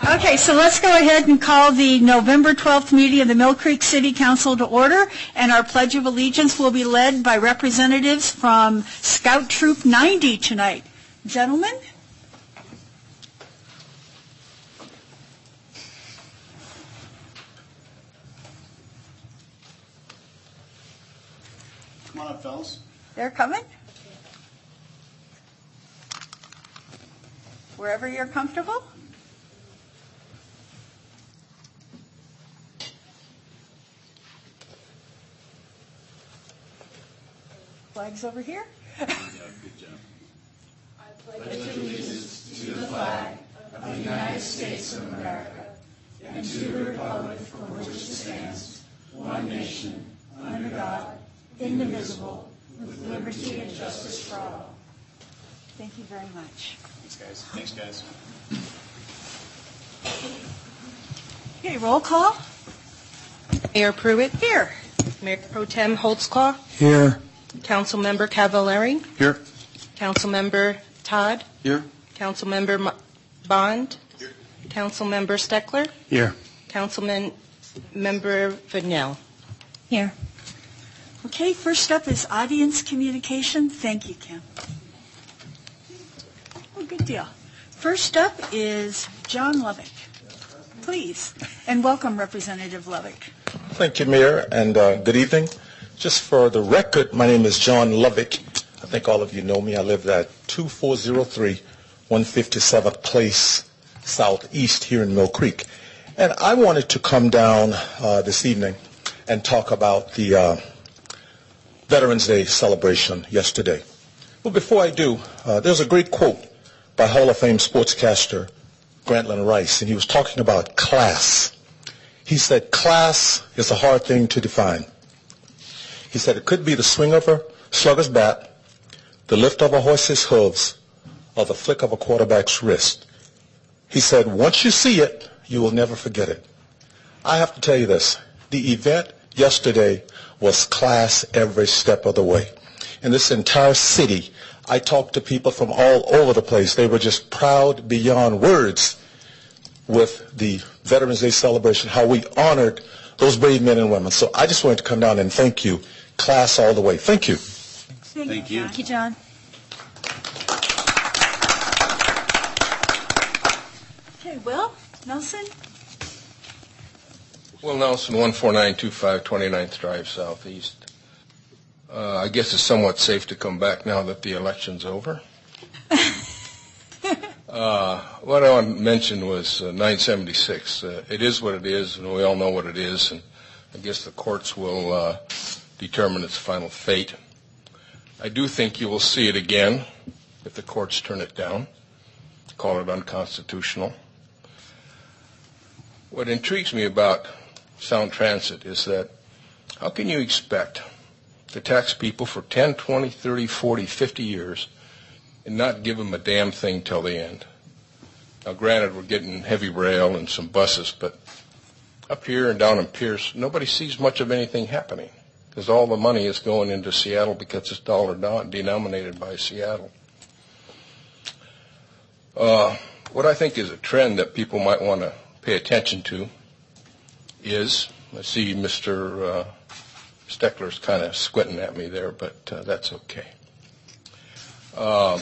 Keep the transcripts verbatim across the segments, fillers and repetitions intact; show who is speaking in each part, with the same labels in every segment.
Speaker 1: Okay, so let's go ahead and call the November twelfth meeting of the Mill Creek City Council to order, and our Pledge of Allegiance will be led by representatives from Scout Troop ninety tonight. Gentlemen?
Speaker 2: Come on up, fellas.
Speaker 1: They're coming? Wherever you're comfortable. Flags over here.
Speaker 2: Yeah, good job. I pledge allegiance to the flag of the United States of America and to the republic for which it stands, one nation, under God, indivisible, with liberty and justice for all.
Speaker 1: Thank you very much.
Speaker 2: Thanks, guys. Thanks, guys.
Speaker 1: Okay, roll call.
Speaker 3: Mayor Pruitt.
Speaker 1: Here.
Speaker 3: Mayor Pro Tem Holtzclaw.
Speaker 4: Here.
Speaker 3: Councilmember Cavallari.
Speaker 4: Here.
Speaker 3: Councilmember Todd.
Speaker 4: Here.
Speaker 3: Councilmember Bond.
Speaker 2: Here.
Speaker 3: Councilmember Steckler.
Speaker 4: Here.
Speaker 3: Councilman Member Fidnell.
Speaker 1: Here. Okay, first up is audience communication. Thank you, Kim. Oh, good deal. First up is John Lovick. Please, and welcome, Representative Lovick.
Speaker 4: Thank you, Mayor, and uh, good evening. Just for the record, my name is John Lovick. I think all of you know me. I live at two four zero three, one fifty-seventh Place Southeast here in Mill Creek. And I wanted to come down uh, this evening and talk about the uh, Veterans Day celebration yesterday. Well, before I do, uh, there's a great quote by Hall of Fame sportscaster Grantland Rice, and he was talking about class. He said, class is a hard thing to define. He said it could be the swing of a slugger's bat, the lift of a horse's hooves, or the flick of a quarterback's wrist. He said, once you see it, you will never forget it. I have to tell you this. The event yesterday was class every step of the way. In this entire city, I talked to people from all over the place. They were just proud beyond words with the Veterans Day celebration, how we honored those brave men and women. So I just wanted to come down and thank you. Class all the way. Thank you.
Speaker 1: Thank,
Speaker 2: Thank
Speaker 1: you.
Speaker 2: you.
Speaker 1: Thank you, John. Okay, Will Nelson.
Speaker 5: Will Nelson, one four nine two five twenty-ninth Drive Southeast. Uh, I guess it's somewhat safe to come back now that the election's over. uh, what I want to mention was uh, nine seventy-six. Uh, it is what it is, and we all know what it is, and I guess the courts will uh, determine its final fate. I do think you will see it again if the courts turn it down, call it unconstitutional. What intrigues me about Sound Transit is that how can you expect to tax people for ten, twenty, thirty, forty, fifty years and not give them a damn thing till the end? Now, granted, we're getting heavy rail and some buses, but up here and down in Pierce, nobody sees much of anything happening because all the money is going into Seattle because it's dollar denominated by Seattle. Uh, what I think is a trend that people might want to pay attention to is, I see Mister Uh, Steckler's kind of squinting at me there, but uh, that's okay. Um,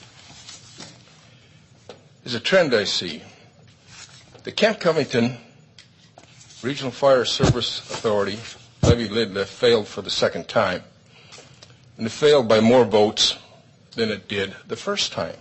Speaker 5: there's a trend I see. The Camp Covington Regional Fire Service Authority levy lid that failed for the second time, and it failed by more votes than it did the first time.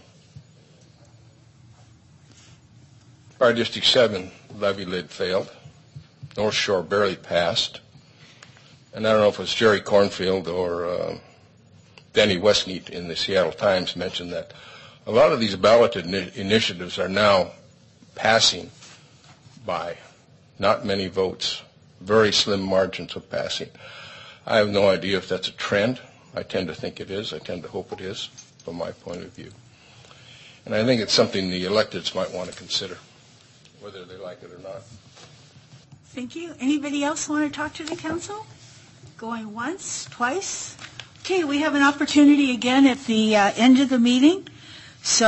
Speaker 5: Fire District seven levy lid failed. North Shore barely passed. And I don't know if it was Jerry Cornfield or uh, Danny Westneat in the Seattle Times mentioned that a lot of these ballot in- initiatives are now passing by not many votes, very slim margins of passing. I have no idea if that's a trend. I tend to think it is. I tend to hope it is, from my point of view. And I think it's something the electeds might want to consider, whether they like it or not.
Speaker 1: Thank you. Anybody else want to talk to the council? Going once, twice? Okay, we have an opportunity again at the uh, end of the meeting. So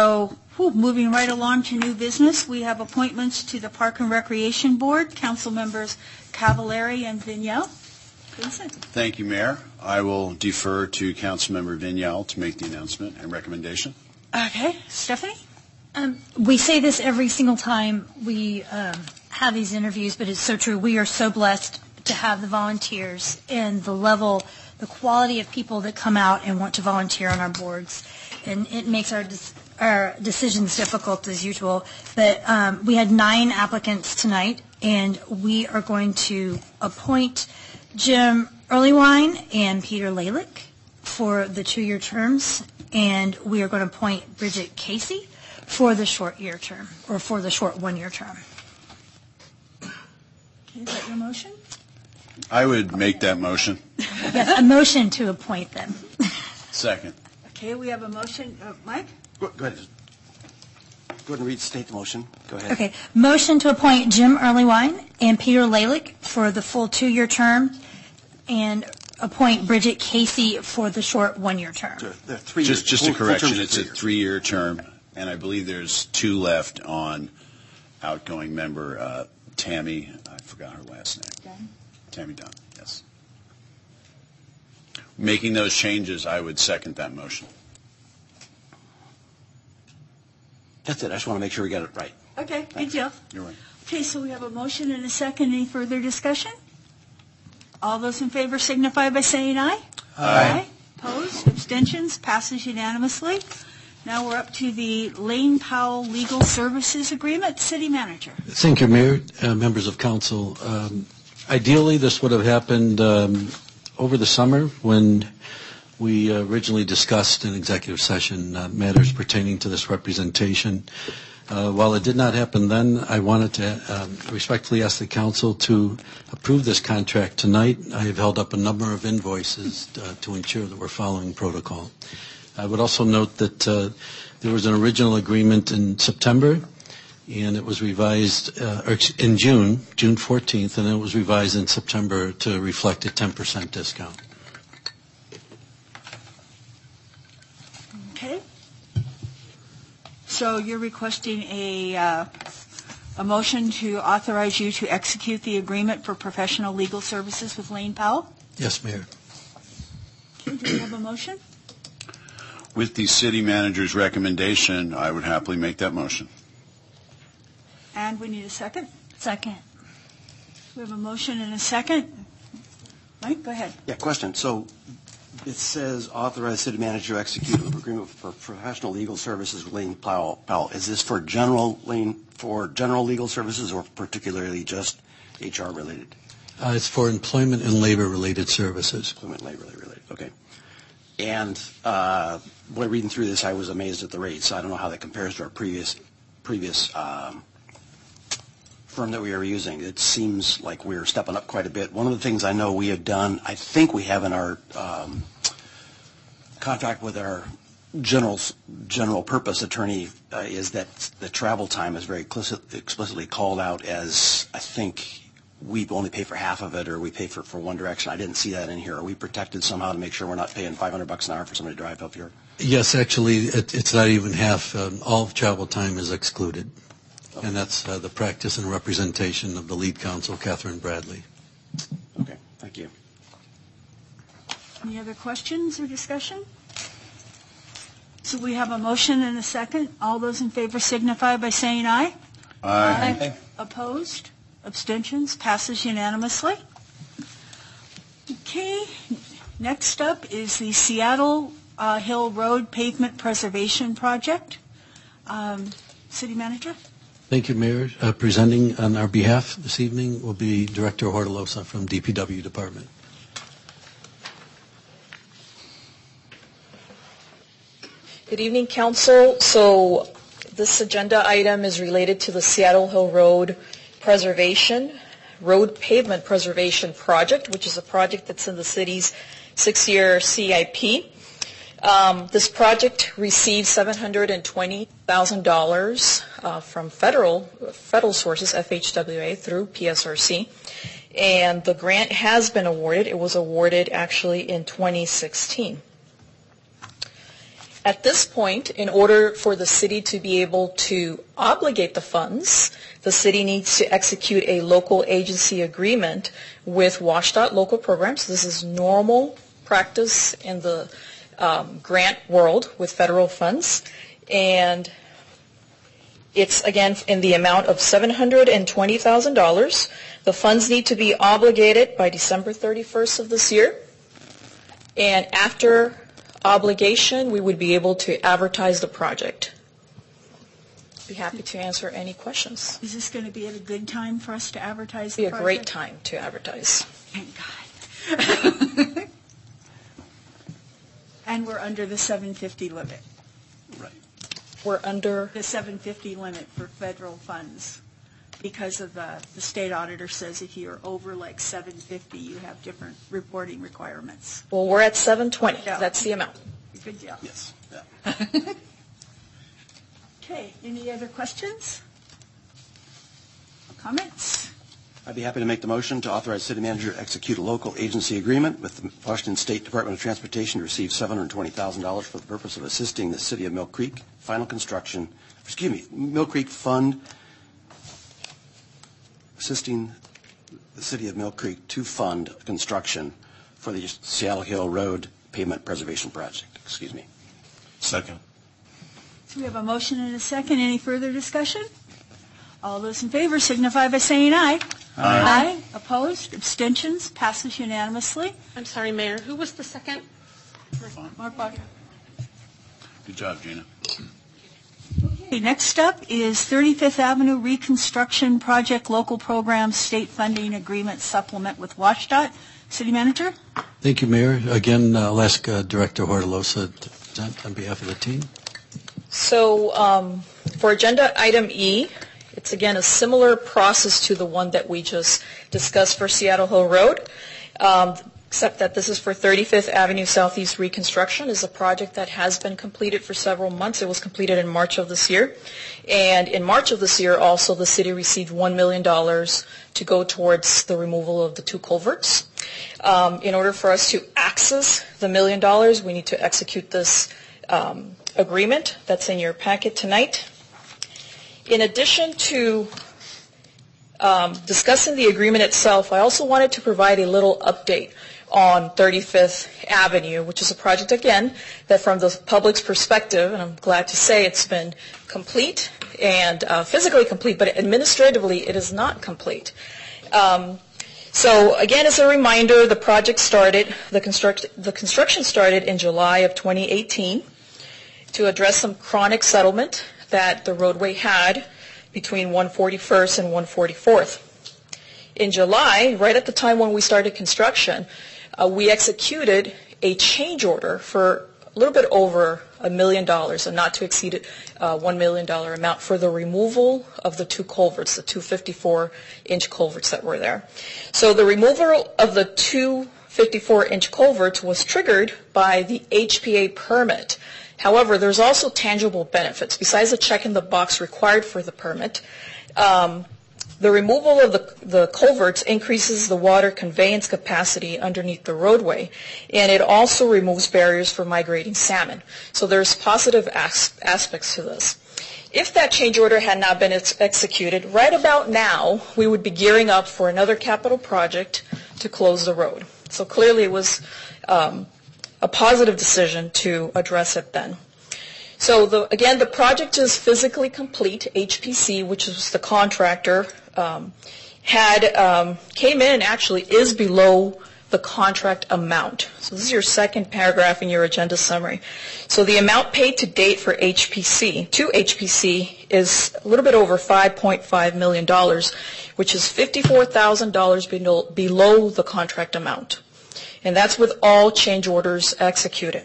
Speaker 1: Whew, moving right along to new business, we have appointments to the Park and Recreation Board. Council members Cavallari and Vignell. Vincent.
Speaker 6: Thank you, Mayor. I will defer to Councilmember Vignell to make the announcement and recommendation.
Speaker 1: Okay. Stephanie?
Speaker 7: Um, we say this every single time we um, have these interviews, but it's so true. We are so blessed to have the volunteers and the level, the quality of people that come out and want to volunteer on our boards. And it makes our our decisions difficult as usual. But um, we had nine applicants tonight, and we are going to appoint Jim Earlywine and Peter Lalick for the two-year terms, and we are going to appoint Bridget Casey for the short year term, or for the short one-year term.
Speaker 1: Okay, is that your motion?
Speaker 6: I would make that motion.
Speaker 7: Yes, a motion to appoint them.
Speaker 6: Second.
Speaker 1: Okay, we have a motion. Uh, Mike?
Speaker 2: Go go ahead. Go ahead and read, state the motion. Go ahead.
Speaker 7: Okay, motion to appoint Jim Earlywine and Peter Lalick for the full two-year term, and appoint Bridget Casey for the short one-year term.
Speaker 2: They're- they're three
Speaker 6: Just,
Speaker 2: years.
Speaker 6: just a
Speaker 2: Full- full
Speaker 6: correction,
Speaker 2: terms are
Speaker 6: it's a
Speaker 2: years.
Speaker 6: three-year term, and I believe there's two left on outgoing member uh, Tammy, I forgot her last name.
Speaker 1: Dunn.
Speaker 6: Tammy Dunn, yes. Making those changes, I would second that motion.
Speaker 2: That's it. I just want to make sure we got it right.
Speaker 1: Okay, good deal.
Speaker 6: You're right.
Speaker 1: Okay, so we have a motion and a second. Any further discussion? All those in favor signify by saying aye. Aye. Opposed? Abstentions? Passes unanimously. Now we're up to the Lane Powell Legal Services Agreement. City Manager.
Speaker 8: Thank you, Mayor, uh, members of council. Um, ideally, this would have happened um, over the summer when we uh, originally discussed in executive session uh, matters pertaining to this representation. Uh, while it did not happen then, I wanted to um, respectfully ask the council to approve this contract tonight. I have held up a number of invoices uh, to ensure that we're following protocol. I would also note that uh, there was an original agreement in September, and it was revised uh, or in June, June fourteenth, and it was revised in September to reflect a ten percent discount.
Speaker 1: Okay. So you're requesting a, uh, a motion to authorize you to execute the agreement for professional legal services with Lane Powell?
Speaker 8: Yes, Mayor.
Speaker 1: Okay, do we have a motion?
Speaker 6: With the city manager's recommendation, I would happily make that motion.
Speaker 1: And we need a second?
Speaker 7: Second.
Speaker 1: We have a motion and a second. Mike, go ahead.
Speaker 2: Yeah, question. So it says authorize city manager to execute an agreement for professional legal services with Lane Powell. Powell. Is this for general Lane, for general legal services or particularly just H R related?
Speaker 8: Uh, it's for employment and labor-related services.
Speaker 2: Employment labor related. Okay. And uh, when reading through this, I was amazed at the rates. I don't know how that compares to our previous previous um, firm that we were using. It seems like we're stepping up quite a bit. One of the things I know we have done, I think we have in our um, contract with our general general purpose attorney, uh, is that the travel time is very explicit, explicitly called out as, I think, we only pay for half of it, or we pay for for one direction. I didn't see that in here. Are we protected somehow to make sure we're not paying five hundred bucks an hour for somebody to drive up here?
Speaker 8: Yes, actually, it, it's not even half. Um, all travel time is excluded.
Speaker 2: Okay.
Speaker 8: And that's uh, the practice and representation of the lead counsel, Catherine Bradley.
Speaker 2: Okay, thank you.
Speaker 1: Any other questions or discussion? So we have a motion and a second. All those in favor signify by saying aye.
Speaker 6: Aye.
Speaker 1: Opposed? Abstentions? Passes unanimously. Okay, next up is the Seattle uh, Hill Road Pavement Preservation Project. Um, City Manager?
Speaker 8: Thank you, Mayor. Uh, presenting on our behalf this evening will be Director Hortolosa from D P W Department.
Speaker 9: Good evening, Council. So this agenda item is related to the Seattle Hill Road Preservation, Road Pavement Preservation Project, which is a project that's in the city's six-year C I P. Um, this project received seven hundred twenty thousand dollars uh, from federal federal sources, F H W A, through P S R C. And the grant has been awarded. It was awarded actually in twenty sixteen. At this point, in order for the city to be able to obligate the funds, the city needs to execute a local agency agreement with WashDOT local programs. This is normal practice in the um, grant world with federal funds. And it's, again, in the amount of seven hundred twenty thousand dollars. The funds need to be obligated by December thirty-first of this year. And after obligation, we would be able to advertise the project. Be happy to answer any questions.
Speaker 1: Is this going to be at a good time for us to advertise
Speaker 9: Be
Speaker 1: the
Speaker 9: a
Speaker 1: project?
Speaker 9: great time to advertise.
Speaker 1: Thank God. And we're under the seven fifty limit,
Speaker 6: Right.
Speaker 9: We're under,
Speaker 1: the seven fifty limit for federal funds. Because of the, the state auditor says if you're over like seven fifty, you have different reporting requirements.
Speaker 9: well, we're at seven twenty.
Speaker 1: Yeah.
Speaker 9: That's the amount.
Speaker 1: Good job.
Speaker 6: Yes. Yeah.
Speaker 1: Okay, any other questions? Comments?
Speaker 10: I'd be happy to make the motion to authorize city manager to execute a local agency agreement with the Washington State Department of Transportation to receive seven hundred twenty thousand dollars for the purpose of assisting the city of Mill Creek final construction, excuse me, Mill Creek Fund, assisting the city of Mill Creek to fund construction for the Seattle Hill Road Pavement Preservation Project. Excuse me.
Speaker 6: Second.
Speaker 1: So we have a motion and a second. Any further discussion? All those in favor signify by saying aye.
Speaker 6: Aye.
Speaker 1: Aye. Opposed? Abstentions? Passes unanimously.
Speaker 2: I'm sorry, Mayor, who was the second?
Speaker 1: Mark Baca.
Speaker 6: Good job, Gina.
Speaker 1: Okay, next up is thirty-fifth Avenue Reconstruction Project Local Program State Funding Agreement Supplement with WashDOT. City Manager?
Speaker 8: Thank you, Mayor. Again, uh, I'll ask uh, Director Hortolosa to present on behalf of the team.
Speaker 9: So um, for agenda item E, it's again a similar process to the one that we just discussed for Seattle Hill Road, um, except that this is for thirty-fifth Avenue Southeast reconstruction. Is a project that has been completed for several months. It was completed in March of this year. And in March of this year also the city received one million dollars to go towards the removal of the two culverts. Um, in order for us to access the million dollars, we need to execute this um, agreement that's in your packet tonight. In addition to um, discussing the agreement itself, I also wanted to provide a little update on thirty-fifth Avenue, which is a project, again, that from the public's perspective, and I'm glad to say it's been complete and uh, physically complete, but administratively it is not complete. Um, so again, as a reminder, the project started, the, construct, the construction started in July of twenty eighteen to address some chronic settlement that the roadway had between one forty-first and one forty-fourth. In July, right at the time when we started construction, uh, we executed a change order for a little bit over a million dollars, a not to exceed uh, one million dollars amount for the removal of the two culverts, the two fifty-four inch culverts that were there. So the removal of the two fifty-four inch culverts was triggered by the H P A permit. However, there's also tangible benefits. Besides the check in the box required for the permit, um, the removal of the, the culverts increases the water conveyance capacity underneath the roadway, and it also removes barriers for migrating salmon. So there's positive as- aspects to this. If that change order had not been ex- executed, right about now, we would be gearing up for another capital project to close the road. So clearly it was um, a positive decision to address it then. So the, again, the project is physically complete. H P C, which is the contractor, um, had um, came in actually is below the contract amount. So this is your second paragraph in your agenda summary. So the amount paid to date for H P C to H P C is a little bit over five point five million dollars, which is fifty-four thousand dollars below, below the contract amount. And that's with all change orders executed.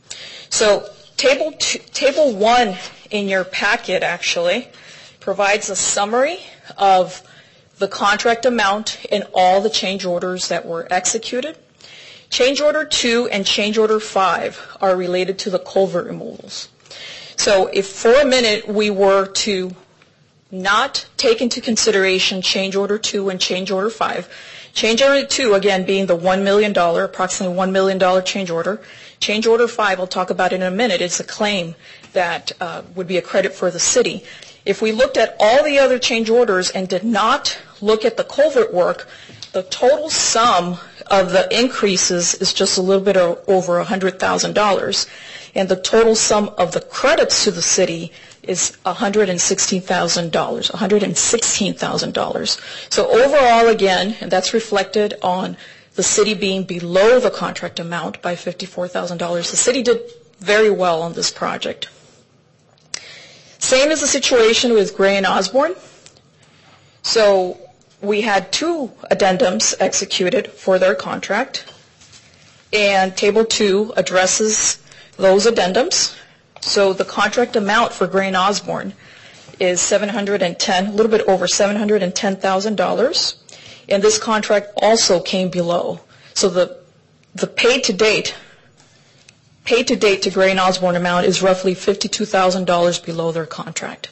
Speaker 9: So table two, table one in your packet actually provides a summary of the contract amount and all the change orders that were executed. Change order two and change order five are related to the culvert removals. So if for a minute we were to not take into consideration change order two and change order five. Change order two, again, being the one million dollars, approximately one million dollars change order. Change order five, I'll talk about it in a minute, it's a claim that uh, would be a credit for the city. If we looked at all the other change orders and did not look at the culvert work, the total sum of the increases is just a little bit over one hundred thousand dollars. And the total sum of the credits to the city is one hundred sixteen thousand dollars, one hundred sixteen thousand dollars. So overall, again, and that's reflected on the city being below the contract amount by fifty-four thousand dollars. The city did very well on this project. Same is the situation with Gray and Osborne. So we had two addendums executed for their contract, and Table two addresses those addendums. So the contract amount for Gray and Osborne is seven hundred ten, a little bit over seven hundred ten thousand dollars, and this contract also came below. So the the paid to date, paid to date to Gray and Osborne amount is roughly fifty-two thousand dollars below their contract.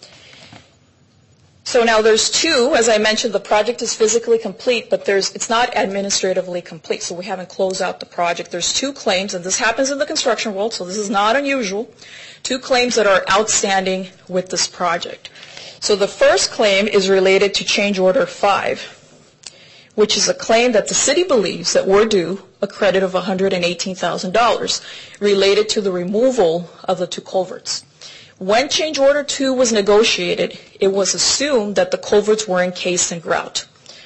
Speaker 9: So now there's two, as I mentioned, the project is physically complete, but there's, it's not administratively complete, so we haven't closed out the project. There's two claims, and this happens in the construction world, so this is not unusual, two claims that are outstanding with this project. So the first claim is related to change order five, which is a claim that the city believes that we're due a credit of one hundred eighteen thousand dollars related to the removal of the two culverts. When change order two was negotiated, it was assumed that the culverts were encased in grout.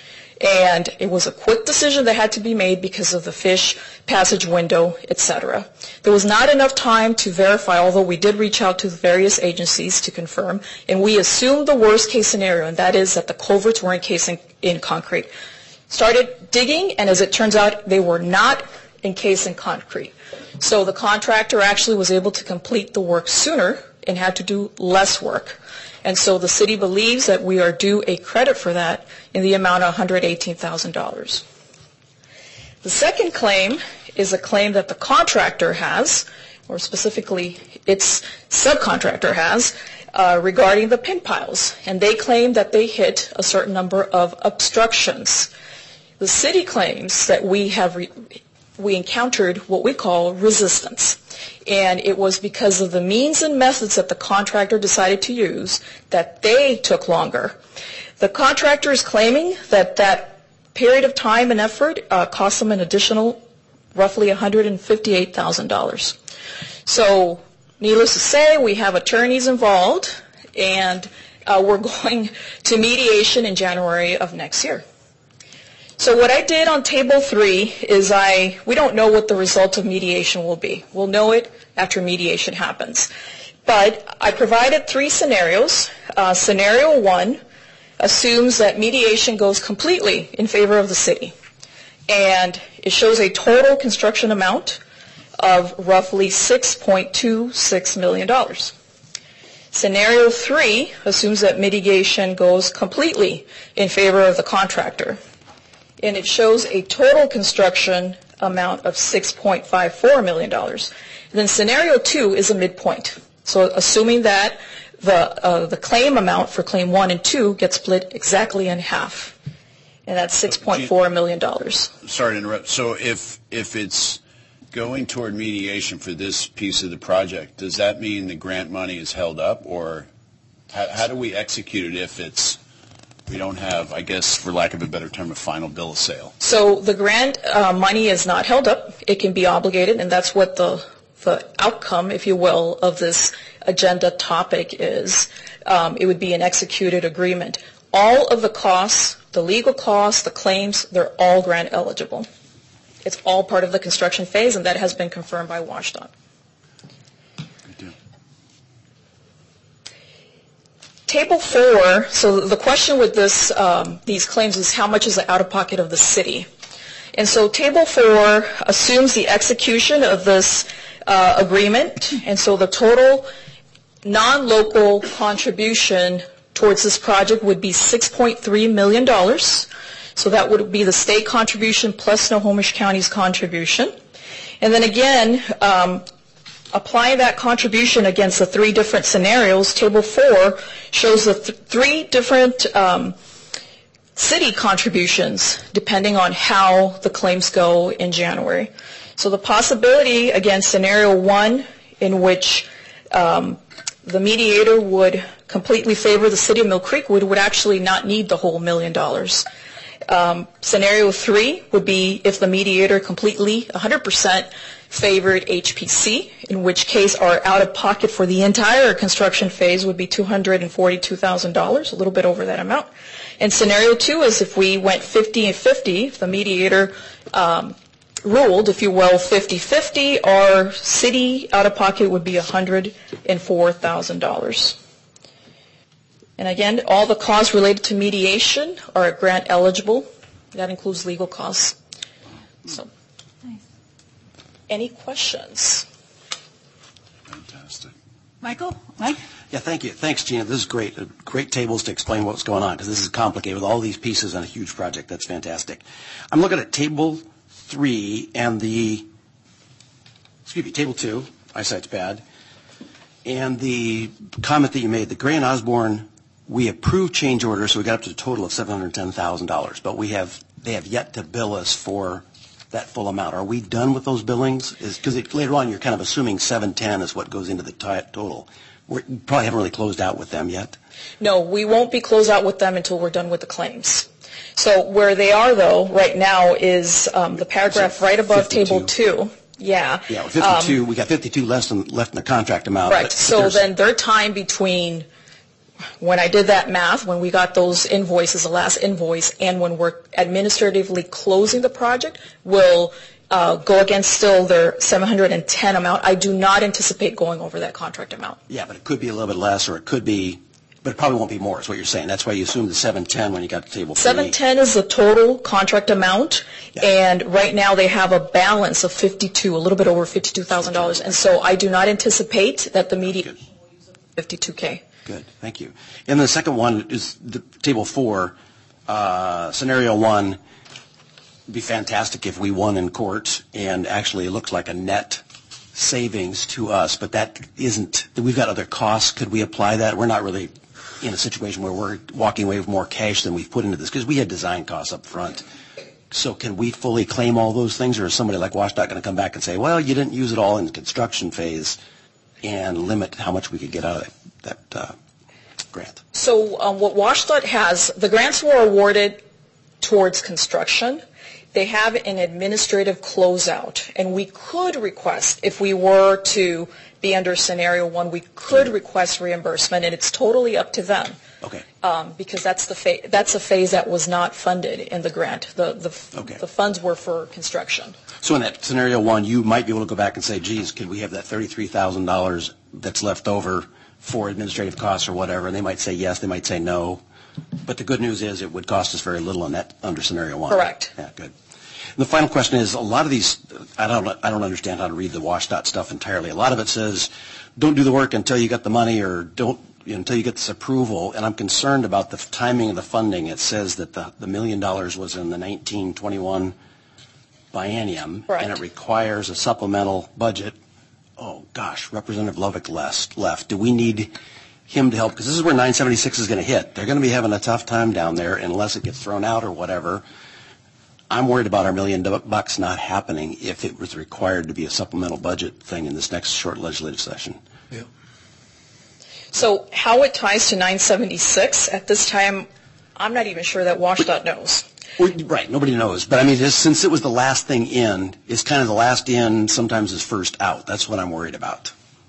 Speaker 9: And it was a quick decision that had to be made because of the fish passage window, et cetera. There was not enough time to verify, although we did reach out to the various agencies to confirm, and we assumed the worst case scenario, and that is that the culverts were encased in, in concrete. Started digging, and as it turns out, they were not encased in concrete. So the contractor actually was able to complete the work sooner and had to do less work. And so the city believes that we are due a credit for that in the amount of one hundred eighteen thousand dollars. The second claim is a claim that the contractor has, or specifically its subcontractor has, uh, regarding the pin piles. And they claim that they hit a certain number of obstructions. The city claims that we have re- we encountered what we call resistance. And it was because of the means and methods that the contractor decided to use that they took longer. The contractor is claiming that that period of time and effort uh, cost them an additional roughly one hundred fifty-eight thousand dollars. So needless to say, we have attorneys involved, and uh, we're going to mediation in January of next year. So what I did on table three is I, we don't know what the result of mediation will be. We'll know it after mediation happens. But I provided three scenarios. Uh, scenario one assumes that mediation goes completely in favor of the city. And it shows a total construction amount of roughly six point two six million dollars. Scenario three assumes that mitigation goes completely in favor of the contractor. And it shows a total construction amount of six point five four million dollars. And then scenario two is a midpoint. So assuming that the, uh, the claim amount for claim one and two gets split exactly in half. And that's six point four million dollars.
Speaker 6: Sorry to interrupt. So if, if it's going toward mediation for this piece of the project, does that mean the grant money is held up? Or how, how do we execute it if it's, we don't have, I guess, for lack of a better term, a final bill of sale?
Speaker 9: So the grant uh, money is not held up. It can be obligated, and that's what the, the outcome, if you will, of this agenda topic is. Um, it would be an executed agreement. All of the costs, the legal costs, the claims, they're all grant eligible. It's all part of the construction phase, and that has been confirmed by WashDOT. Table four, so the question with this, um, these claims is how much is the out-of-pocket of the city? And so table four assumes the execution of this uh, agreement, and so the total non-local contribution towards this project would be six point three million dollars. So that would be the state contribution plus Snohomish County's contribution. And then again, um, applying that contribution against the three different scenarios, Table four shows the th- three different um, city contributions depending on how the claims go in January. So the possibility against Scenario one, in which um, the mediator would completely favor the city of Mill Creek, would, would actually not need the whole million dollars. Um, scenario three would be if the mediator completely, one hundred percent favored H P C, in which case our out-of-pocket for the entire construction phase would be two hundred forty-two thousand dollars, a little bit over that amount. And scenario two is if we went fifty and fifty, if the mediator um, ruled, if you will, fifty-fifty, our city out-of-pocket would be one hundred four thousand dollars. And again, all the costs related to mediation are grant eligible. That includes legal costs. So, any questions?
Speaker 10: Fantastic.
Speaker 1: Michael? Mike?
Speaker 10: Yeah, thank you. Thanks, Gina. This is great. Uh, Great tables to explain what's going on, because this is complicated with all these pieces on a huge project. That's fantastic. I'm looking at Table three and the, excuse me, Table two, eyesight's bad, and the comment that you made, the Gray and Osborne, we approved change orders, so we got up to a total of seven hundred ten thousand dollars, but we have, they have yet to bill us for that full amount. Are we done with those billings? Because later on, you're kind of assuming seven ten is what goes into the t- total. We probably haven't really closed out with them yet.
Speaker 9: No, we won't be closed out with them until we're done with the claims. So where they are, though, right now is um, the paragraph right above
Speaker 10: fifty-two.
Speaker 9: Table two. Yeah.
Speaker 10: Yeah, fifty-two.
Speaker 9: Um,
Speaker 10: We got fifty-two less than left in the contract amount.
Speaker 9: Correct.
Speaker 10: but- but
Speaker 9: So
Speaker 10: there's-
Speaker 9: then their time between when I did that math, when we got those invoices, the last invoice, and when we're administratively closing the project, will uh, go against still their seven hundred ten amount. I do not anticipate going over that contract amount.
Speaker 10: Yeah, but it could be a little bit less, or it could be, but it probably won't be more, is what you're saying. That's why you assumed the seven ten when you got to Table three.
Speaker 9: seven ten is the total contract amount,
Speaker 10: Yeah.
Speaker 9: and right now they have a balance of fifty-two, a little bit over fifty-two thousand dollars, and so I do not anticipate that the media
Speaker 10: Good.
Speaker 9: fifty-two K.
Speaker 10: Good, thank you. And the second one is the Table four, uh, Scenario one. It'd be fantastic if we won in court, and actually it looks like a net savings to us, but that isn't, we've got other costs. Could we apply that? We're not really in a situation where we're walking away with more cash than we've put into this, because we had design costs up front. So can we fully claim all those things, or is somebody like WashDOT going to come back and say, well, you didn't use it all in the construction phase, and limit how much we could get out of that uh, grant?
Speaker 9: So um, what WashDOT has, the grants were awarded towards construction. They have an administrative closeout, and we could request, if we were to be under Scenario one, we could request reimbursement, and it's totally up to them.
Speaker 10: Okay.
Speaker 9: Um, because that's the fa- that's a phase that was not funded in the grant. The the, f-
Speaker 10: Okay.
Speaker 9: the funds were for construction.
Speaker 10: So in that Scenario one, you might be able to go back and say, geez, could we have that thirty-three thousand dollars that's left over for administrative costs or whatever? And they might say yes, they might say no. But the good news is it would cost us very little on that under Scenario one.
Speaker 9: Correct.
Speaker 10: Yeah, good. And the final question is, a lot of these, I don't I don't understand how to read the WashDOT stuff entirely. A lot of it says, don't do the work until you get the money, or don't, you know, until you get this approval. And I'm concerned about the timing of the funding. It says that the, the million dollars was in the nineteen twenty-one biennium,
Speaker 9: Correct.
Speaker 10: and it requires a supplemental budget. Oh, gosh, Representative Lovick left. left. Do we need him to help? Because this is where nine seventy-six is going to hit. They're going to be having a tough time down there unless it gets thrown out or whatever. I'm worried about our million bucks not happening if it was required to be a supplemental budget thing in this next short legislative session.
Speaker 8: Yeah.
Speaker 9: So how it ties to nine seventy-six at this time, I'm not even sure that WashDOT knows.
Speaker 10: Well, right, nobody knows. But I mean, just since it was the last thing in, it's kind of the last in sometimes is first out. That's what I'm worried about.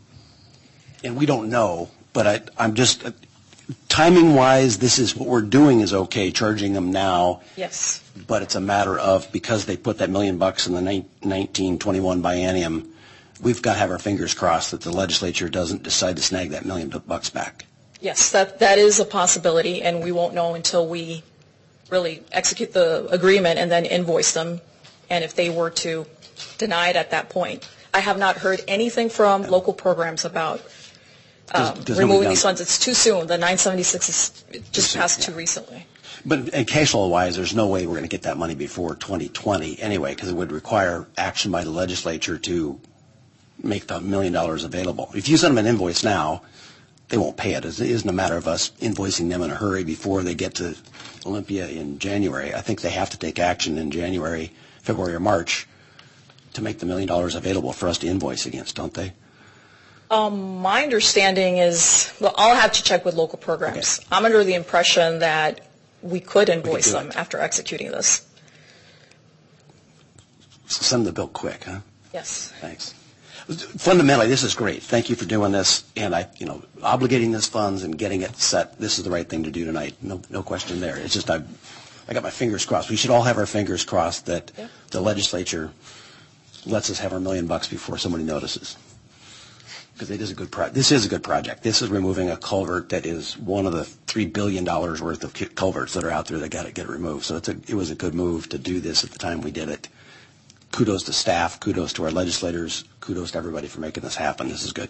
Speaker 10: And we don't know, but I, I'm just, uh, timing-wise, this is what we're doing is okay, charging them now.
Speaker 9: Yes.
Speaker 10: But it's a matter of, because they put that million bucks in the nineteen twenty-one biennium, we've got to have our fingers crossed that the legislature doesn't decide to snag that million bucks back.
Speaker 9: Yes, that that is a possibility, and we won't know until we really execute the agreement and then invoice them, and if they were to deny it at that point. I have not heard anything from local programs about um,
Speaker 10: Does- does
Speaker 9: removing
Speaker 10: nobody
Speaker 9: these
Speaker 10: down-
Speaker 9: funds. It's too soon. The nine seventy-six is it just
Speaker 10: soon,
Speaker 9: passed
Speaker 10: yeah.
Speaker 9: too recently.
Speaker 10: But and cash flow-wise, there's no way we're going to get that money before twenty twenty anyway, because it would require action by the legislature to make the million dollars available. If you send them an invoice now, they won't pay it. It isn't a matter of us invoicing them in a hurry before they get to Olympia in January. I think they have to take action in January, February, or March to make the million dollars available for us to invoice against, don't they?
Speaker 9: Um, my understanding is, well, I'll have to check with local programs.
Speaker 10: Okay.
Speaker 9: I'm under the impression that we could invoice
Speaker 10: do
Speaker 9: them
Speaker 10: it.
Speaker 9: after executing this.
Speaker 10: Send the bill quick, huh?
Speaker 9: Yes.
Speaker 10: Thanks. Fundamentally, this is great. Thank you for doing this, and I, you know, obligating this funds and getting it set. This is the right thing to do tonight. No, no question there. It's just I, I got my fingers crossed. We should all have our fingers crossed that
Speaker 9: Yep.
Speaker 10: the legislature lets us have our million bucks before somebody notices. Because it is a good pro- This is a good project. This is removing a culvert that is one of the three billion dollars worth of culverts that are out there that got to get removed. So it's a, it was a good move to do this at the time we did it. Kudos to staff, kudos to our legislators, kudos to everybody for making this happen. This is good.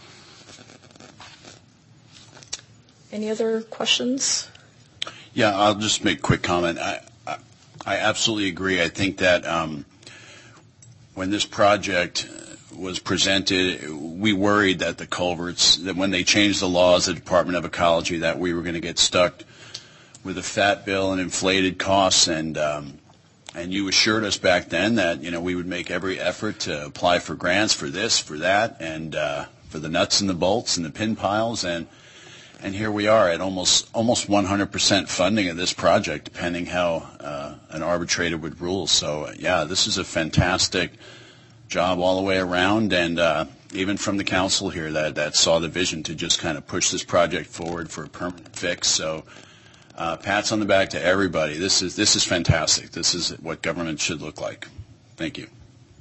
Speaker 9: Any other questions?
Speaker 6: Yeah, I'll just make a quick comment. I, I, I absolutely agree. I think that um, when this project was presented, we worried that the culverts, that when they changed the laws, the Department of Ecology, that we were going to get stuck with a fat bill and inflated costs. And um, and you assured us back then that, you know, we would make every effort to apply for grants for this, for that, and uh, for the nuts and the bolts and the pin piles. And and here we are at almost almost one hundred percent funding of this project, depending how uh, an arbitrator would rule. So, yeah, this is a fantastic job all the way around, and uh, even from the council here that, that saw the vision to just kind of push this project forward for a permanent fix. So uh, pats on the back to everybody. This is this is fantastic. This is what government should look like. Thank you.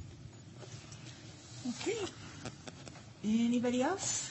Speaker 1: Okay. Anybody else?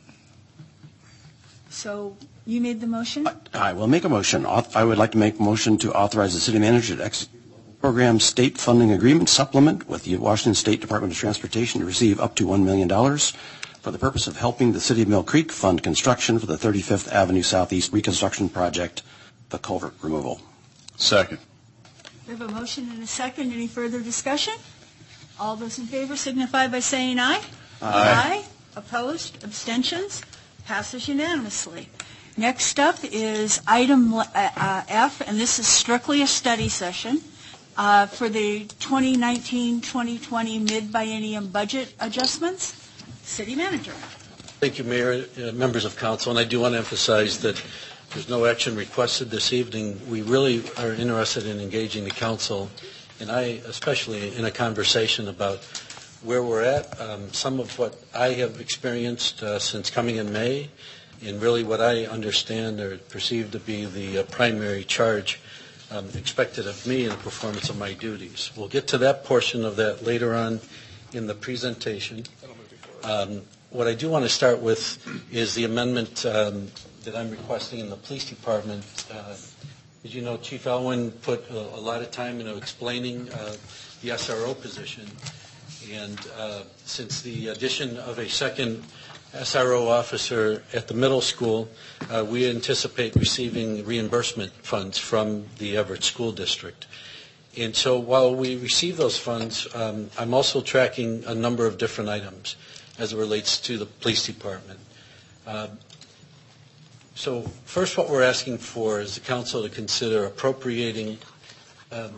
Speaker 1: So you made the motion?
Speaker 10: I will make a motion. Auth- I would like to make a motion to authorize the city manager to execute program state funding agreement supplement with the Washington State Department of Transportation to receive up to one million dollars for the purpose of helping the city of Mill Creek fund construction for the thirty-fifth Avenue Southeast reconstruction project, the culvert removal.
Speaker 6: Second.
Speaker 1: We have a motion and a second. Any further discussion? All those in favor signify by saying aye.
Speaker 6: Aye.
Speaker 1: Opposed? Abstentions? Passes unanimously. Next up is item uh, uh, F, and this is strictly a study session uh, for the twenty nineteen twenty twenty mid-biennium budget adjustments. City Manager.
Speaker 8: Thank you, Mayor, uh, members of council, and I do want to emphasize that there's no action requested this evening. We really are interested in engaging the council, and I especially in a conversation about where we're at, um, some of what I have experienced uh, since coming in May, and really what I understand or perceive to be the uh, primary charge um, expected of me in the performance of my duties. We'll get to that portion of that later on in the presentation. Um, what I do want to start with is the amendment um, that I'm requesting in the police department. Uh, as you know, Chief Elwin put a, a lot of time into explaining uh, the S R O position. And uh, since the addition of a second S R O officer at the middle school, uh, we anticipate receiving reimbursement funds from the Everett School District. And so while we receive those funds, um, I'm also tracking a number of different items as it relates to the police department. Uh, so first, what we're asking for is the council to consider appropriating um,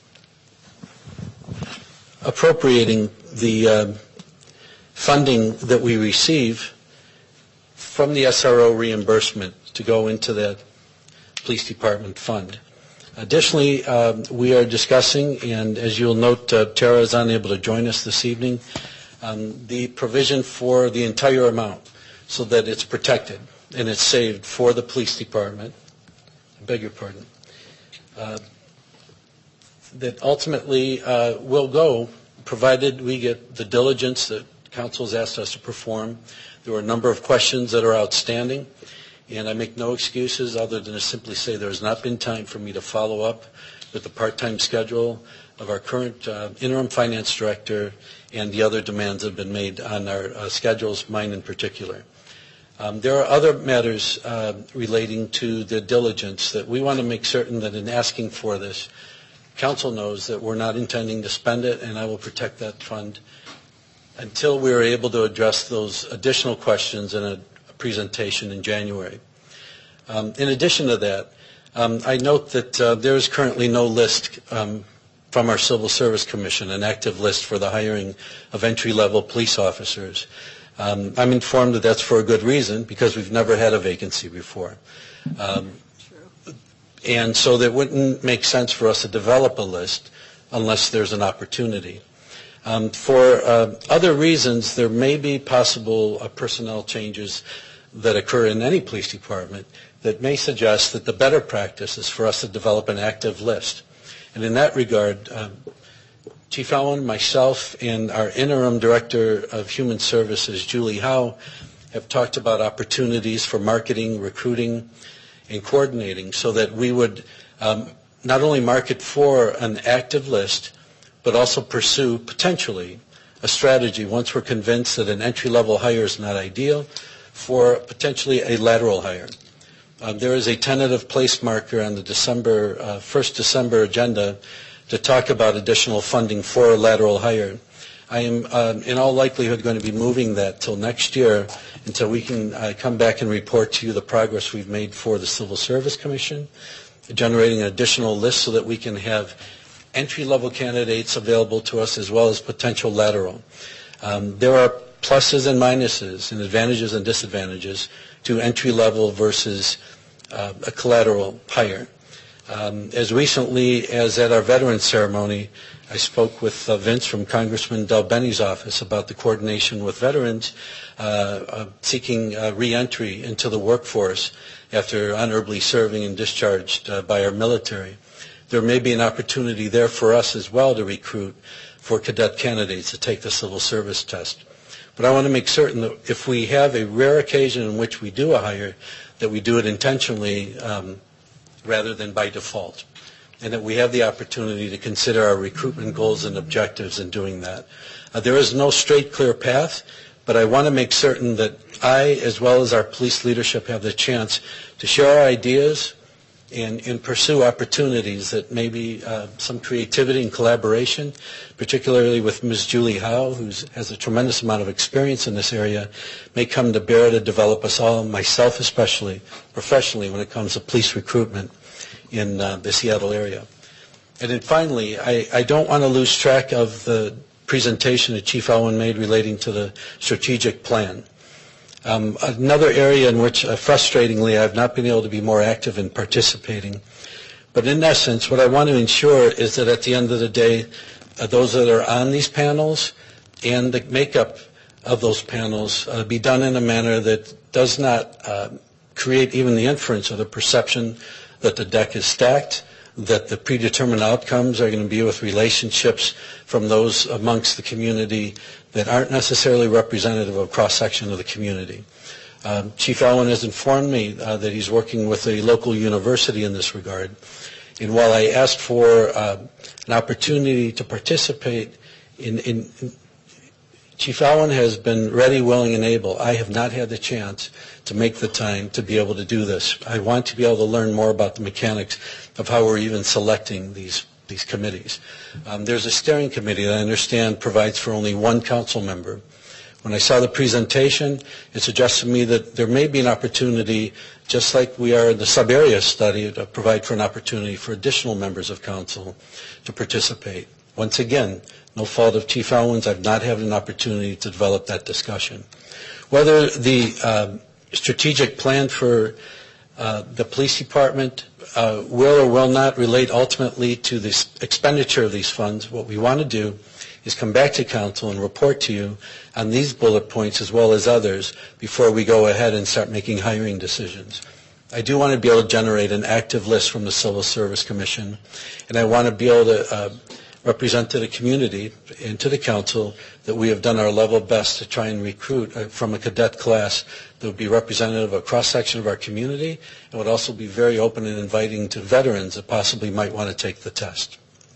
Speaker 8: appropriating the uh, funding that we receive from the S R O reimbursement to go into that police department fund. Additionally, um, we are discussing, and as you'll note, uh, Tara is unable to join us this evening, um, the provision for the entire amount so that it's protected and it's saved for the police department. I beg your pardon. Uh, that ultimately uh, will go, provided we get the diligence that council has asked us to perform. There are a number of questions that are outstanding, and I make no excuses other than to simply say there has not been time for me to follow up with the part-time schedule of our current uh, interim finance director and the other demands that have been made on our uh, schedules, mine in particular. Um, there are other matters uh, relating to the diligence that we want to make certain that in asking for this, council knows that we're not intending to spend it, and I will protect that fund until we were able to address those additional questions in a presentation in January. Um, in addition to that, um, I note that uh, there is currently no list um, from our Civil Service Commission, an active list for the hiring of entry-level police officers. Um, I'm informed that that's for a good reason, because we've never had a vacancy before. Um, and so that wouldn't make sense for us to develop a list unless there's an opportunity. Um, for uh, other reasons, there may be possible uh, personnel changes that occur in any police department that may suggest that the better practice is for us to develop an active list. And in that regard, um, Chief Allen, myself, and our interim Director of Human Services, Julie Howe, have talked about opportunities for marketing, recruiting, and coordinating so that we would um, not only market for an active list, but also pursue potentially a strategy once we're convinced that an entry-level hire is not ideal for potentially a lateral hire. Um, there is a tentative place marker on the December, uh, first December agenda to talk about additional funding for a lateral hire. I am um, in all likelihood going to be moving that till next year until we can uh, come back and report to you the progress we've made for the Civil Service Commission, generating an additional list so that we can have entry-level candidates available to us as well as potential lateral. Um, there are pluses and minuses and advantages and disadvantages to entry-level versus uh, a collateral hire. Um, as recently as at our Veterans Ceremony, I spoke with uh, Vince from Congressman Del Benny's office about the coordination with veterans uh, uh, seeking uh, re-entry into the workforce after honorably serving and discharged uh, by our military. There may be an opportunity there for us as well to recruit for cadet candidates to take the civil service test. But I want to make certain that if we have a rare occasion in which we do a hire, that we do it intentionally um, rather than by default, and that we have the opportunity to consider our recruitment goals and objectives in doing that. Uh, there is no straight, clear path, but I want to make certain that I, as well as our police leadership, have the chance to share our ideas and, and pursue opportunities that maybe uh, some creativity and collaboration, particularly with Miz Julie Howe, who has a tremendous amount of experience in this area, may come to bear to develop us all, myself especially, professionally, when it comes to police recruitment in uh, the Seattle area. And then finally, I, I don't want to lose track of the presentation that Chief Owen made relating to the strategic plan. Um, another area in which, uh, frustratingly, I've not been able to be more active in participating. But in essence, what I want to ensure is that at the end of the day, uh, those that are on these panels and the makeup of those panels uh, be done in a manner that does not uh, create even the inference or the perception that the deck is stacked, that the predetermined outcomes are going to be with relationships from those amongst the community that aren't necessarily representative of a cross-section of the community. Um, Chief Allen has informed me uh, that he's working with a local university in this regard. And while I asked for uh, an opportunity to participate in, in, in Chief Allen has been ready, willing, and able. I have not had the chance to make the time to be able to do this. I want to be able to learn more about the mechanics of how we're even selecting these these committees. Um, there's a steering committee that I understand provides for only one council member. When I saw the presentation, it suggested to me that there may be an opportunity, just like we are in the sub-area study, to provide for an opportunity for additional members of council to participate. Once again, no fault of Chief Owens, I've not had an opportunity to develop that discussion. Whether the uh, strategic plan for uh, the police department uh, will or will not relate ultimately to the expenditure of these funds, what we want to do is come back to council and report to you on these bullet points as well as others before we go ahead and start making hiring decisions. I do want to be able to generate an active list from the Civil Service Commission, and I want to be able to uh, represent to the community and to the council that we have done our level best to try and recruit uh, from a cadet class that would be representative of a cross-section of our community and would also be very open and inviting to veterans that possibly might want to take the test.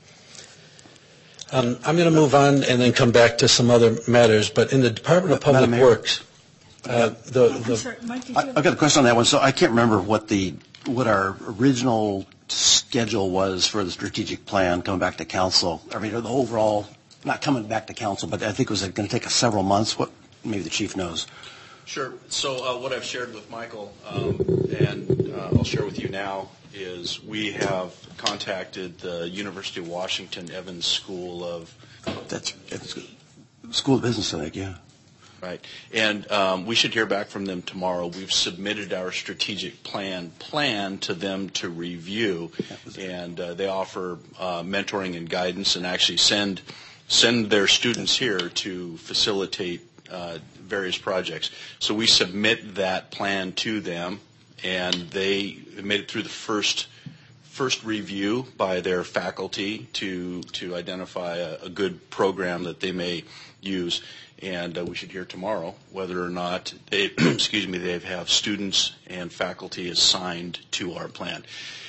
Speaker 8: Um, I'm going to move on and then come back to some other matters, but in the Department of Public Works, uh, the, the
Speaker 10: I, I've got a question on that one. So I can't remember what the what our original schedule was for the strategic plan coming back to council. I mean, the overall not coming back to council, but I think it was going to take us several months. What, maybe the chief knows.
Speaker 11: Sure. So uh, what I've shared with Michael, um, and uh, I'll share with you now, is we have contacted the University of Washington Evans School of...
Speaker 10: That's, that's School of Business, I think, yeah.
Speaker 11: Right. And um, we should hear back from them tomorrow. We've submitted our strategic plan plan to them to review, and uh, they offer uh, mentoring and guidance and actually send send their students here to facilitate uh, various projects. So we submit that plan to them, and they made it through the first first review by their faculty to to identify a, a good program that they may use. And uh, we should hear tomorrow whether or not they, excuse me, they have students and faculty assigned to our plan.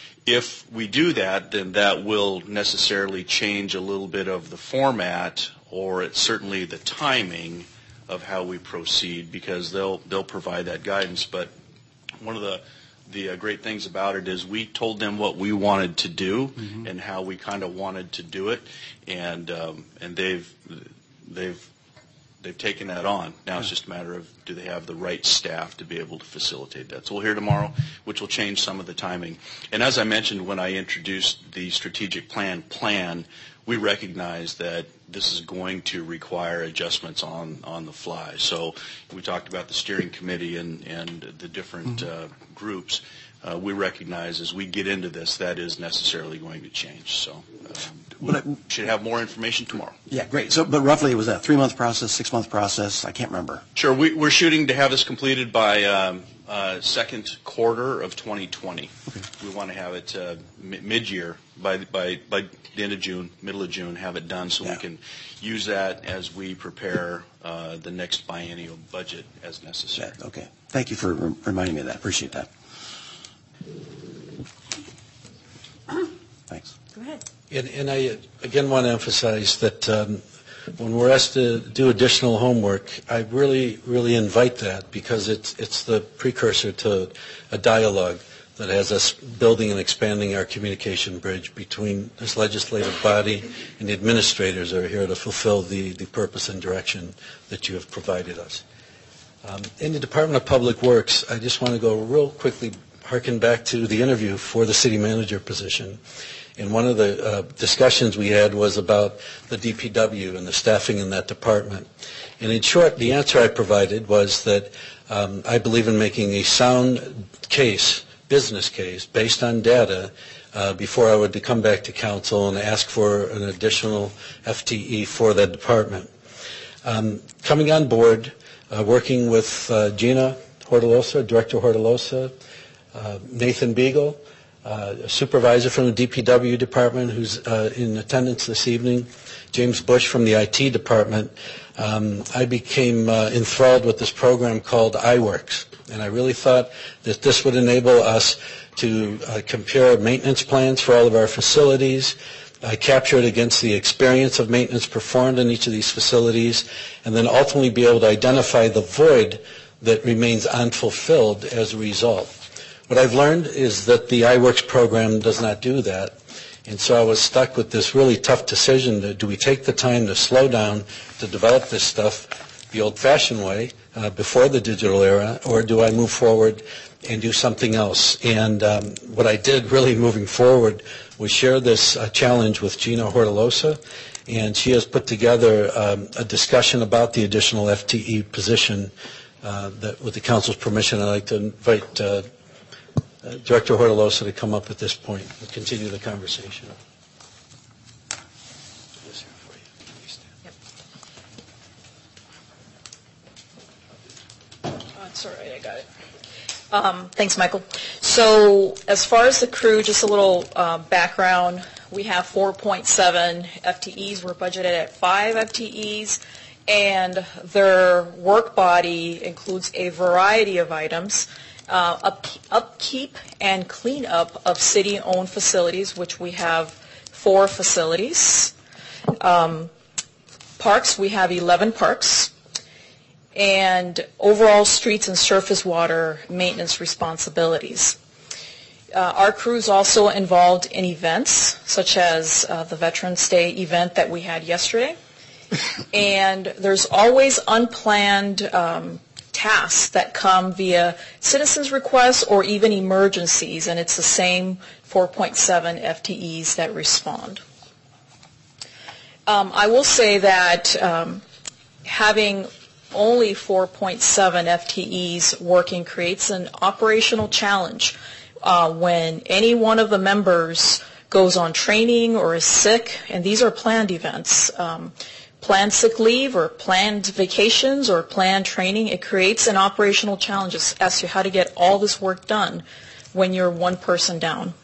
Speaker 11: If we do that, then that will necessarily change a little bit of the format, or it's certainly the timing of how we proceed, because they'll they'll provide that guidance. But one of the the uh, great things about it is we told them what we wanted to do mm-hmm. and how we kind of wanted to do it, and um, and they've they've They've taken that on. Now it's just a matter of, do they have the right staff to be able to facilitate that? So we'll hear tomorrow, which will change some of the timing. And as I mentioned when I introduced the strategic plan plan, we recognize that this is going to require adjustments on, on the fly. So we talked about the steering committee and, and the different uh, groups. Uh, we recognize as we get into this, that is necessarily going to change. So uh, we should have more information tomorrow.
Speaker 10: Yeah, great. So, but roughly it was a three-month process, six-month process? I can't remember.
Speaker 11: Sure. We, we're shooting to have this completed by um, uh, second quarter of twenty twenty. Okay. We want to have it uh, mid-year, by, by, by the end of June, middle of June, have it done so yeah. we can use that as we prepare uh, the next biennial budget as necessary.
Speaker 10: Yeah, okay. Thank you for re- reminding me of that. Appreciate that. Thanks.
Speaker 7: Go ahead.
Speaker 8: And, and I, again, want to emphasize that um, when we're asked to do additional homework, I really, really invite that, because it's, it's the precursor to a dialogue that has us building and expanding our communication bridge between this legislative body and the administrators who are here to fulfill the, the purpose and direction that you have provided us. Um, in the Department of Public Works, I just want to go real quickly, harken back to the interview for the city manager position. And one of the uh, discussions we had was about the D P W and the staffing in that department. And in short, the answer I provided was that um, I believe in making a sound case, business case, based on data uh, before I would come back to council and ask for an additional F T E for that department. Um, coming on board, uh, working with uh, Gina Hortolosa, Director Hortolosa, uh, Nathan Beagle, Uh, a supervisor from the D P W department who's uh, in attendance this evening, James Bush from the I T department. Um, I became uh, enthralled with this program called iWorks, and I really thought that this would enable us to uh, compare maintenance plans for all of our facilities, uh, capture it against the experience of maintenance performed in each of these facilities, and then ultimately be able to identify the void that remains unfulfilled as a result. What I've learned is that the iWorks program does not do that. And so I was stuck with this really tough decision. To, do we take the time to slow down to develop this stuff the old-fashioned way uh, before the digital era, or do I move forward and do something else? And um, what I did really moving forward was share this uh, challenge with Gina Hortolosa, and she has put together um, a discussion about the additional F T E position uh, that, with the council's permission, I'd like to invite uh, Uh, Director Hortolosa to come up at this point and continue the conversation.
Speaker 9: Yep. Oh, it's all right, I got it. Um, thanks, Michael. So as far as the crew, just a little uh, background. We have four point seven F T Es. We're budgeted at five F T Es, and their work body includes a variety of items. Uh, up, upkeep and cleanup of city-owned facilities, which we have four facilities. Um, parks, we have eleven parks. And overall streets and surface water maintenance responsibilities. Uh, our crew is also involved in events, such as uh, the Veterans Day event that we had yesterday. And there's always unplanned um, tasks that come via citizens' requests or even emergencies, and it's the same four point seven F T Es that respond. Um, I will say that um, having only four point seven F T Es working creates an operational challenge uh, when any one of the members goes on training or is sick, and these are planned events. Um, planned sick leave or planned vacations or planned training, it creates an operational challenge as, as to how to get all this work done when you're one person down.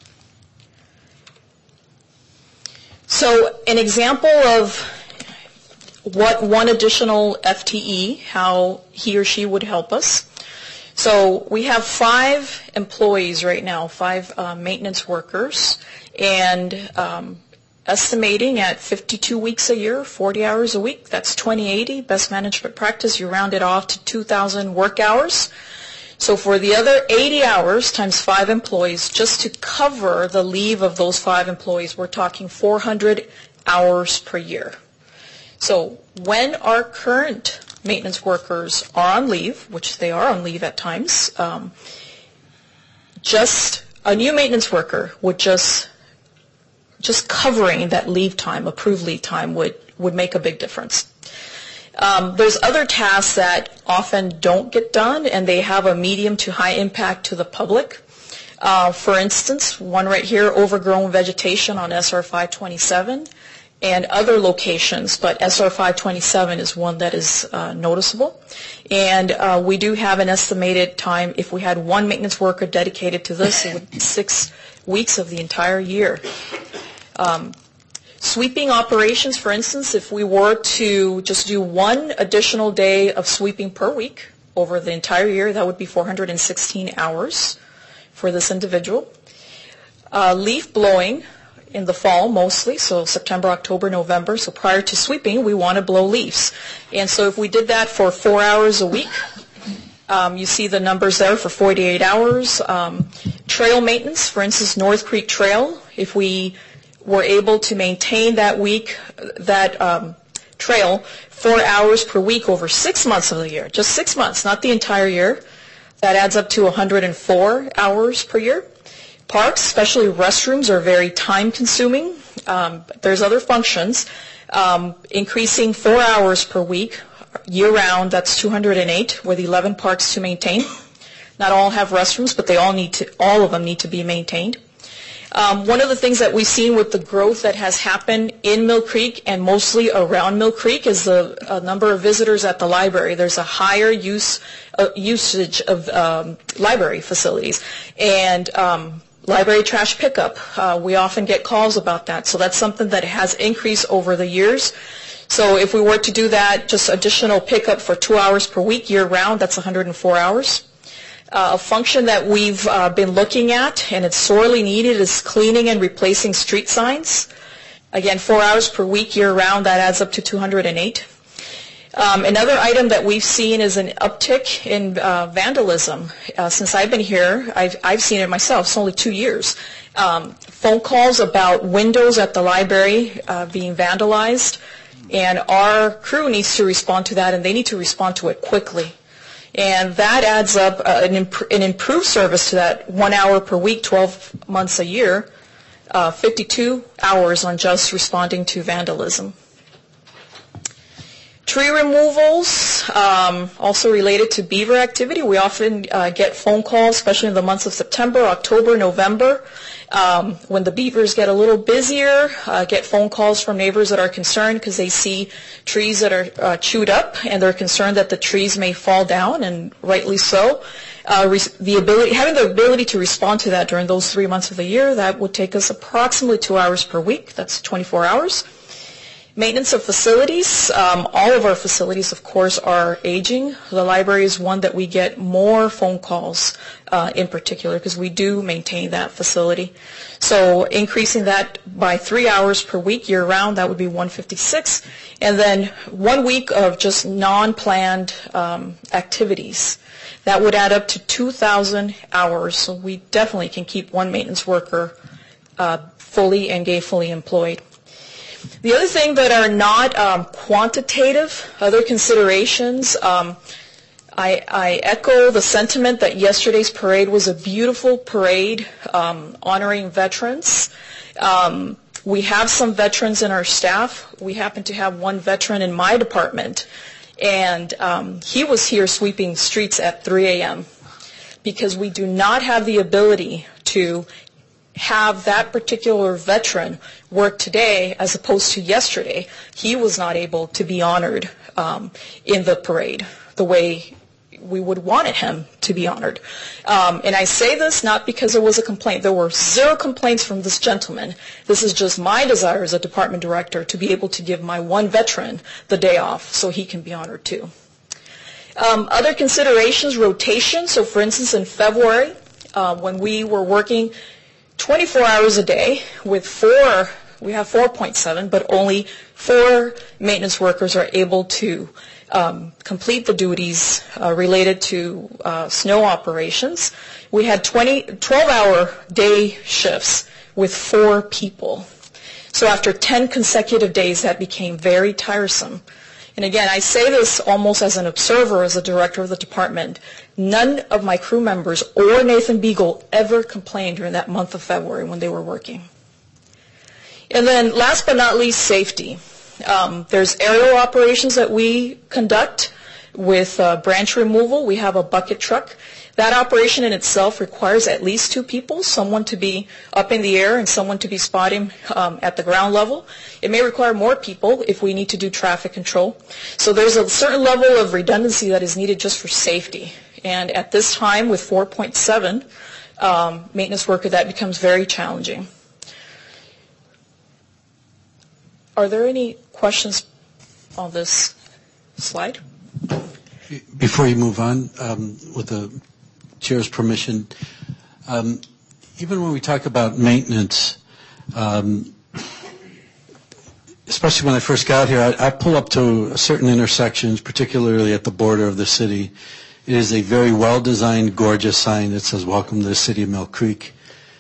Speaker 9: So an example of what one additional F T E, how he or she would help us. So we have five employees right now, five uh, maintenance workers, and um, estimating at fifty-two weeks a year, forty hours a week, that's twenty eighty. Best management practice, you round it off to two thousand work hours. So for the other eighty hours times five employees, just to cover the leave of those five employees, we're talking four hundred hours per year. So when our current maintenance workers are on leave, which they are on leave at times, um, just a new maintenance worker would just just covering that leave time, approved leave time, would, would make a big difference. Um, there's other tasks that often don't get done, and they have a medium to high impact to the public. Uh, for instance, one right here, overgrown vegetation on S R five twenty-seven, and other locations, but S R five twenty-seven is one that is uh, noticeable. And uh, we do have an estimated time, if we had one maintenance worker dedicated to this, it would be six weeks of the entire year. Um, sweeping operations, for instance, if we were to just do one additional day of sweeping per week over the entire year, that would be four hundred sixteen hours for this individual. Uh, leaf blowing in the fall mostly, so September, October, November. So prior to sweeping, we want to blow leaves. And so if we did that for four hours a week, um, you see the numbers there for forty-eight hours. Um, trail maintenance, for instance, North Creek Trail, if we were able to maintain that week, that um, trail, four hours per week over six months of the year, just six months, not the entire year, that adds up to one hundred four hours per year. Parks, especially restrooms, are very time-consuming. Um, there's other functions. Um, increasing four hours per week, year-round, that's two hundred eight, with eleven parks to maintain. Not all have restrooms, but they all need to. All of them need to be maintained. Um, one of the things that we've seen with the growth that has happened in Mill Creek and mostly around Mill Creek is the uh, number of visitors at the library. There's a higher use uh, usage of um, library facilities. And um, library trash pickup, uh, we often get calls about that. So that's something that has increased over the years. So if we were to do that, just additional pickup for two hours per week year-round, that's one hundred four hours. Uh, a function that we've uh, been looking at, and it's sorely needed, is cleaning and replacing street signs. Again, four hours per week year-round, that adds up to two hundred eight. Um, another item that we've seen is an uptick in uh, vandalism. Uh, since I've been here, I've, I've seen it myself. It's only two years. Um, phone calls about windows at the library uh, being vandalized, and our crew needs to respond to that, and they need to respond to it quickly. And that adds up uh, an, imp- an improved service to that one hour per week, twelve months a year, uh, fifty-two hours on just responding to vandalism. Tree removals, um, also related to beaver activity. We often uh, get phone calls, especially in the months of September, October, November, um, when the beavers get a little busier, uh, get phone calls from neighbors that are concerned because they see trees that are uh, chewed up, and they're concerned that the trees may fall down, and rightly so. Uh, res- the ability, having the ability to respond to that during those three months of the year, that would take us approximately two hours per week. That's twenty-four hours. Maintenance of facilities. Um, all of our facilities, of course, are aging. The library is one that we get more phone calls uh, in particular because we do maintain that facility. So increasing that by three hours per week year-round, that would be one hundred fifty-six. And then one week of just non-planned um, activities. That would add up to two thousand hours. So we definitely can keep one maintenance worker uh, fully and gainfully employed. The other thing that are not um, quantitative, other considerations, um, I, I echo the sentiment that yesterday's parade was a beautiful parade um, honoring veterans. Um, we have some veterans in our staff. We happen to have one veteran in my department, and um, he was here sweeping streets at three a.m. because we do not have the ability to have that particular veteran work today as opposed to yesterday. He was not able to be honored um, in the parade the way we would wanted him to be honored. Um, and I say this not because there was a complaint. There were zero complaints from this gentleman. This is just my desire as a department director to be able to give my one veteran the day off so he can be honored too. Um, other considerations, rotation. So for instance, in February, uh, when we were working twenty-four hours a day with four, we have four point seven, but only four maintenance workers are able to um, complete the duties uh, related to uh, snow operations. We had twelve-hour day shifts with four people. So after ten consecutive days, that became very tiresome. And again, I say this almost as an observer, as a director of the department. None of my crew members or Nathan Beagle ever complained during that month of February when they were working. And then last but not least, safety. Um, there's aerial operations that we conduct with uh, branch removal. We have a bucket truck. That operation in itself requires at least two people, someone to be up in the air and someone to be spotting um, at the ground level. It may require more people if we need to do traffic control. So there's a certain level of redundancy that is needed just for safety. And at this time, with four point seven um, maintenance worker, that becomes very challenging. Are there any questions on this slide?
Speaker 8: Before you move on, um, with the Chair's permission, um, even when we talk about maintenance, um, especially when I first got here, I, I pull up to certain intersections, particularly at the border of the city. It is a very well-designed, gorgeous sign that says, "Welcome to the City of Mill Creek."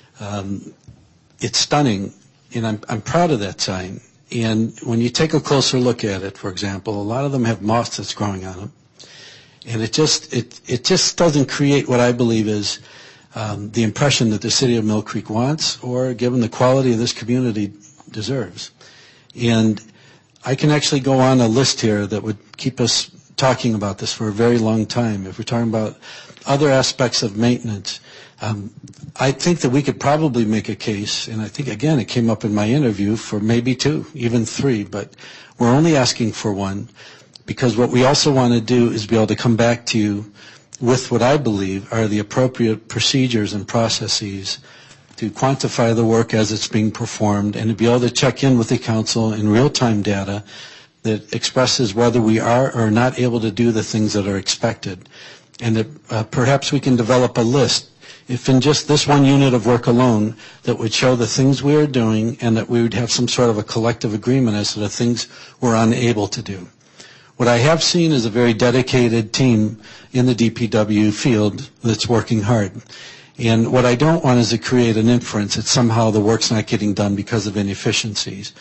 Speaker 8: Um, it's stunning, and I'm, I'm proud of that sign. And when you take a closer look at it, for example, a lot of them have moss that's growing on them. And it just it it just doesn't create what I believe is um, the impression that the City of Mill Creek wants, or given the quality of this community, deserves. And I can actually go on a list here that would keep us talking about this for a very long time. If we're talking about other aspects of maintenance, um, I think that we could probably make a case, and I think, again, it came up in my interview, for maybe two, even three, but we're only asking for one. Because what we also want to do is be able to come back to you with what I believe are the appropriate procedures and processes to quantify the work as it's being performed, and to be able to check in with the council in real-time data that expresses whether we are or are not able to do the things that are expected. And that uh, perhaps we can develop a list, if in just this one unit of work alone, that would show the things we are doing, and that we would have some sort of a collective agreement as to the things we're unable to do. What I have seen is a very dedicated team in the D P W field that's working hard. And what I don't want is to create an inference that somehow the work's not getting done because of inefficiencies.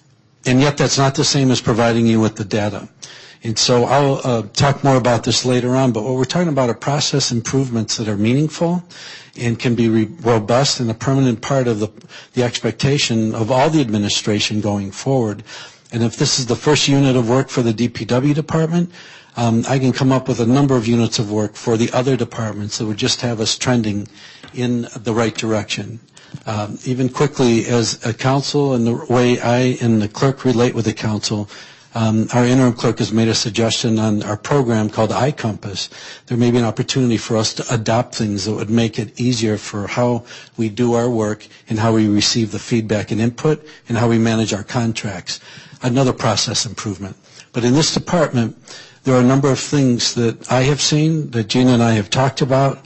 Speaker 8: And yet that's not the same as providing you with the data. And so I'll uh, talk more about this later on, but what we're talking about are process improvements that are meaningful and can be re- robust and a permanent part of the, the expectation of all the administration going forward. And if this is the first unit of work for the D P W department, um, I can come up with a number of units of work for the other departments that would just have us trending in the right direction. Um, even quickly, as a council and the way I and the clerk relate with the council, um, our interim clerk has made a suggestion on our program called iCompass. There may be an opportunity for us to adopt things that would make it easier for how we do our work and how we receive the feedback and input and how we manage our contracts. Another process improvement. But in this department, there are a number of things that I have seen, that Gina and I have talked about,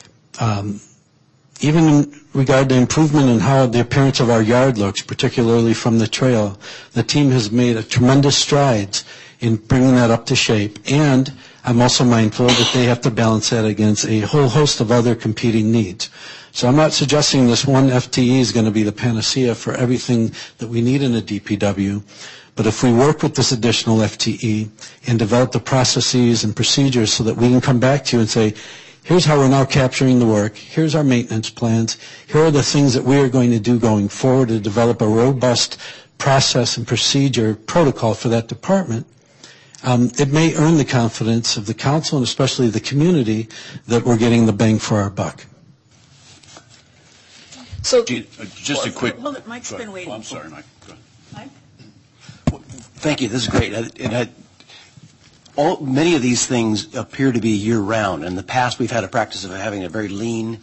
Speaker 8: um, even in regard to improvement in how the appearance of our yard looks, particularly from the trail. The team has made a tremendous strides in bringing that up to shape. And I'm also mindful that they have to balance that against a whole host of other competing needs. So I'm not suggesting this one F T E is going to be the panacea for everything that we need in a D P W, but if we work with this additional F T E and develop the processes and procedures so that we can come back to you and say, here's how we're now capturing the work, here's our maintenance plans, here are the things that we are going to do going forward to develop a robust process and procedure protocol for that department, um, it may earn the confidence of the council and especially the community that we're getting the bang for our buck.
Speaker 9: So,
Speaker 6: just a quick.
Speaker 1: Hold it, Mike's been waiting.
Speaker 6: Oh, I'm sorry, Mike. Go ahead.
Speaker 1: Mike?
Speaker 10: Thank you. This is great. And I, all, many of these things appear to be year-round. In the past, we've had a practice of having a very lean,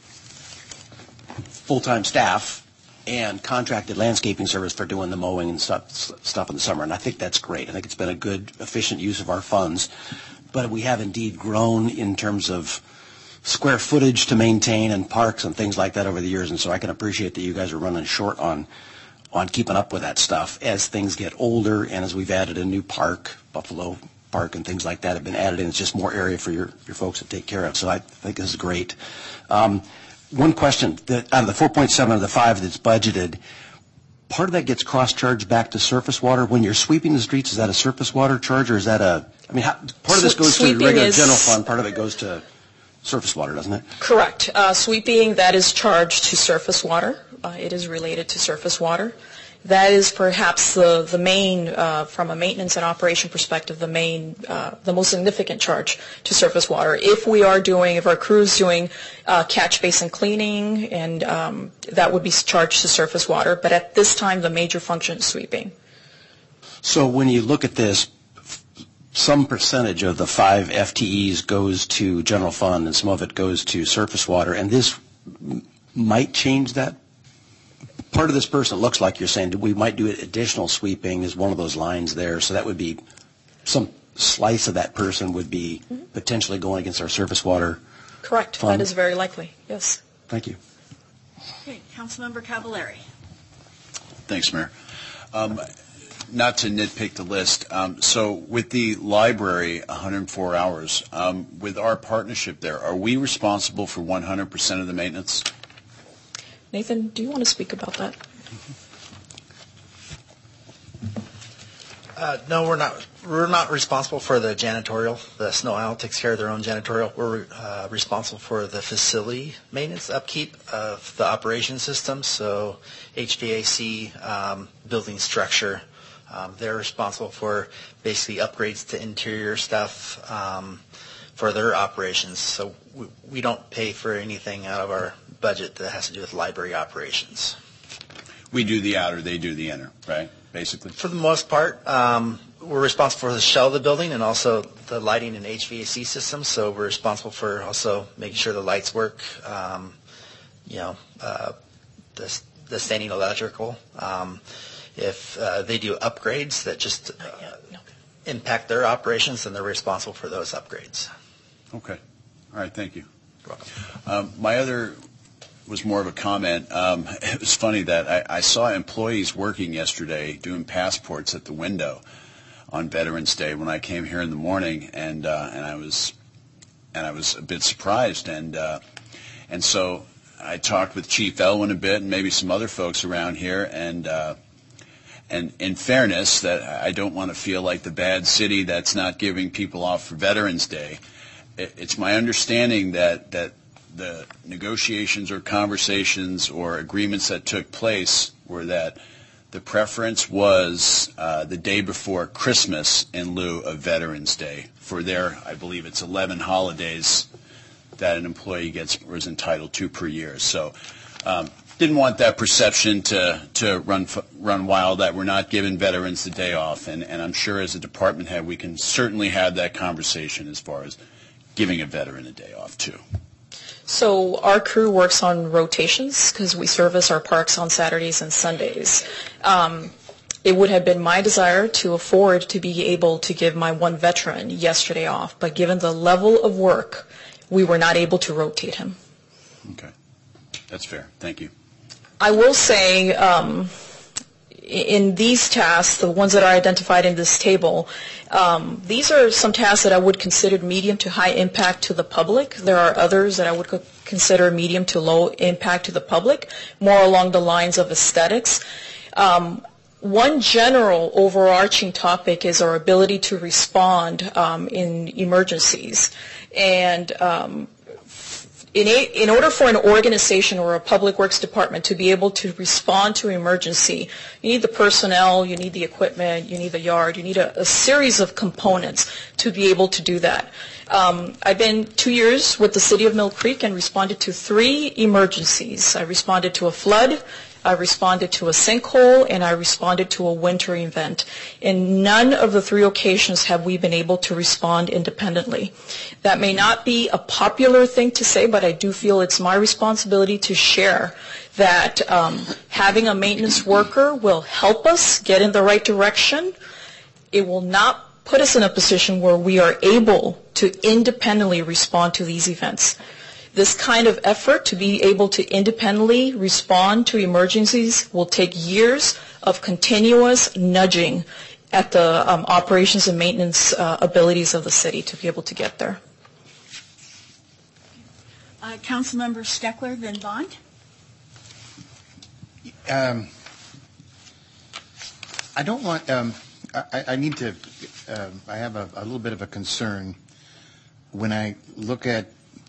Speaker 10: full-time staff and contracted landscaping service for doing the mowing and stuff, stuff in the summer. And I think that's great. I think it's been a good, efficient use of our funds. But we have indeed grown in terms of square footage to maintain and parks and things like that over the years. And so I can appreciate that you guys are running short on on keeping up with that stuff as things get older and as we've added a new park, Buffalo Park and things like that have been added in. It's just more area for your, your folks to take care of. So I think this is great. Um, one question, that out of the four point seven of the five that's budgeted, part of that gets cross-charged back to surface water. When you're sweeping the streets, is that a surface water charge or is that a, I mean, how, part of this goes to the regular
Speaker 9: is,
Speaker 10: general fund, part of it goes to surface water, doesn't it?
Speaker 9: Correct. Uh, sweeping, that is charged to surface water. Uh, it is related to surface water. That is perhaps the, the main, uh, from a maintenance and operation perspective, the main, uh, the most significant charge to surface water. If we are doing, if our crew is doing uh, catch basin cleaning, and um, that would be charged to surface water. But at this time, the major function is sweeping.
Speaker 10: So when you look at this, some percentage of the five F T Es goes to general fund and some of it goes to surface water, and this might change that. Part of this person, it looks like you're saying we might do additional sweeping is one of those lines there, so that would be some slice of that person would be mm-hmm. potentially going against our surface water.
Speaker 9: Correct.
Speaker 10: Fund.
Speaker 9: That is very likely, yes.
Speaker 10: Thank you.
Speaker 1: Okay, Councilmember Cavallari.
Speaker 6: Thanks, Mayor. Um, not to nitpick the list, um, so with the library, one hundred four hours, um, with our partnership there, are we responsible for one hundred percent of the maintenance?
Speaker 9: Nathan, do you want to speak about that?
Speaker 12: Uh, no, we're not. We're not responsible for the janitorial. The Snow Isle takes care of their own janitorial. We're uh, responsible for the facility maintenance, upkeep of the operation system. So H V A C, um, building structure. Um, they're responsible for basically upgrades to interior stuff um, for their operations. So we, we don't pay for anything out of our budget that has to do with library operations.
Speaker 6: We do the outer, they do the inner, right, basically?
Speaker 12: For the most part, um, we're responsible for the shell of the building and also the lighting and H V A C systems, so we're responsible for also making sure the lights work, um, you know, uh, the, the standing electrical. Um, if uh, they do upgrades that just uh, impact their operations, then they're responsible for those upgrades.
Speaker 6: Okay. All right, thank you.
Speaker 12: You're welcome.
Speaker 6: Um, my other was more of a comment. Um, it was funny that I, I saw employees working yesterday doing passports at the window on Veterans Day when I came here in the morning, and uh, and I was and I was a bit surprised, and uh, and so I talked with Chief Elwin a bit and maybe some other folks around here, and uh, and in fairness, that I don't want to feel like the bad city that's not giving people off for Veterans Day. It, it's my understanding that that. the negotiations or conversations or agreements that took place were that the preference was uh, the day before Christmas in lieu of Veterans Day for their, I believe it's eleven holidays that an employee gets or is entitled to per year. So um, didn't want that perception to, to run run wild that we're not giving veterans the day off. And, and I'm sure as a department head we can certainly have that conversation as far as giving a veteran a day off too.
Speaker 9: So our crew works on rotations because we service our parks on Saturdays and Sundays. Um, it would have been my desire to afford to be able to give my one veteran yesterday off, but given the level of work, we were not able to rotate him.
Speaker 6: Okay. That's fair. Thank you.
Speaker 9: I will say, um, in these tasks, the ones that are identified in this table, um, these are some tasks that I would consider medium to high impact to the public. There are others that I would co- consider medium to low impact to the public, more along the lines of aesthetics. Um, one general overarching topic is our ability to respond um, in emergencies. And um, In, a, in order for an organization or a public works department to be able to respond to emergency, you need the personnel, you need the equipment, you need the yard, you need a, a series of components to be able to do that. Um, I've been two years with the City of Mill Creek and responded to three emergencies. I responded to a flood, I responded to a sinkhole, and I responded to a winter event. In none of the three occasions have we been able to respond independently. That may not be a popular thing to say, but I do feel it's my responsibility to share that um, having a maintenance worker will help us get in the right direction. It will not put us in a position where we are able to independently respond to these events. This kind of effort to be able to independently respond to emergencies will take years of continuous nudging at the um, operations and maintenance uh, abilities of the city to be able to get there.
Speaker 1: Uh, Councilmember Steckler, then Bond.
Speaker 13: Um, I don't want, um, I, I need to, uh, I have a, a little bit of a concern when I look at,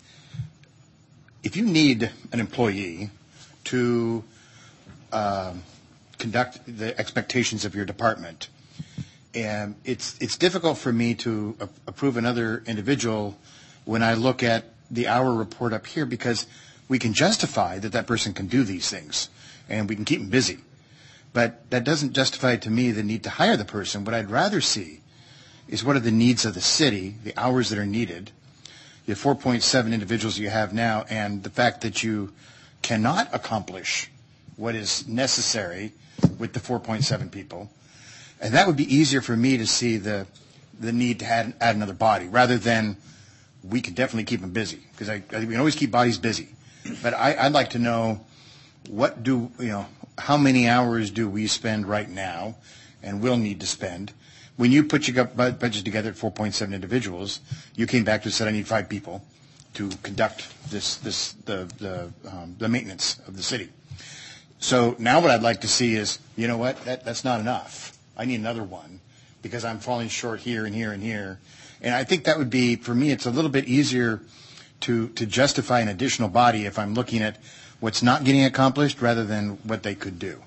Speaker 13: if you need an employee to uh, conduct the expectations of your department, and it's it's difficult for me to a- approve another individual when I look at the hour report up here, because we can justify that that person can do these things and we can keep them busy. But that doesn't justify to me the need to hire the person. What I'd rather see is what are the needs of the city, the hours that are needed, the four point seven individuals you have now, and the fact that you cannot accomplish what is necessary with the four point seven people. And that would be easier for me to see the the need to add, add another body, rather than we can definitely keep them busy, because I, I, we can always keep bodies busy. But I, I'd like to know what do, you know, how many hours do we spend right now and will need to spend? When you put your budget together at four point seven individuals, you came back to and said, I need five people to conduct this, this the, the, um, the maintenance of the city. So now what I'd like to see is, you know what, that, that's not enough. I need another one because I'm falling short here and here and here. And I think that would be, for me, it's a little bit easier to, to justify an additional body if I'm looking at what's not getting accomplished rather than what they could do.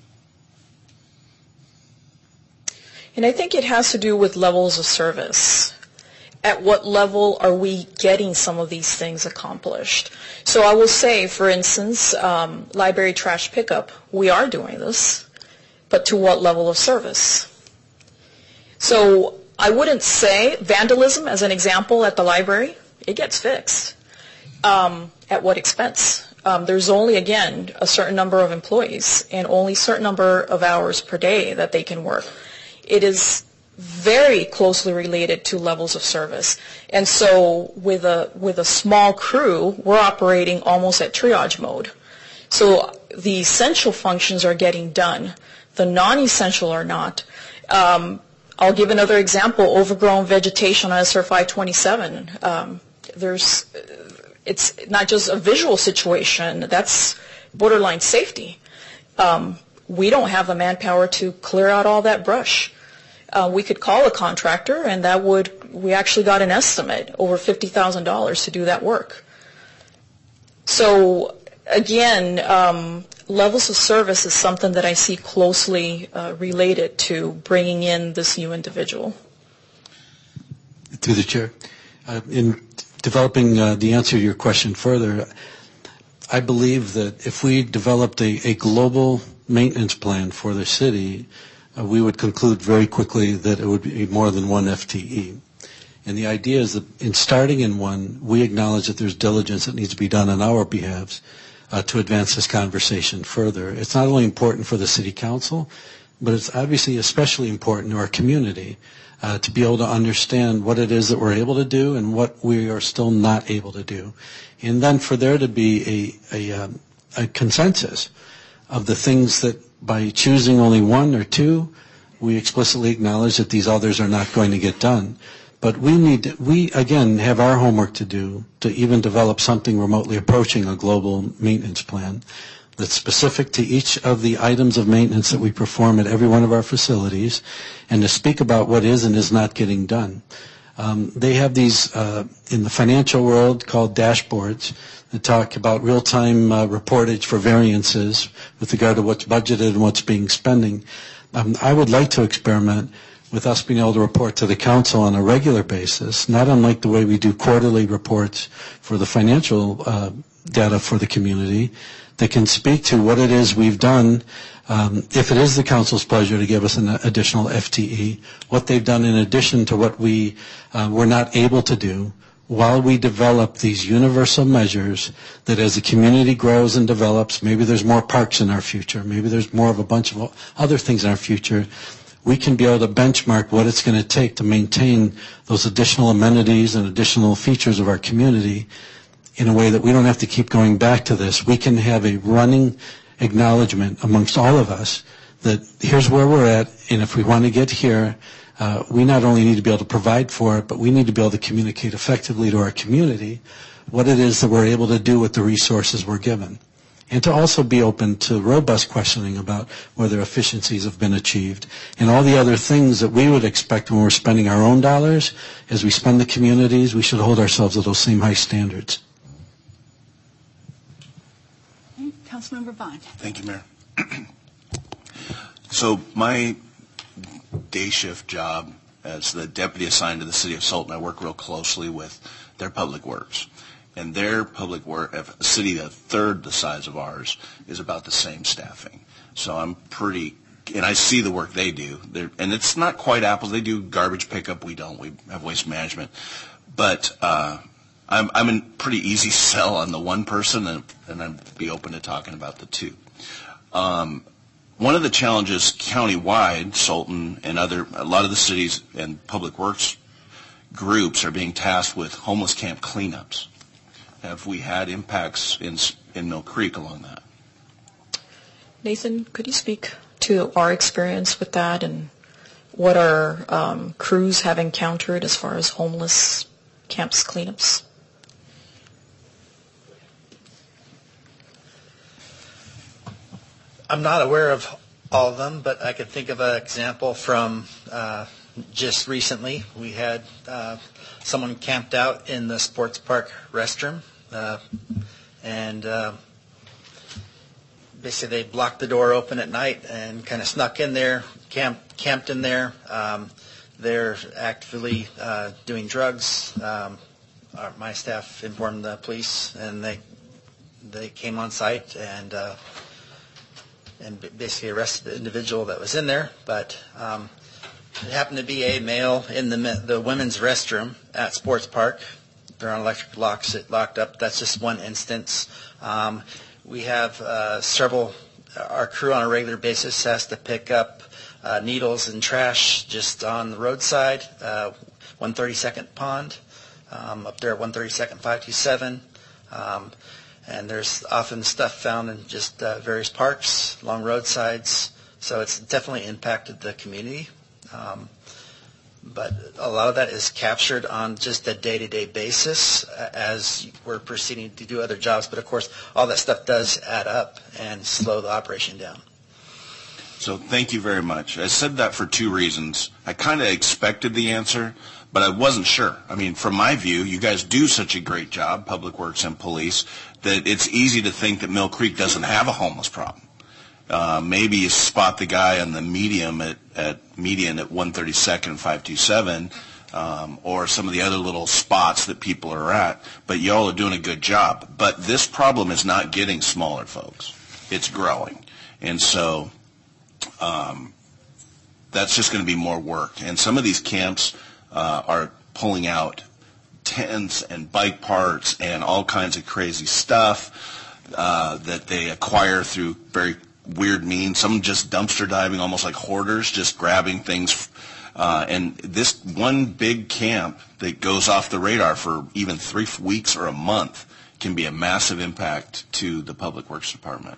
Speaker 9: And I think it has to do with levels of service. At what level are we getting some of these things accomplished? So I will say, for instance, um, library trash pickup, we are doing this, but to what level of service? So I wouldn't say vandalism, as an example, at the library, it gets fixed. Um, at what expense? Um, there's only, again, a certain number of employees and only a certain number of hours per day that they can work. It is very closely related to levels of service. And so with a with a small crew, we're operating almost at triage mode. So the essential functions are getting done. The non-essential are not. Um, I'll give another example, overgrown vegetation on S R five twenty-seven. Um, there's, it's not just a visual situation, that's borderline safety. Um, we don't have the manpower to clear out all that brush. Uh, we could call a contractor, and that would, we actually got an estimate, over fifty thousand dollars to do that work. So again, um, levels of service is something that I see closely uh, related to bringing in this new individual.
Speaker 8: Through the chair, uh, in developing uh, the answer to your question further, I believe that if we developed a, a global maintenance plan for the city, uh, we would conclude very quickly that it would be more than one F T E. And the idea is that in starting in one, we acknowledge that there's diligence that needs to be done on our behalves uh, to advance this conversation further. It's not only important for the city council, but it's obviously especially important to our community uh, to be able to understand what it is that we're able to do and what we are still not able to do. And then for there to be a, a, um, a consensus of the things that by choosing only one or two, we explicitly acknowledge that these others are not going to get done. But we need, to, we again have our homework to do to even develop something remotely approaching a global maintenance plan that's specific to each of the items of maintenance that we perform at every one of our facilities, and to speak about what is and is not getting done. Um, they have these uh, in the financial world called dashboards that talk about real-time uh, reportage for variances with regard to what's budgeted and what's being spending. Um, I would like to experiment with us being able to report to the council on a regular basis, not unlike the way we do quarterly reports for the financial uh, data for the community, that can speak to what it is we've done, um, if it is the council's pleasure to give us an additional F T E, what they've done in addition to what we uh, were not able to do, while we develop these universal measures that as the community grows and develops, maybe there's more parks in our future, maybe there's more of a bunch of other things in our future, we can be able to benchmark what it's going to take to maintain those additional amenities and additional features of our community in a way that we don't have to keep going back to this. We can have a running acknowledgement amongst all of us that here's where we're at, and if we want to get here, uh, we not only need to be able to provide for it, but we need to be able to communicate effectively to our community what it is that we're able to do with the resources we're given. And to also be open to robust questioning about whether efficiencies have been achieved and all the other things that we would expect when we're spending our own dollars. As we spend the communities, we should hold ourselves to those same high standards.
Speaker 1: Councilmember Bond.
Speaker 6: Thank you, Mayor. So my day shift job as the deputy assigned to the city of Sultan, I work real closely with their public works. And their public work, a city a third the size of ours, is about the same staffing. So I'm pretty, and I see the work they do. They're, and it's not quite apples. They do garbage pickup. We don't. We have waste management. But uh, I'm, I'm a pretty easy sell on the one person, and, and I'd be open to talking about the two. Um, one of the challenges countywide, Sultan and other, a lot of the cities and public works groups are being tasked with homeless camp cleanups. Have we had impacts in, in Mill Creek along that?
Speaker 9: Nathan, could you speak to our experience with that and what our um, crews have encountered as far as homeless camps cleanups?
Speaker 12: I'm not aware of all of them, but I could think of an example from uh, just recently. We had uh, someone camped out in the sports park restroom, uh, and uh, basically they blocked the door open at night and kind of snuck in there, camp, camped in there. Um, they're actively uh, doing drugs. Um, our, my staff informed the police, and they they came on site and uh, and basically arrested the individual that was in there. But um, it happened to be a male in the the women's restroom at Sports Park. They're on electric locks. It locked up. That's just one instance. Um, we have uh, several. Our crew on a regular basis has to pick up uh, needles and trash just on the roadside. Uh, one thirty-second Pond, um, up there at one thirty-second five two seven. Um, and there's often stuff found in just uh, various parks, along roadsides. So it's definitely impacted the community. Um, but a lot of that is captured on just a day-to-day basis as we're proceeding to do other jobs. But, of course, all that stuff does add up and slow the operation down.
Speaker 6: So thank you very much. I said that for two reasons. I kind of expected the answer, but I wasn't sure. I mean, from my view, you guys do such a great job, Public Works and Police, that it's easy to think that Mill Creek doesn't have a homeless problem. Uh, maybe you spot the guy on the medium at, at median at one thirty-second five two seven, um, or some of the other little spots that people are at, but y'all are doing a good job. But this problem is not getting smaller, folks. It's growing. And so um, that's just going to be more work. And some of these camps uh, are pulling out tents and bike parts and all kinds of crazy stuff uh, that they acquire through very weird means. Some just dumpster diving, almost like hoarders, just grabbing things. Uh, and this one big camp that goes off the radar for even three weeks or a month can be a massive impact to the Public Works Department.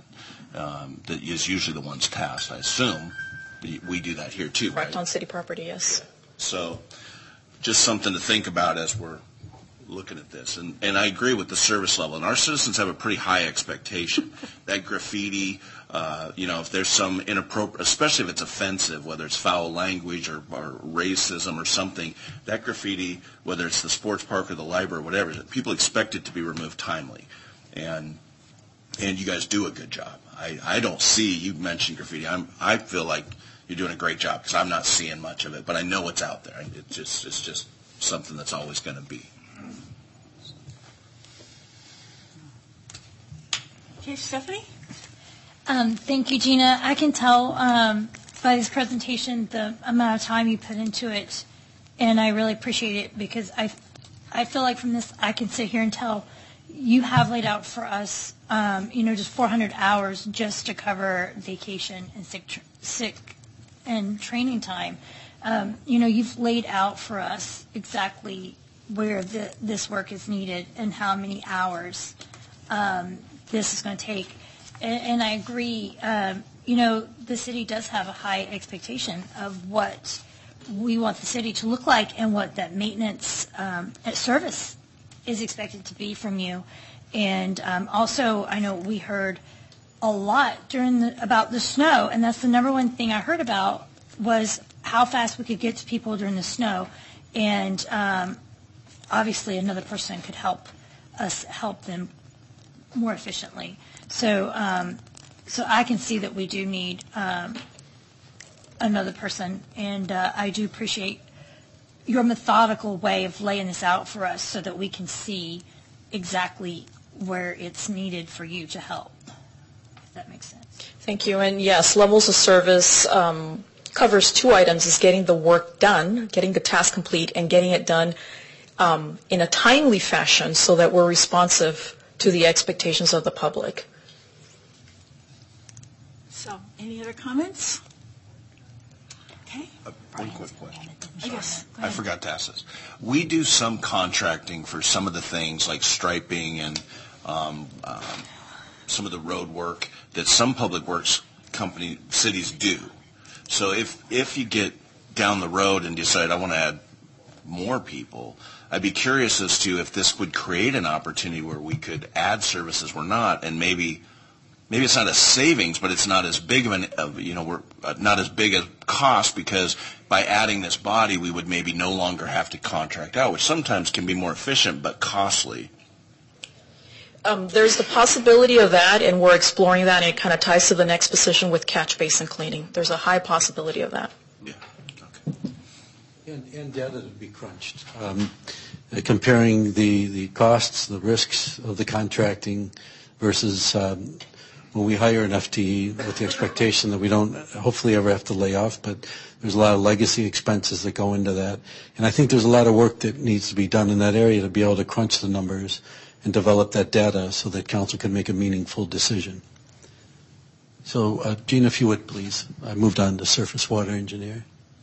Speaker 6: um, that is usually the ones tasked. I assume we we do that here too,
Speaker 9: Correct,
Speaker 6: right?
Speaker 9: on city property, yes.
Speaker 6: So just something to think about as we're looking at this. And, and I agree with the service level. And our citizens have a pretty high expectation. That graffiti, uh, you know, if there's some inappropriate, especially if it's offensive, whether it's foul language or, or racism or something, that graffiti, whether it's the sports park or the library or whatever, people expect it to be removed timely. And and you guys do a good job. I, I don't see, you mentioned graffiti. I'm, I feel like you're doing a great job because I'm not seeing much of it, but I know it's out there. It's just, it's just something that's always going to be.
Speaker 1: Okay, Stephanie?
Speaker 7: Um, thank you, Gina. I can tell um, by this presentation the amount of time you put into it, and I really appreciate it because I, I feel like from this I can sit here and tell you have laid out for us, um, you know, just four hundred hours just to cover vacation and sick, tr- sick and training time. Um, you know, you've laid out for us exactly where the, this work is needed and how many hours um, this is going to take. And, and I agree, um, you know, the city does have a high expectation of what we want the city to look like and what that maintenance um, service is expected to be from you. And um, also, I know we heard a lot during the, about the snow, and that's the number one thing I heard about was how fast we could get to people during the snow. And um, obviously another person could help us help them more efficiently. So um, so I can see that we do need um, another person, and uh, I do appreciate your methodical way of laying this out for us so that we can see exactly where it's needed for you to help, if that makes sense.
Speaker 9: Thank you. And yes, levels of service um, covers two items, is getting the work done, getting the task complete, and getting it done um, in a timely fashion so that we're responsive to the expectations of the public.
Speaker 1: So, any other comments? Okay.
Speaker 6: Uh, one quick question.
Speaker 1: I guess. Go
Speaker 6: I
Speaker 1: ahead.
Speaker 6: forgot to ask this. We do some contracting for some of the things like striping and um, um, some of the road work that some public works company cities do. So if if you get down the road and decide I want to add more people, I'd be curious as to if this would create an opportunity where we could add services we're not, and maybe maybe it's not a savings, but it's not as big of an of, you know we're uh, not as big a cost because by adding this body we would maybe no longer have to contract out, which sometimes can be more efficient but costly.
Speaker 9: Um, there's the possibility of that, and we're exploring that, and it kind of ties to the next position with catch basin cleaning. There's a high possibility of that.
Speaker 6: Yeah.
Speaker 8: And, and data to be crunched. Um, uh, comparing the, the costs, the risks of the contracting versus um, when we hire an F T E with the expectation that we don't hopefully ever have to lay off, but there's a lot of legacy expenses that go into that. And I think there's a lot of work that needs to be done in that area to be able to crunch the numbers and develop that data so that council can make a meaningful decision. So, uh, Gina, if you would, please. I moved on to surface water engineer.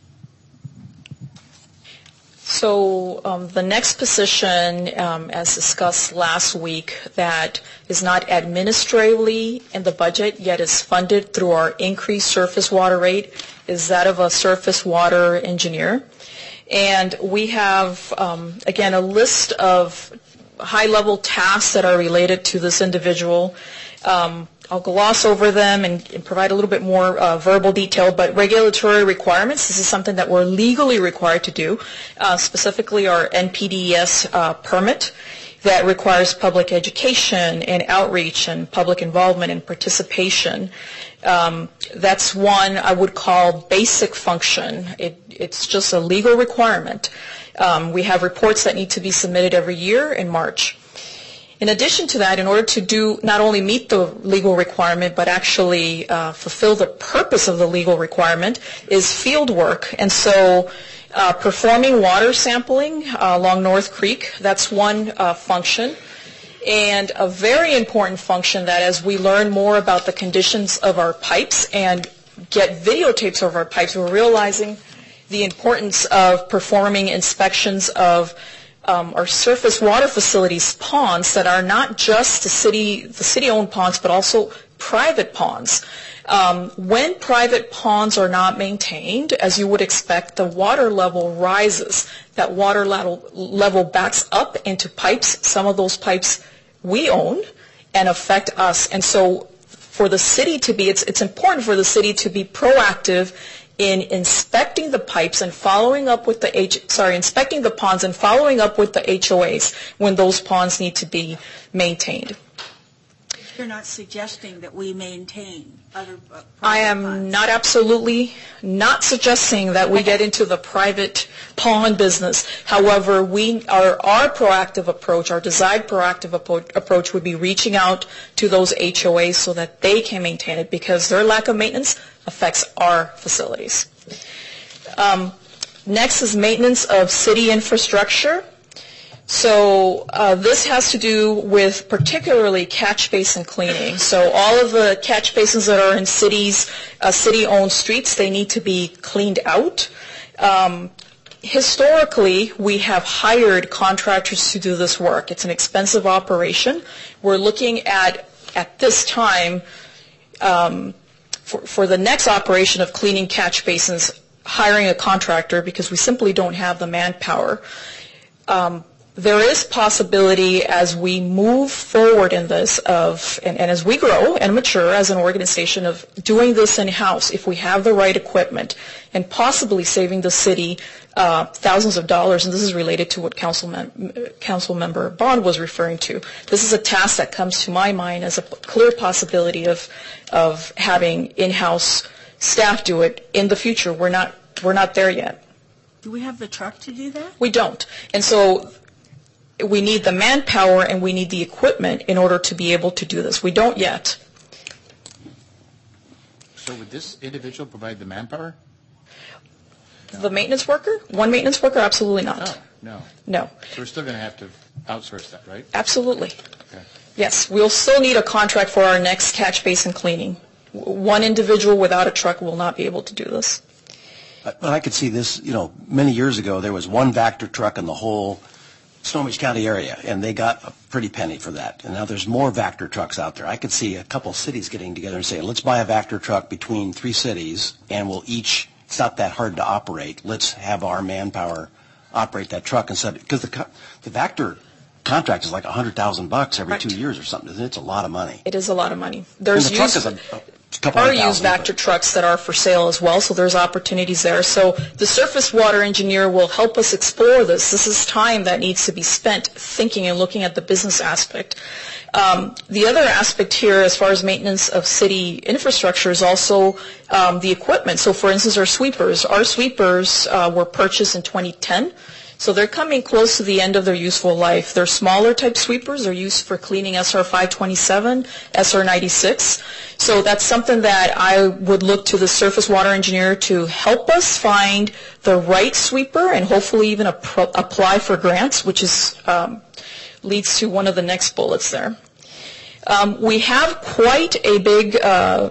Speaker 9: So um, the next position, um, as discussed last week, that is not administratively in the budget, yet is funded through our increased surface water rate, is that of a surface water engineer. And we have, um, again, a list of high-level tasks that are related to this individual. Um, I'll gloss over them and, and provide a little bit more uh, verbal detail, but regulatory requirements, this is something that we're legally required to do, uh, specifically our N P D E S uh, permit that requires public education and outreach and public involvement and participation. Um, that's one I would call basic function. It, it's just a legal requirement. Um, we have reports that need to be submitted every year in March. In addition to that, in order to do not only meet the legal requirement, but actually uh, fulfill the purpose of the legal requirement, is field work. And so uh, performing water sampling uh, along North Creek, that's one uh, function. And a very important function that as we learn more about the conditions of our pipes and get videotapes of our pipes, we're realizing the importance of performing inspections of Um, our surface water facilities ponds that are not just the city, the city-owned ponds, but also private ponds. Um, when private ponds are not maintained, as you would expect, the water level rises. That water level, level backs up into pipes. Some of those pipes we own and affect us. And so for the city to be, it's, it's important for the city to be proactive in inspecting the pipes and following up with the H, sorry, inspecting the ponds and following up with the H O As when those ponds need to be maintained.
Speaker 1: You're not suggesting that we maintain other uh,
Speaker 9: I am
Speaker 1: ponds.
Speaker 9: not absolutely not suggesting that we get into the private pond business. However, we our, our proactive approach, our desired proactive approach, approach would be reaching out to those H O As so that they can maintain it, because their lack of maintenance affects our facilities. Um, next is maintenance of city infrastructure. So uh, this has to do with particularly catch basin cleaning. So all of the catch basins that are in cities, uh, city-owned streets, they need to be cleaned out. Um, historically, we have hired contractors to do this work. It's an expensive operation. We're looking at, at this time, um, for, for the next operation of cleaning catch basins, hiring a contractor because we simply don't have the manpower. Um, There is possibility as we move forward in this of, and, and as we grow and mature as an organization, of doing this in-house if we have the right equipment, and possibly saving the city uh, thousands of dollars. And this is related to what Councilman, Council Member Bond was referring to. This is a task that comes to my mind as a clear possibility of, of having in-house staff do it in the future. We're not, we're not there yet.
Speaker 1: Do we have the truck to do that?
Speaker 9: We don't. And so we need the manpower and we need the equipment in order to be able to do this. We don't yet.
Speaker 13: So would this individual provide the manpower? No.
Speaker 9: The maintenance worker? One maintenance worker? Absolutely not.
Speaker 13: No, no.
Speaker 9: No.
Speaker 13: So we're still going to have to outsource that, right?
Speaker 9: Absolutely.
Speaker 13: Okay.
Speaker 9: Yes, we'll still need a contract for our next catch basin cleaning. One individual without a truck will not be able to do this.
Speaker 10: But I could see this, you know, many years ago, there was one Vactor truck in the whole Snohomish County area, and they got a pretty penny for that. And now there's more Vactor trucks out there. I could see a couple cities getting together and saying, let's buy a Vactor truck between three cities, and we'll each, it's not that hard to operate. Let's have our manpower operate that truck instead, because the, the Vactor contract is like a hundred thousand bucks every
Speaker 9: Right.
Speaker 10: two years or something. It's a lot of money.
Speaker 9: It is a lot of money. There's
Speaker 10: and the truck
Speaker 9: used,
Speaker 10: is a, a couple
Speaker 9: are
Speaker 10: hundred
Speaker 9: used
Speaker 10: thousand,
Speaker 9: Vactor trucks that are for sale as well, so there's opportunities there. So the surface water engineer will help us explore this. This is time that needs to be spent thinking and looking at the business aspect. Um, the other aspect here, as far as maintenance of city infrastructure, is also um, the equipment. So for instance, our sweepers. Our sweepers uh, were purchased in twenty ten. So they're coming close to the end of their useful life. They're smaller type sweepers. They're used for cleaning S R five twenty-seven, S R ninety-six. So that's something that I would look to the surface water engineer to help us find the right sweeper and hopefully even ap- apply for grants, which is um, leads to one of the next bullets there. Um, we have quite a big uh,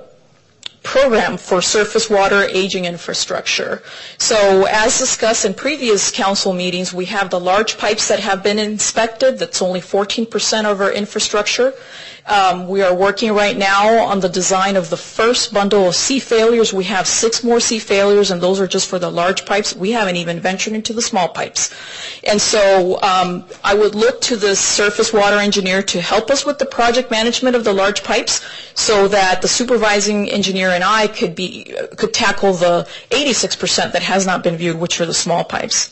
Speaker 9: program for surface water aging infrastructure. So as discussed in previous council meetings, we have the large pipes that have been inspected. That's only fourteen percent of our infrastructure. Um, we are working right now on the design of the first bundle of C failures. We have six more C failures, and those are just for the large pipes. We haven't even ventured into the small pipes. And so um, I would look to the surface water engineer to help us with the project management of the large pipes so that the supervising engineer and I could be could tackle the eighty-six percent that has not been viewed, which are the small pipes.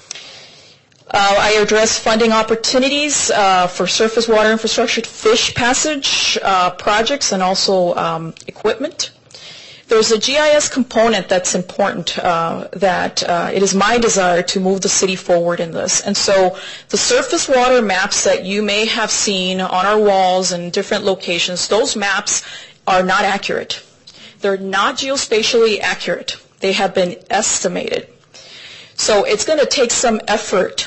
Speaker 9: Uh, I address funding opportunities uh, for surface water infrastructure, fish passage uh, projects, and also um, equipment. There's a G I S component that's important uh, that uh, it is my desire to move the city forward in this. And so the surface water maps that you may have seen on our walls in different locations, those maps are not accurate. They're not geospatially accurate. They have been estimated. So it's going to take some effort,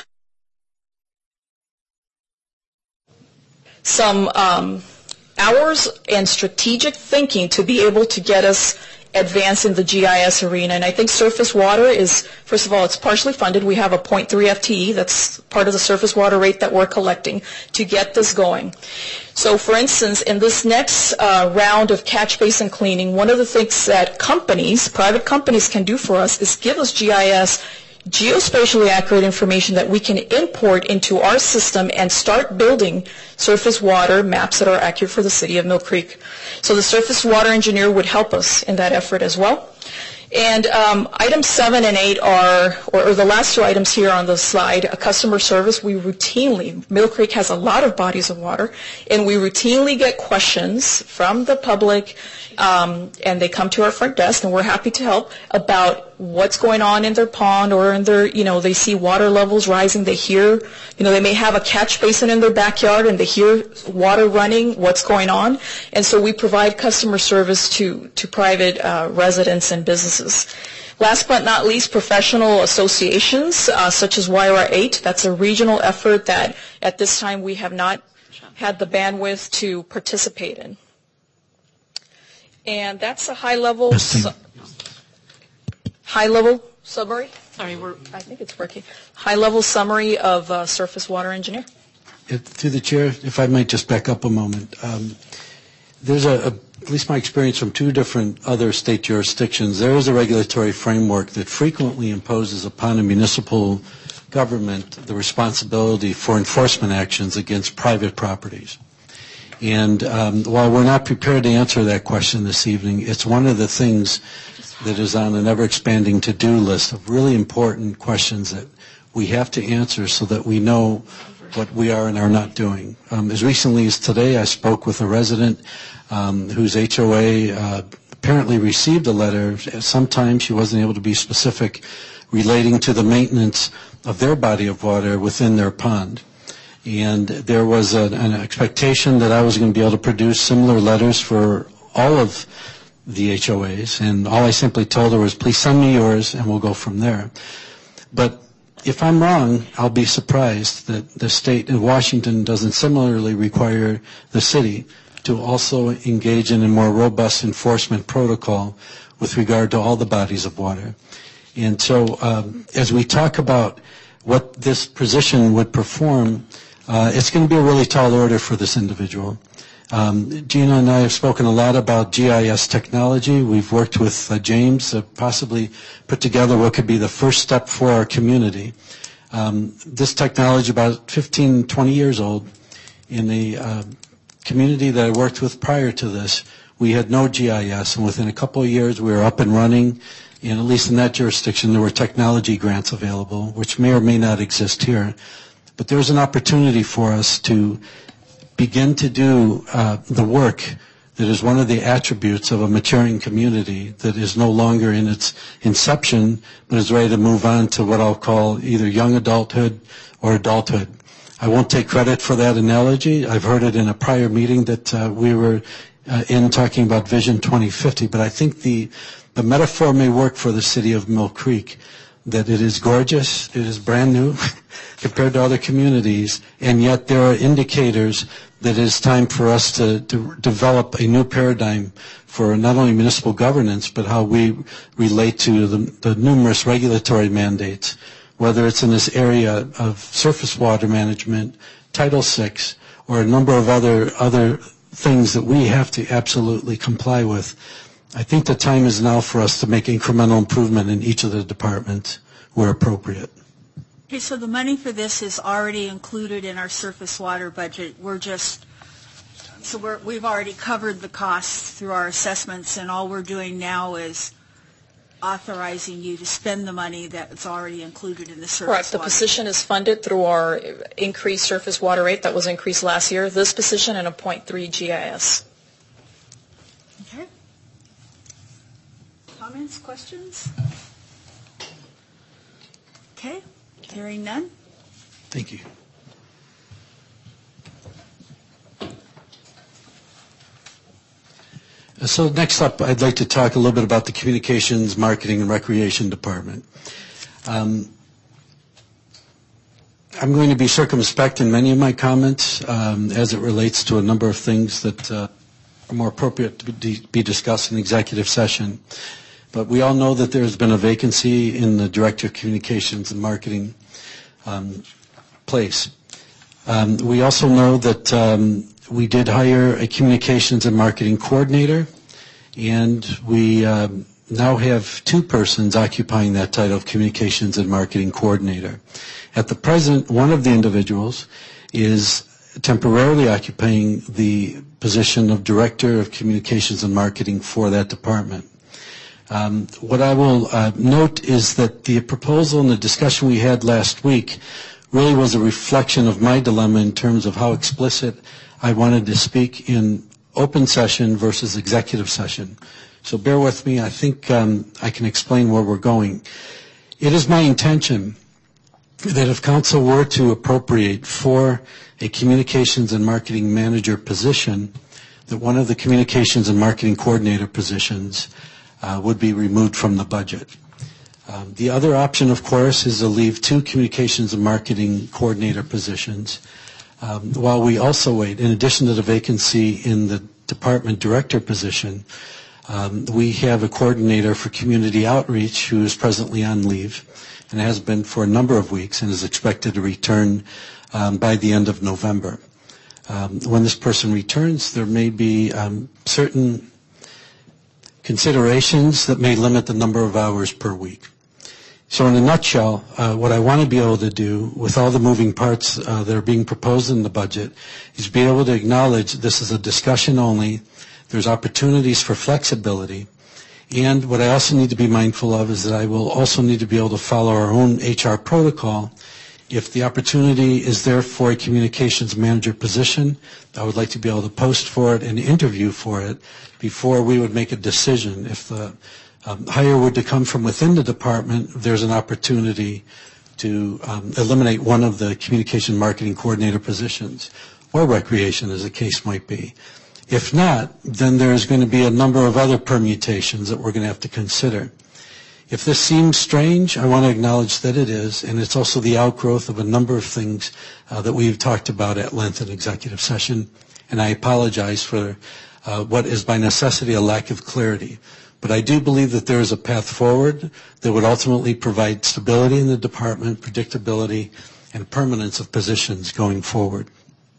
Speaker 9: some um, hours and strategic thinking to be able to get us advance in the G I S arena. And I think surface water is, first of all, it's partially funded. We have a zero point three F T E, that's part of the surface water rate that we're collecting to get this going. So for instance, in this next uh, round of catch basin cleaning, one of the things that companies, private companies can do for us is give us G I S geospatially accurate information that we can import into our system and start building surface water maps that are accurate for the city of Mill Creek. So the surface water engineer would help us in that effort as well. And um, items seven and eight are, or, or the last two items here on the slide, a customer service. We routinely, Mill Creek has a lot of bodies of water, and we routinely get questions from the public, um, and they come to our front desk, and we're happy to help about what's going on in their pond or in their, you know, they see water levels rising, they hear, you know, they may have a catch basin in their backyard and they hear water running, what's going on. And so we provide customer service to, to private uh, residents and businesses. Last but not least, professional associations uh, such as Y R eight. That's a regional effort that at this time we have not had the bandwidth to participate in. And that's a high-level su- high-level summary. Sorry, we're, I think it's working. High-level summary of uh, surface water engineer.
Speaker 8: If, through the chair, if I might just back up a moment. Um, there's a, a, at least my experience from two different other state jurisdictions, there is a regulatory framework that frequently imposes upon a municipal government the responsibility for enforcement actions against private properties. And um, while we're not prepared to answer that question this evening, it's one of the things that is on an ever-expanding to-do list of really important questions that we have to answer so that we know what we are and are not doing. Um, as recently as today, I spoke with a resident um, whose H O A uh, apparently received a letter. Sometimes she wasn't able to be specific relating to the maintenance of their body of water within their pond. And there was a, an expectation that I was going to be able to produce similar letters for all of the H O As. And all I simply told her was, please send me yours and we'll go from there. But if I'm wrong, I'll be surprised that the state of Washington doesn't similarly require the city to also engage in a more robust enforcement protocol with regard to all the bodies of water. And so um, as we talk about what this position would perform, uh, it's going to be a really tall order for this individual. Um, Gina and I have spoken a lot about G I S technology. We've worked with uh, James to possibly put together what could be the first step for our community. Um, this technology, about fifteen, twenty years old, in the uh, community that I worked with prior to this, we had no G I S, and within a couple of years we were up and running, and at least in that jurisdiction there were technology grants available, which may or may not exist here. But there was an opportunity for us to begin to do uh, the work that is one of the attributes of a maturing community that is no longer in its inception, but is ready to move on to what I'll call either young adulthood or adulthood. I won't take credit for that analogy. I've heard it in a prior meeting that uh, we were uh, in talking about Vision twenty fifty, but I think the, the metaphor may work for the city of Mill Creek, that it is gorgeous, it is brand new compared to other communities, and yet there are indicators that it is time for us to, to develop a new paradigm for not only municipal governance, but how we relate to the, the numerous regulatory mandates, whether it's in this area of surface water management, Title six, or a number of other, other things that we have to absolutely comply with. I think the time is now for us to make incremental improvement in each of the departments where appropriate.
Speaker 1: Okay, so the money for this is already included in our surface water budget. We're just, so we're, we've already covered the costs through our assessments, and all we're doing now is authorizing you to spend the money that's already included in the surface
Speaker 9: Correct. The
Speaker 1: water.
Speaker 9: position is funded through our increased surface water rate that was increased last year. This position and a zero point three G I S.
Speaker 1: Okay. Comments, questions? Okay. Hearing none.
Speaker 8: Thank you. So next up, I'd like to talk a little bit about the Communications, Marketing, and Recreation Department. Um, I'm going to be circumspect in many of my comments um, as it relates to a number of things that uh, are more appropriate to be, be discussed in executive session. But we all know that there has been a vacancy in the Director of Communications and Marketing um, place. Um, we also know that um, we did hire a Communications and Marketing Coordinator, and we um, now have two persons occupying that title of Communications and Marketing Coordinator. At the present, one of the individuals is temporarily occupying the position of Director of Communications and Marketing for that department. Um, what I will uh, note is that the proposal and the discussion we had last week really was a reflection of my dilemma in terms of how explicit I wanted to speak in open session versus executive session. So bear with me. I think um, I can explain where we're going. It is my intention that if council were to appropriate for a communications and marketing manager position, that one of the communications and marketing coordinator positions uh, would be removed from the budget. Um, the other option, of course, is to leave two communications and marketing coordinator positions, um, while we also wait, in addition to the vacancy in the department director position, um, we have a coordinator for community outreach who is presently on leave and has been for a number of weeks and is expected to return um, by the end of November. Um, when this person returns, there may be um, certain considerations that may limit the number of hours per week. So in a nutshell, uh, what I want to be able to do with all the moving parts uh, that are being proposed in the budget is be able to acknowledge this is a discussion only, there's opportunities for flexibility, and what I also need to be mindful of is that I will also need to be able to follow our own H R protocol. If the opportunity is there for a communications manager position, I would like to be able to post for it and interview for it before we would make a decision. If the um, hire were to come from within the department, there's an opportunity to um, eliminate one of the communication marketing coordinator positions, or recreation as the case might be. If not, then there's going to be a number of other permutations that we're going to have to consider. If this seems strange, I want to acknowledge that it is, and it's also the outgrowth of a number of things uh, that we've talked about at length in executive session, and I apologize for uh, what is by necessity a lack of clarity. But I do believe that there is a path forward that would ultimately provide stability in the department, predictability, and permanence of positions going forward.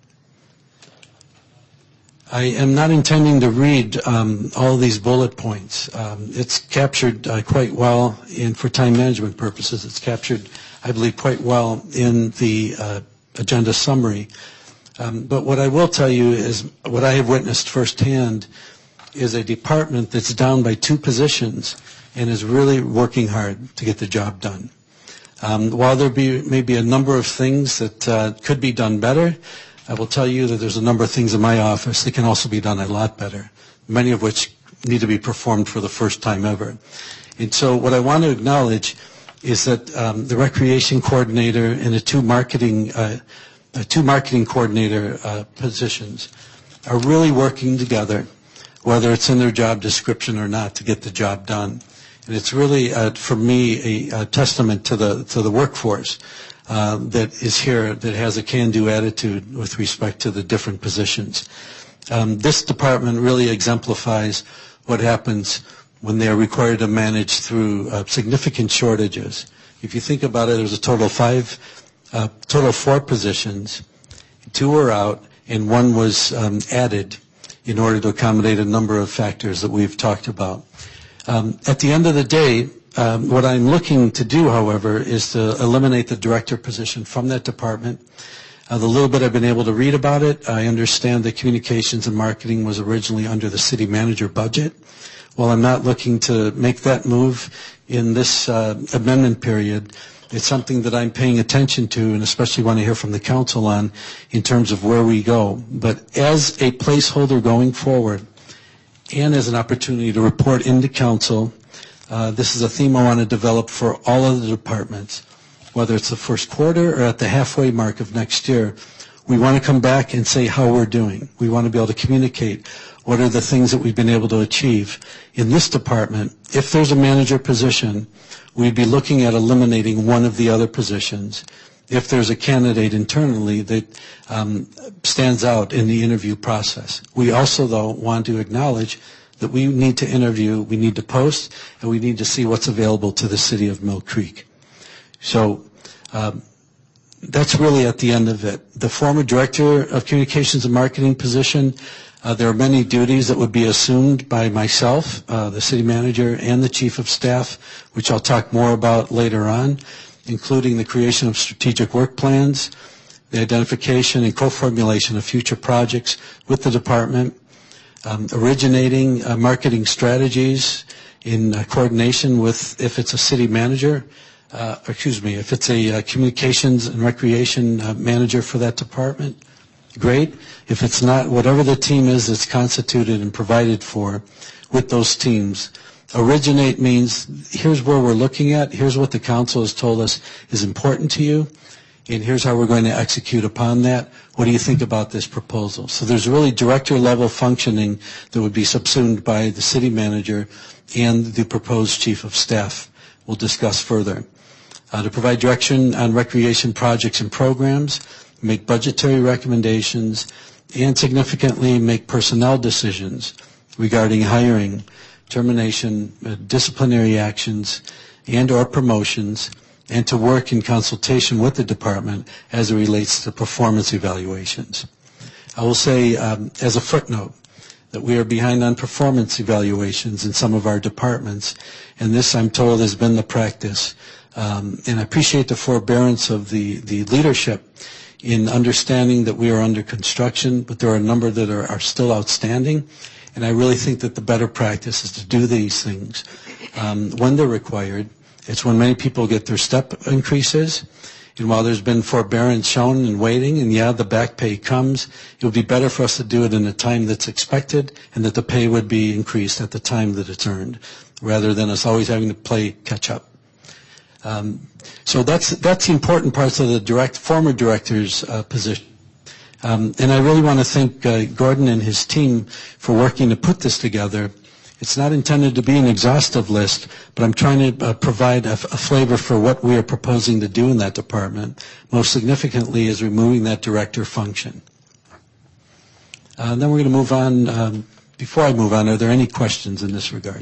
Speaker 8: I am not intending to read um, all these bullet points. Um, it's captured uh, quite well in, for time management purposes, it's captured, I believe, quite well in the uh, agenda summary. Um, but what I will tell you is what I have witnessed firsthand is a department that's down by two positions and is really working hard to get the job done. Um, while there be, may be a number of things that uh, could be done better, I will tell you that there's a number of things in my office that can also be done a lot better, many of which need to be performed for the first time ever. And so what I want to acknowledge is that um, the recreation coordinator and the two marketing, uh, the two marketing coordinator uh, positions are really working together, whether it's in their job description or not, to get the job done. And it's really, uh, for me, a, a testament to the to the workforce Uh, that is here, that has a can-do attitude with respect to the different positions. Um, this department really exemplifies what happens when they are required to manage through uh, significant shortages. If you think about it, there's a total of five, uh, total of four positions. Two were out, and one was um, added in order to accommodate a number of factors that we've talked about. Um, at the end of the day, Um, what I'm looking to do, however, is to eliminate the director position from that department. Uh, the little bit I've been able to read about it, I understand that communications and marketing was originally under the city manager budget. While I'm not looking to make that move in this uh, amendment period, it's something that I'm paying attention to and especially want to hear from the council on in terms of where we go. But as a placeholder going forward and as an opportunity to report into council, Uh, this is a theme I want to develop for all of the departments, whether it's the first quarter or at the halfway mark of next year. We want to come back and say how we're doing. We want to be able to communicate what are the things that we've been able to achieve. In this department, if there's a manager position, we'd be looking at eliminating one of the other positions if there's a candidate internally that um, stands out in the interview process. We also, though, want to acknowledge that we need to interview, we need to post, and we need to see what's available to the city of Mill Creek. So um, that's really at the end of it. The former Director of Communications and Marketing position, uh, there are many duties that would be assumed by myself, uh, the City Manager, and the Chief of Staff, which I'll talk more about later on, including the creation of strategic work plans, the identification and co-formulation of future projects with the department, um, originating uh, marketing strategies in uh, coordination with, if it's a city manager, uh, excuse me, if it's a uh, communications and recreation uh, manager for that department, great. If it's not, whatever the team is that's constituted and provided for with those teams. Originate means here's where we're looking at, here's what the council has told us is important to you, and here's how we're going to execute upon that. What do you think about this proposal? So there's really director-level functioning that would be subsumed by the city manager and the proposed chief of staff. We'll discuss further. Uh, to provide direction on recreation projects and programs, make budgetary recommendations, and significantly make personnel decisions regarding hiring, termination, uh, disciplinary actions, and or promotions, and to work in consultation with the department as it relates to performance evaluations. I will say, um, as a footnote, that we are behind on performance evaluations in some of our departments, and this, I'm told, has been the practice. Um, and I appreciate the forbearance of the, the leadership in understanding that we are under construction, but there are a number that are, are still outstanding. And I really think that the better practice is to do these things um, when they're required. It's when many people get their step increases. And while there's been forbearance shown and waiting, and yeah, the back pay comes, it would be better for us to do it in the time that's expected and that the pay would be increased at the time that it's earned, rather than us always having to play catch up. Um, so that's, that's the important parts of the direct, former director's uh, position. Um, and I really want to thank uh, Gordon and his team for working to put this together. It's not intended to be an exhaustive list, but I'm trying to uh, provide a, a flavor for what we are proposing to do in that department. Most significantly is removing that director function. Uh, and then we're going to move on. Um, before I move on, are there any questions in this regard?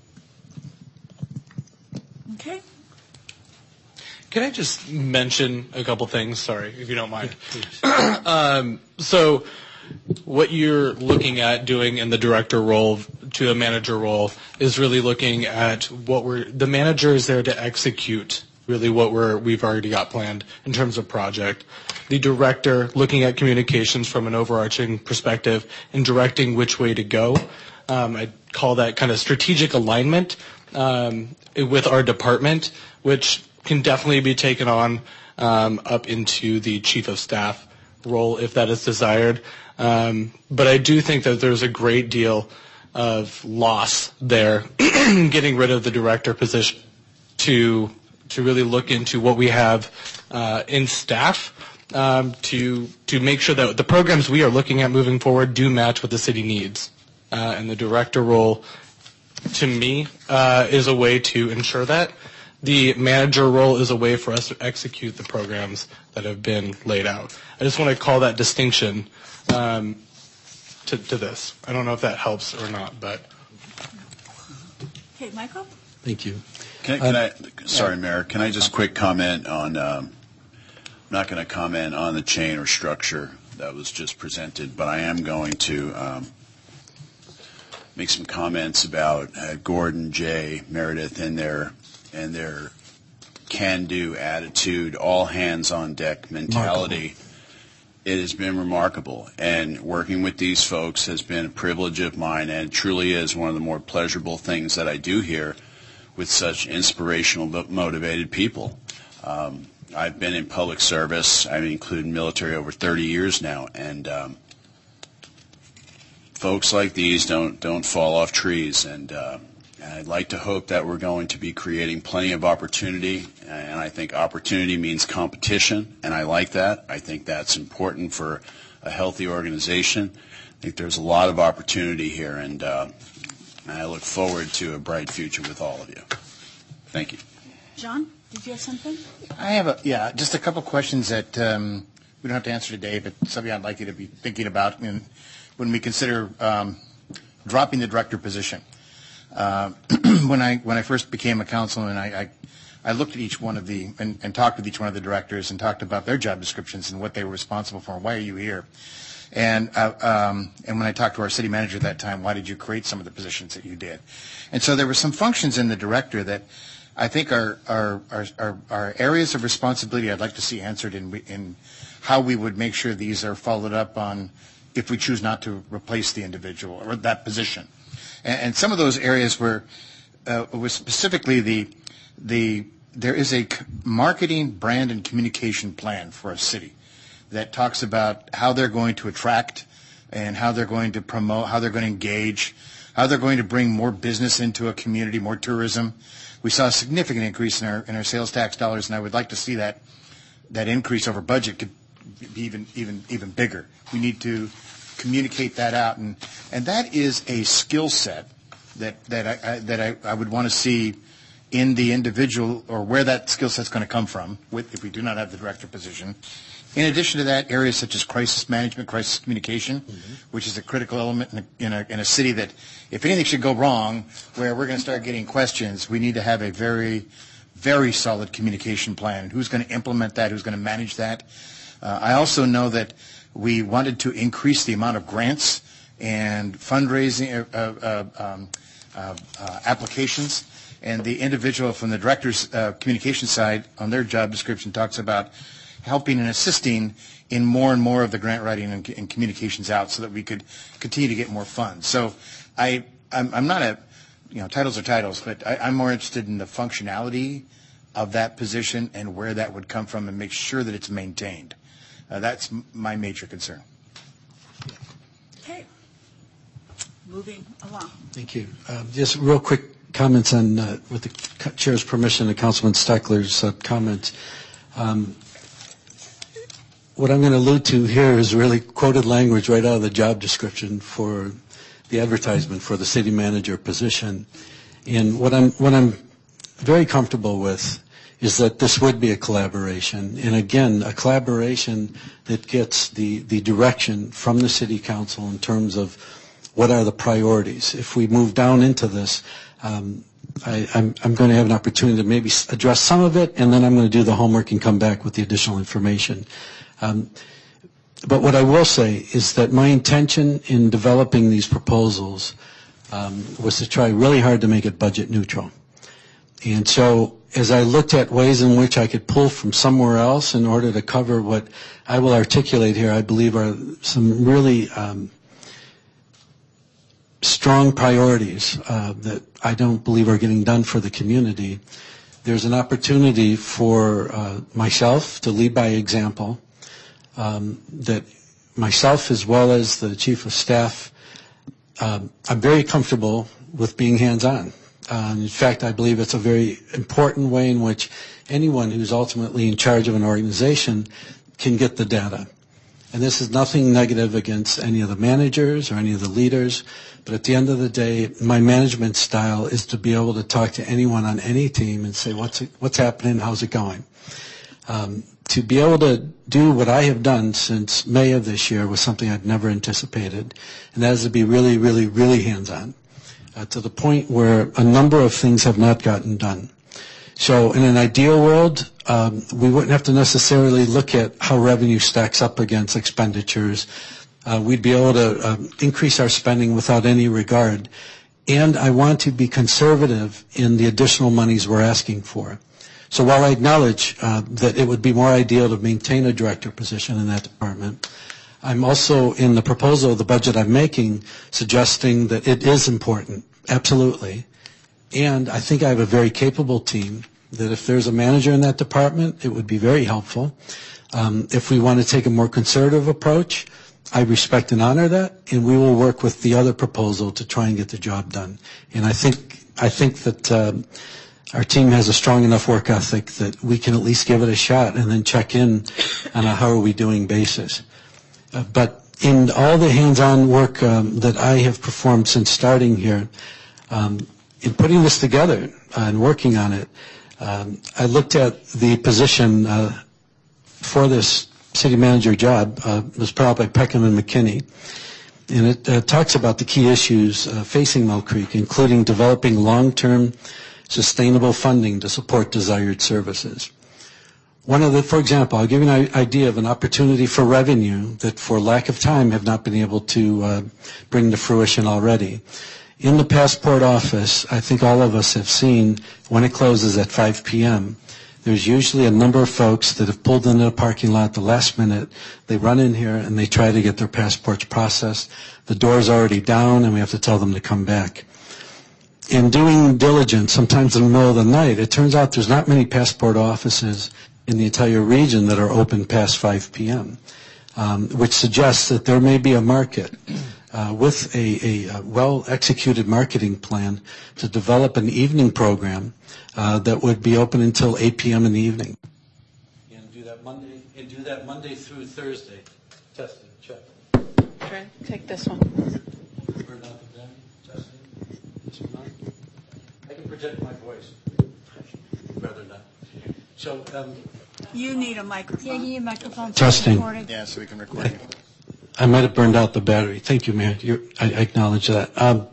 Speaker 1: Okay.
Speaker 14: Can I just mention a couple things? Sorry, if you don't mind. Yeah, um, so what you're looking at doing in the director role to a manager role is really looking at what we're, the manager is there to execute really what we're, we've already got planned in terms of project. The director looking at communications from an overarching perspective and directing which way to go. Um, I call that kind of strategic alignment um, with our department, which can definitely be taken on um, up into the chief of staff role if that is desired. Um, but I do think that there's a great deal of loss there, getting rid of the director position to to really look into what we have uh, in staff um, to to make sure that the programs we are looking at moving forward do match what the city needs. Uh, and the director role, to me, uh, is a way to ensure that. The manager role is a way for us to execute the programs that have been laid out. I just want to call that distinction um, to, to this. I don't know if that helps or not, but.
Speaker 1: Okay, Michael?
Speaker 8: Thank you.
Speaker 6: Can, can I, sorry, Mayor, can I just quick comment on, um, I'm not going to comment on the chain or structure that was just presented, but I am going to um, make some comments about uh, Gordon, Jay, Meredith, and their and their can-do attitude, all hands-on-deck mentality. Remarkable. It has been remarkable, and working with these folks has been a privilege of mine, and it truly is one of the more pleasurable things that I do here with such inspirational, motivated people. Um, I've been in public service, I've included military over thirty years now, and um, folks like these don't, don't fall off trees, and uh, And I'd like to hope that we're going to be creating plenty of opportunity, and I think opportunity means competition, and I like that. I think that's important for a healthy organization. I think there's a lot of opportunity here, and, uh, and I look forward to a bright future with all of you. Thank you.
Speaker 1: John, did you have something?
Speaker 13: I have a, yeah, just a couple questions that um, we don't have to answer today, but something I'd like you to be thinking about in, when we consider um, dropping the director position. Uh, when I when I first became a councilman, I, I I looked at each one of the and, and talked with each one of the directors and talked about their job descriptions and what they were responsible for and why are you here. And uh, um, and when I talked to our city manager at that time, why did you create some of the positions that you did? And so there were some functions in the director that I think are are are, are, are areas of responsibility I'd like to see answered in in how we would make sure these are followed up on if we choose not to replace the individual or that position. And, and some of those areas were uh, was specifically the the there is a marketing, brand, and communication plan for a city that talks about how they're going to attract and how they're going to promote, how they're going to engage, how they're going to bring more business into a community, more tourism. We saw a significant increase in our in our sales tax dollars, and I would like to see that that increase over budget could be even even even bigger. We need to communicate that out, and and that is a skill set that that I, I that I, I would want to see in the individual, or where that skill set's going to come from with, if we do not have the director position. In addition to that, areas such as crisis management, crisis communication, mm-hmm. which is a critical element in a, in, a, in a city that, if anything should go wrong, where we're going to start getting questions, we need to have a very, very solid communication plan. Who's going to implement that? Who's going to manage that? Uh, I also know that we wanted to increase the amount of grants and fundraising uh, uh, um, uh, uh, applications. And the individual from the director's uh, communication side on their job description talks about helping and assisting in more and more of the grant writing and, and communications out so that we could continue to get more funds. So I, I'm, I'm not a, you know, titles are titles, but I, I'm more interested in the functionality of that position and where that would come from and make sure that it's maintained. Uh, that's m- my major concern.
Speaker 1: Okay. Moving along.
Speaker 8: Thank you. Uh, just real quick comments on, uh, with the chair's permission, to Councilman Steckler's uh, comment. Um, what I'm going to allude to here is really quoted language right out of the job description for the advertisement for the city manager position. And what I'm what I'm very comfortable with is that this would be a collaboration, and again, a collaboration that gets the, the direction from the city council in terms of what are the priorities. If we move down into this, um, I, I'm, I'm going to have an opportunity to maybe address some of it, and then I'm going to do the homework and come back with the additional information. Um, but what I will say is that my intention in developing these proposals um, was to try really hard to make it budget neutral. And so as I looked at ways in which I could pull from somewhere else in order to cover what I will articulate here, I believe are some really um, strong priorities uh, that I don't believe are getting done for the community. There's an opportunity for uh, myself to lead by example, um, that myself as well as the chief of staff, um, I'm very comfortable with being hands-on. Uh, in fact, I believe it's a very important way in which anyone who's ultimately in charge of an organization can get the data. And this is nothing negative against any of the managers or any of the leaders, but at the end of the day, my management style is to be able to talk to anyone on any team and say, what's it, what's happening, how's it going? Um, to be able to do what I have done since May of this year was something I'd never anticipated, and that is to be really, really, really hands-on. Uh, to the point where a number of things have not gotten done. So in an ideal world, um, we wouldn't have to necessarily look at how revenue stacks up against expenditures. Uh, we'd be able to um, increase our spending without any regard. And I want to be conservative in the additional monies we're asking for. So while I acknowledge uh, that it would be more ideal to maintain a director position in that department, I'm also, in the proposal of the budget I'm making, suggesting that it is important, absolutely. And I think I have a very capable team, that if there's a manager in that department, it would be very helpful. Um, if we want to take a more conservative approach, I respect and honor that, and we will work with the other proposal to try and get the job done. And I think, I think that uh, our team has a strong enough work ethic that we can at least give it a shot and then check in on a how are we doing basis. Uh, but in all the hands-on work um, that I have performed since starting here, um, in putting this together uh, and working on it, Um, I looked at the position uh, for this city manager job. Uh, it was put out by Peckham and McKinney, and it uh, talks about the key issues uh, facing Mill Creek, including developing long-term sustainable funding to support desired services. One of the, for example, I'll give you an idea of an opportunity for revenue that for lack of time have not been able to uh, bring to fruition already. In the passport office, I think all of us have seen when it closes at five p.m., there's usually a number of folks that have pulled into the parking lot at the last minute. They run in here and they try to get their passports processed. The door's already down and we have to tell them to come back. In doing diligence, sometimes in the middle of the night, it turns out there's not many passport offices in the entire region that are open past five p.m., um, which suggests that there may be a market uh, with a, a, a well-executed marketing plan to develop an evening program uh, that would be open until eight p.m. in the evening. And do that Monday, and do that Monday through Thursday. Testing, check.
Speaker 9: Trent, take this one.
Speaker 8: Burn out the battery, testing. This one on. I can project my voice. Rather not. So, um,
Speaker 1: You need a microphone.
Speaker 7: Yeah, you need a microphone. for
Speaker 8: Testing.
Speaker 7: recording.
Speaker 13: Yeah, so we can record you.
Speaker 8: I might have burned out the battery. Thank you, Mayor. You're, I, I acknowledge that. Um,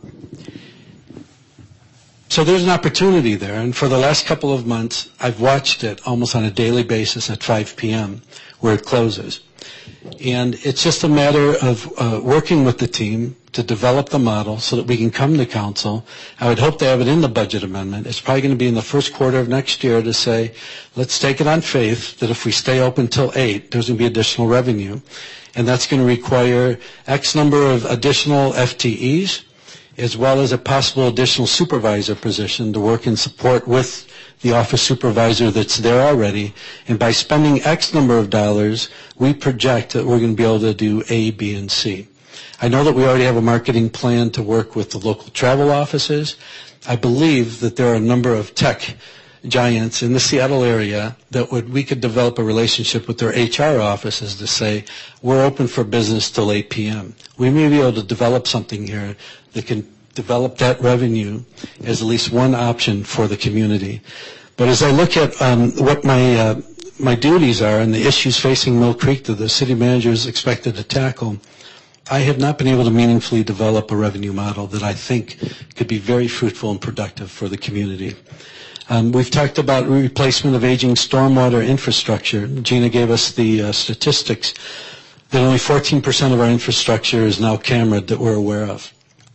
Speaker 8: so there's an opportunity there, and for the last couple of months, I've watched it almost on a daily basis at five p.m. where it closes. And it's just a matter of uh, working with the team to develop the model so that we can come to council. I would hope to have it in the budget amendment. It's probably going to be in the first quarter of next year to say, let's take it on faith that if we stay open till eight, there's going to be additional revenue. And that's going to require X number of additional F T Es, as well as a possible additional supervisor position to work in support with the office supervisor that's there already. And by spending X number of dollars, we project that we're going to be able to do A, B, and C. I know that we already have a marketing plan to work with the local travel offices. I believe that there are a number of tech giants in the Seattle area that would we could develop a relationship with their H R offices to say, we're open for business till eight p.m. We may be able to develop something here that can develop that revenue as at least one option for the community. But as I look at um, what my uh, my duties are and the issues facing Mill Creek that the city manager is expected to tackle, I have not been able to meaningfully develop a revenue model that I think could be very fruitful and productive for the community. Um, we've talked about replacement of aging stormwater infrastructure. Gina gave us the uh, statistics that only fourteen percent of our infrastructure is now cameraed that we're aware of.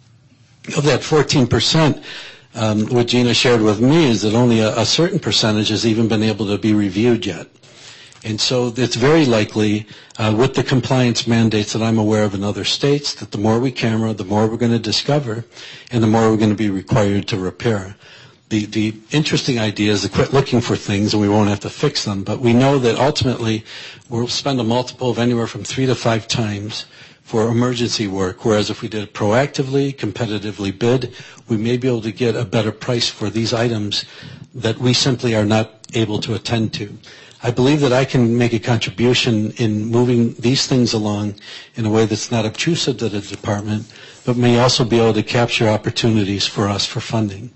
Speaker 8: Of that fourteen percent, um, what Gina shared with me is that only a, a certain percentage has even been able to be reviewed yet. And so it's very likely, uh, with the compliance mandates that I'm aware of in other states, that the more we camera, the more we're going to discover, and the more we're going to be required to repair. The, the interesting idea is to quit looking for things and we won't have to fix them, but we know that ultimately we'll spend a multiple of anywhere from three to five times for emergency work, whereas if we did it proactively, competitively bid, we may be able to get a better price for these items that we simply are not able to attend to. I believe that I can make a contribution in moving these things along in a way that's not obtrusive to the department, but may also be able to capture opportunities for us for funding.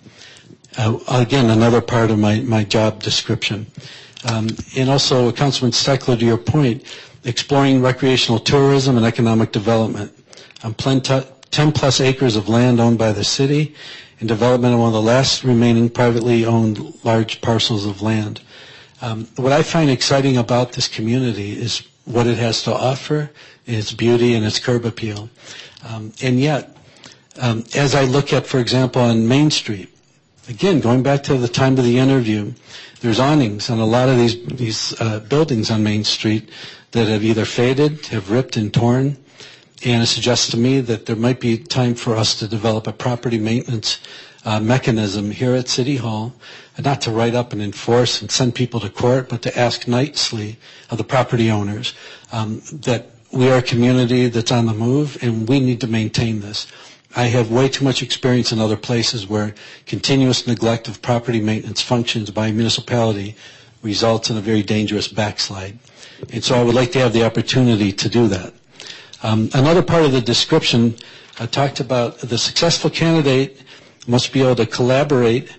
Speaker 8: Uh, again, another part of my, my job description. Um, and also, Councilman Steckler, to your point, exploring recreational tourism and economic development. Um, ten plus acres of land owned by the city and development of one of the last remaining privately owned large parcels of land. Um, what I find exciting about this community is what it has to offer, its beauty and its curb appeal. Um, and yet, um, as I look at, for example, on Main Street, again, going back to the time of the interview, there's awnings on a lot of these, these uh, buildings on Main Street that have either faded, have ripped and torn, and it suggests to me that there might be time for us to develop a property maintenance uh, mechanism here at City Hall, and not to write up and enforce and send people to court, but to ask nicely of the property owners um, that we are a community that's on the move and we need to maintain this. I have way too much experience in other places where continuous neglect of property maintenance functions by a municipality results in a very dangerous backslide. And so I would like to have the opportunity to do that. Um, another part of the description uh, talked about the successful candidate must be able to collaborate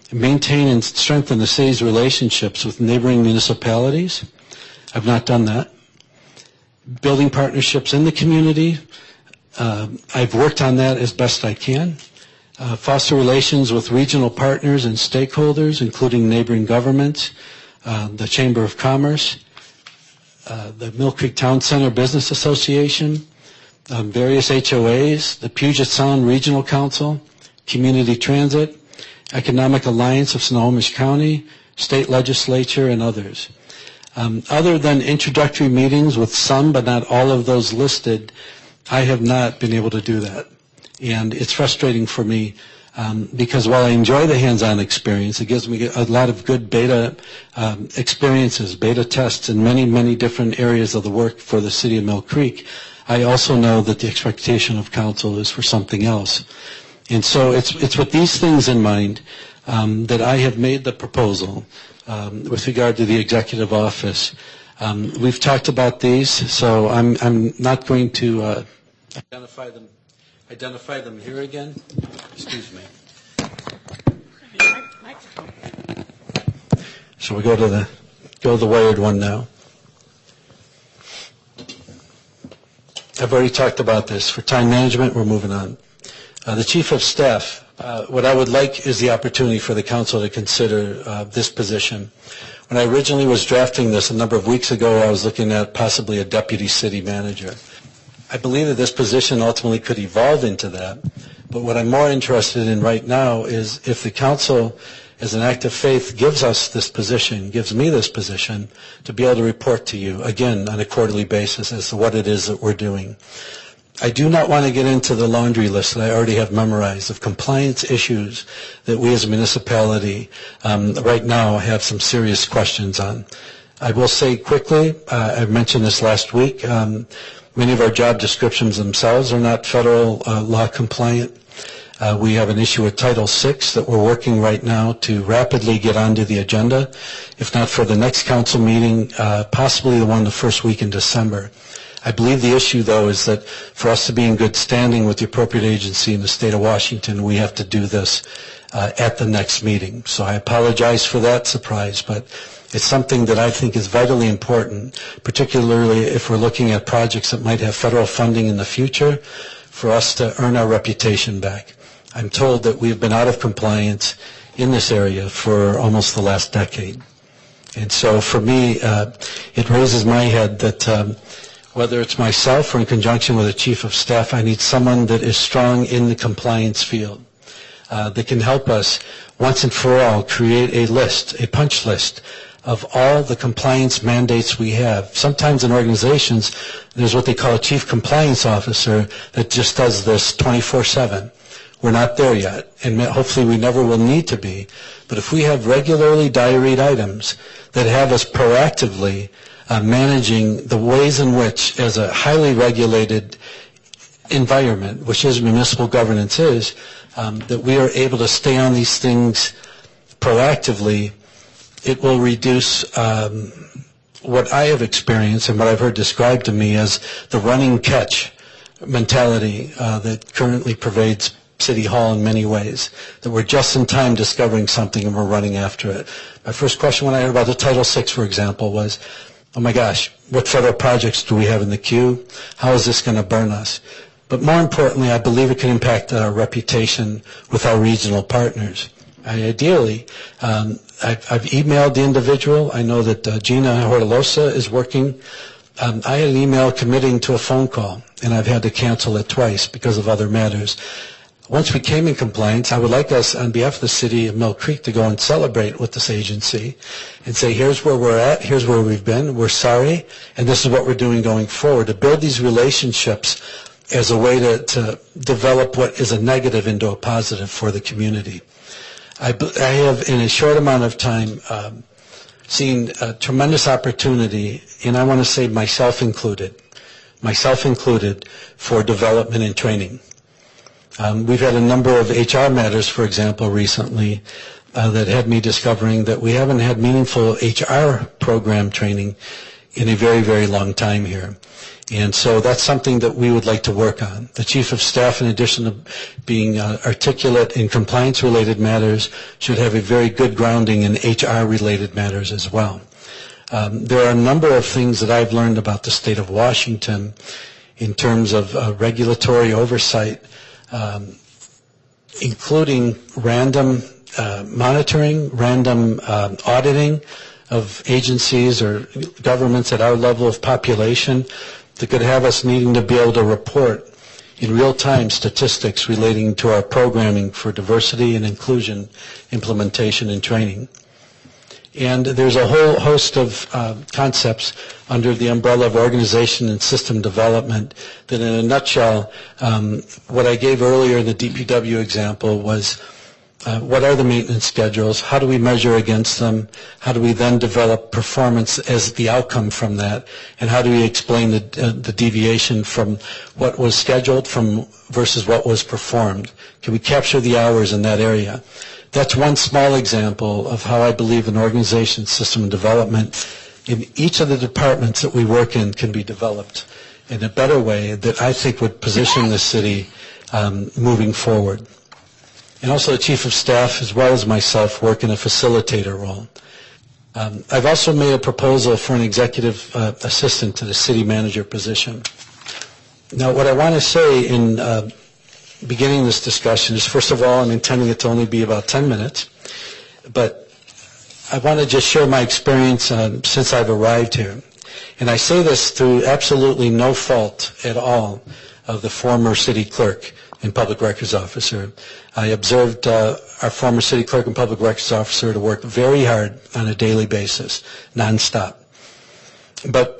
Speaker 8: maintain and strengthen the city's relationships with neighboring municipalities. I've not done that. Building partnerships in the community. Uh, I've worked on that as best I can. Uh, foster relations with regional partners and stakeholders, including neighboring governments, uh, the Chamber of Commerce, uh, the Mill Creek Town Center Business Association, um, various H O As, the Puget Sound Regional Council, Community Transit, Economic Alliance of Snohomish County, State Legislature, and others. Um, other than introductory meetings with some but not all of those listed, I have not been able to do that. And it's frustrating for me um, because while I enjoy the hands-on experience, it gives me a lot of good beta um, experiences, beta tests in many, many different areas of the work for the city of Mill Creek. I also know that the expectation of council is for something else. And so it's, it's with these things in mind um, that I have made the proposal um, with regard to the executive office. Um, we've talked about these, so I'm, I'm not going to uh, identify them identify them here again. Excuse me. Shall we go to the go to the wired one now? I've already talked about this. For time management, we're moving on. Uh, the Chief of Staff, uh, what I would like is the opportunity for the council to consider uh, this position. When I originally was drafting this a number of weeks ago, I was looking at possibly a deputy city manager. I believe that this position ultimately could evolve into that, but what I'm more interested in right now is if the council, as an act of faith, gives us this position, gives me this position, to be able to report to you, again, on a quarterly basis as to what it is that we're doing. I do not want to get into the laundry list that I already have memorized of compliance issues that we as a municipality um, right now have some serious questions on. I will say quickly, uh, I mentioned this last week, um, many of our job descriptions themselves are not federal uh, law compliant. Uh, we have an issue with Title six that we're working right now to rapidly get onto the agenda, if not for the next council meeting, uh, possibly the one the first week in December. I believe the issue, though, is that for us to be in good standing with the appropriate agency in the state of Washington, we have to do this uh, at the next meeting. So I apologize for that surprise, but it's something that I think is vitally important, particularly if we're looking at projects that might have federal funding in the future, for us to earn our reputation back. I'm told that we've been out of compliance in this area for almost the last decade. And so for me, uh, it raises my head that um, whether it's myself or in conjunction with a chief of staff, I need someone that is strong in the compliance field, uh, that can help us once and for all create a list, a punch list of all the compliance mandates we have. Sometimes in organizations, there's what they call a chief compliance officer that just does this twenty-four seven. We're not there yet, and hopefully we never will need to be. But if we have regularly diaried items that have us proactively uh, managing the ways in which, as a highly regulated environment, which is municipal governance is, um, that we are able to stay on these things proactively, it will reduce um, what I have experienced and what I've heard described to me as the running catch mentality uh, that currently pervades City Hall in many ways, that we're just in time discovering something and we're running after it. My first question when I heard about the Title six, for example, was, oh my gosh, what federal projects do we have in the queue? How is this going to burn us? But more importantly, I believe it can impact our reputation with our regional partners. I, ideally, um, I've, I've emailed the individual. I know that uh, Gina Hortolosa is working. Um, I had an email committing to a phone call, and I've had to cancel it twice because of other matters. Once we came in compliance, I would like us, on behalf of the city of Mill Creek, to go and celebrate with this agency and say, here's where we're at, here's where we've been, we're sorry, and this is what we're doing going forward, to build these relationships as a way to, to develop what is a negative into a positive for the community. I, I have, in a short amount of time, um, seen a tremendous opportunity, and I want to say myself included, myself included, for development and training. Um, we've had a number of H R matters, for example, recently uh, that had me discovering that we haven't had meaningful H R program training in a very, very long time here. And so that's something that we would like to work on. The Chief of Staff, in addition to being uh, articulate in compliance-related matters, should have a very good grounding in H R-related matters as well. Um, there are a number of things that I've learned about the state of Washington in terms of uh, regulatory oversight, um, including random uh, monitoring, random uh, auditing of agencies or governments at our level of population that could have us needing to be able to report in real time statistics relating to our programming for diversity and inclusion implementation and training. And there's a whole host of uh, concepts under the umbrella of organization and system development that, in a nutshell, um, what I gave earlier in the D P W example was uh, what are the maintenance schedules, how do we measure against them, how do we then develop performance as the outcome from that, and how do we explain the, uh, the deviation from what was scheduled from versus what was performed. Can we capture the hours in that area? That's one small example of how I believe an organization, system, and development in each of the departments that we work in can be developed in a better way that I think would position the city um, moving forward. And also the Chief of Staff, as well as myself, work in a facilitator role. Um, I've also made a proposal for an executive uh, assistant to the city manager position. Now, what I want to say in uh, beginning this discussion is, first of all, I'm intending it to only be about ten minutes, but I want to just share my experience uh, since I've arrived here. And I say this through absolutely no fault at all of the former city clerk and public records officer. I observed uh, our former city clerk and public records officer to work very hard on a daily basis, nonstop. But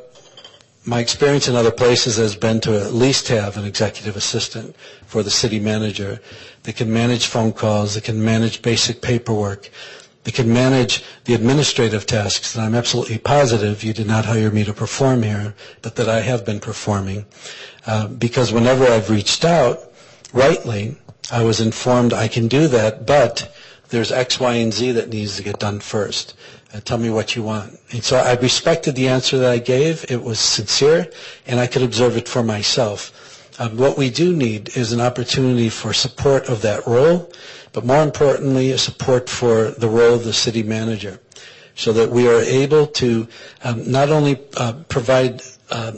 Speaker 8: my experience in other places has been to at least have an executive assistant for the city manager that can manage phone calls, that can manage basic paperwork, that can manage the administrative tasks that I'm absolutely positive you did not hire me to perform here, but that I have been performing. Uh, because whenever I've reached out, rightly, I was informed I can do that, but there's X, Y, and Z that needs to get done first. Uh, tell me what you want. And so I respected the answer that I gave. It was sincere, and I could observe it for myself. Um, what we do need is an opportunity for support of that role, but more importantly, a support for the role of the city manager, so that we are able to um, not only uh, provide uh,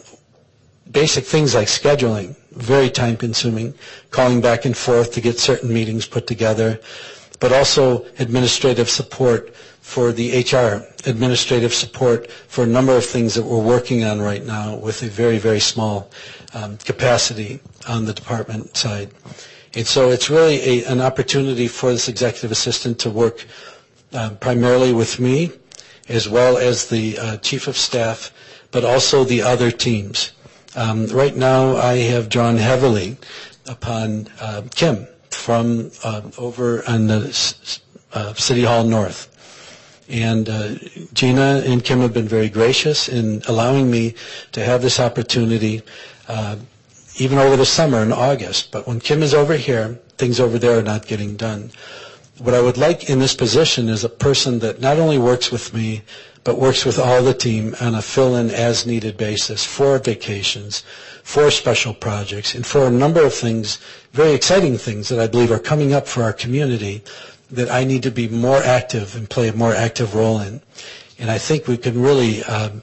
Speaker 8: basic things like scheduling, very time-consuming, calling back and forth to get certain meetings put together, but also administrative support for the H R, administrative support for a number of things that we're working on right now with a very, very small um, capacity on the department side. And so it's really a, an opportunity for this executive assistant to work um, primarily with me, as well as the uh, chief of staff, but also the other teams. Um, right now I have drawn heavily upon uh, Kim from uh, over on the uh, City Hall North. And uh, Gina and Kim have been very gracious in allowing me to have this opportunity uh, even over the summer in August. But when Kim is over here, things over there are not getting done. What I would like in this position is a person that not only works with me, but works with all the team on a fill-in as-needed basis for vacations, for special projects, and for a number of things, very exciting things that I believe are coming up for our community that I need to be more active and play a more active role in. And I think we can really um,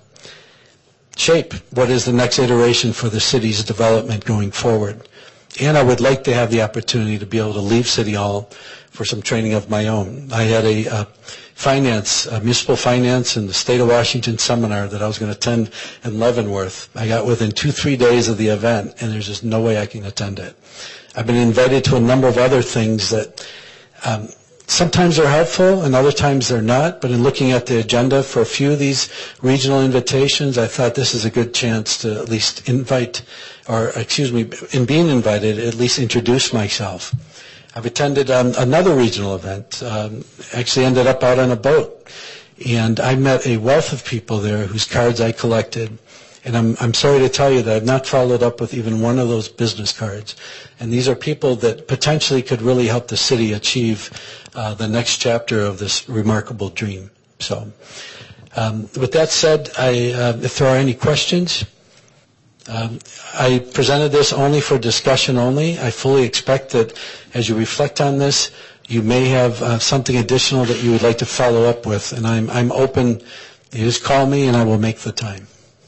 Speaker 8: shape what is the next iteration for the city's development going forward. And I would like to have the opportunity to be able to leave City Hall for some training of my own. I had a uh, finance, a municipal finance in the state of Washington seminar that I was going to attend in Leavenworth. I got within two, three days of the event, and there's just no way I can attend it. I've been invited to a number of other things that um, sometimes are helpful and other times they're not, but in looking at the agenda for a few of these regional invitations, I thought this is a good chance to at least invite, or excuse me, in being invited, at least introduce myself. I've attended um, another regional event, um, actually ended up out on a boat, and I met a wealth of people there whose cards I collected. And I'm, I'm sorry to tell you that I've not followed up with even one of those business cards. And these are people that potentially could really help the city achieve uh, the next chapter of this remarkable dream. So Um, with that said, I, uh, if there are any questions, um, I presented this only for discussion only. I fully expect that as you reflect on this, you may have uh, something additional that you would like to follow up with, and I'm, I'm open. You just call me and I will make the time.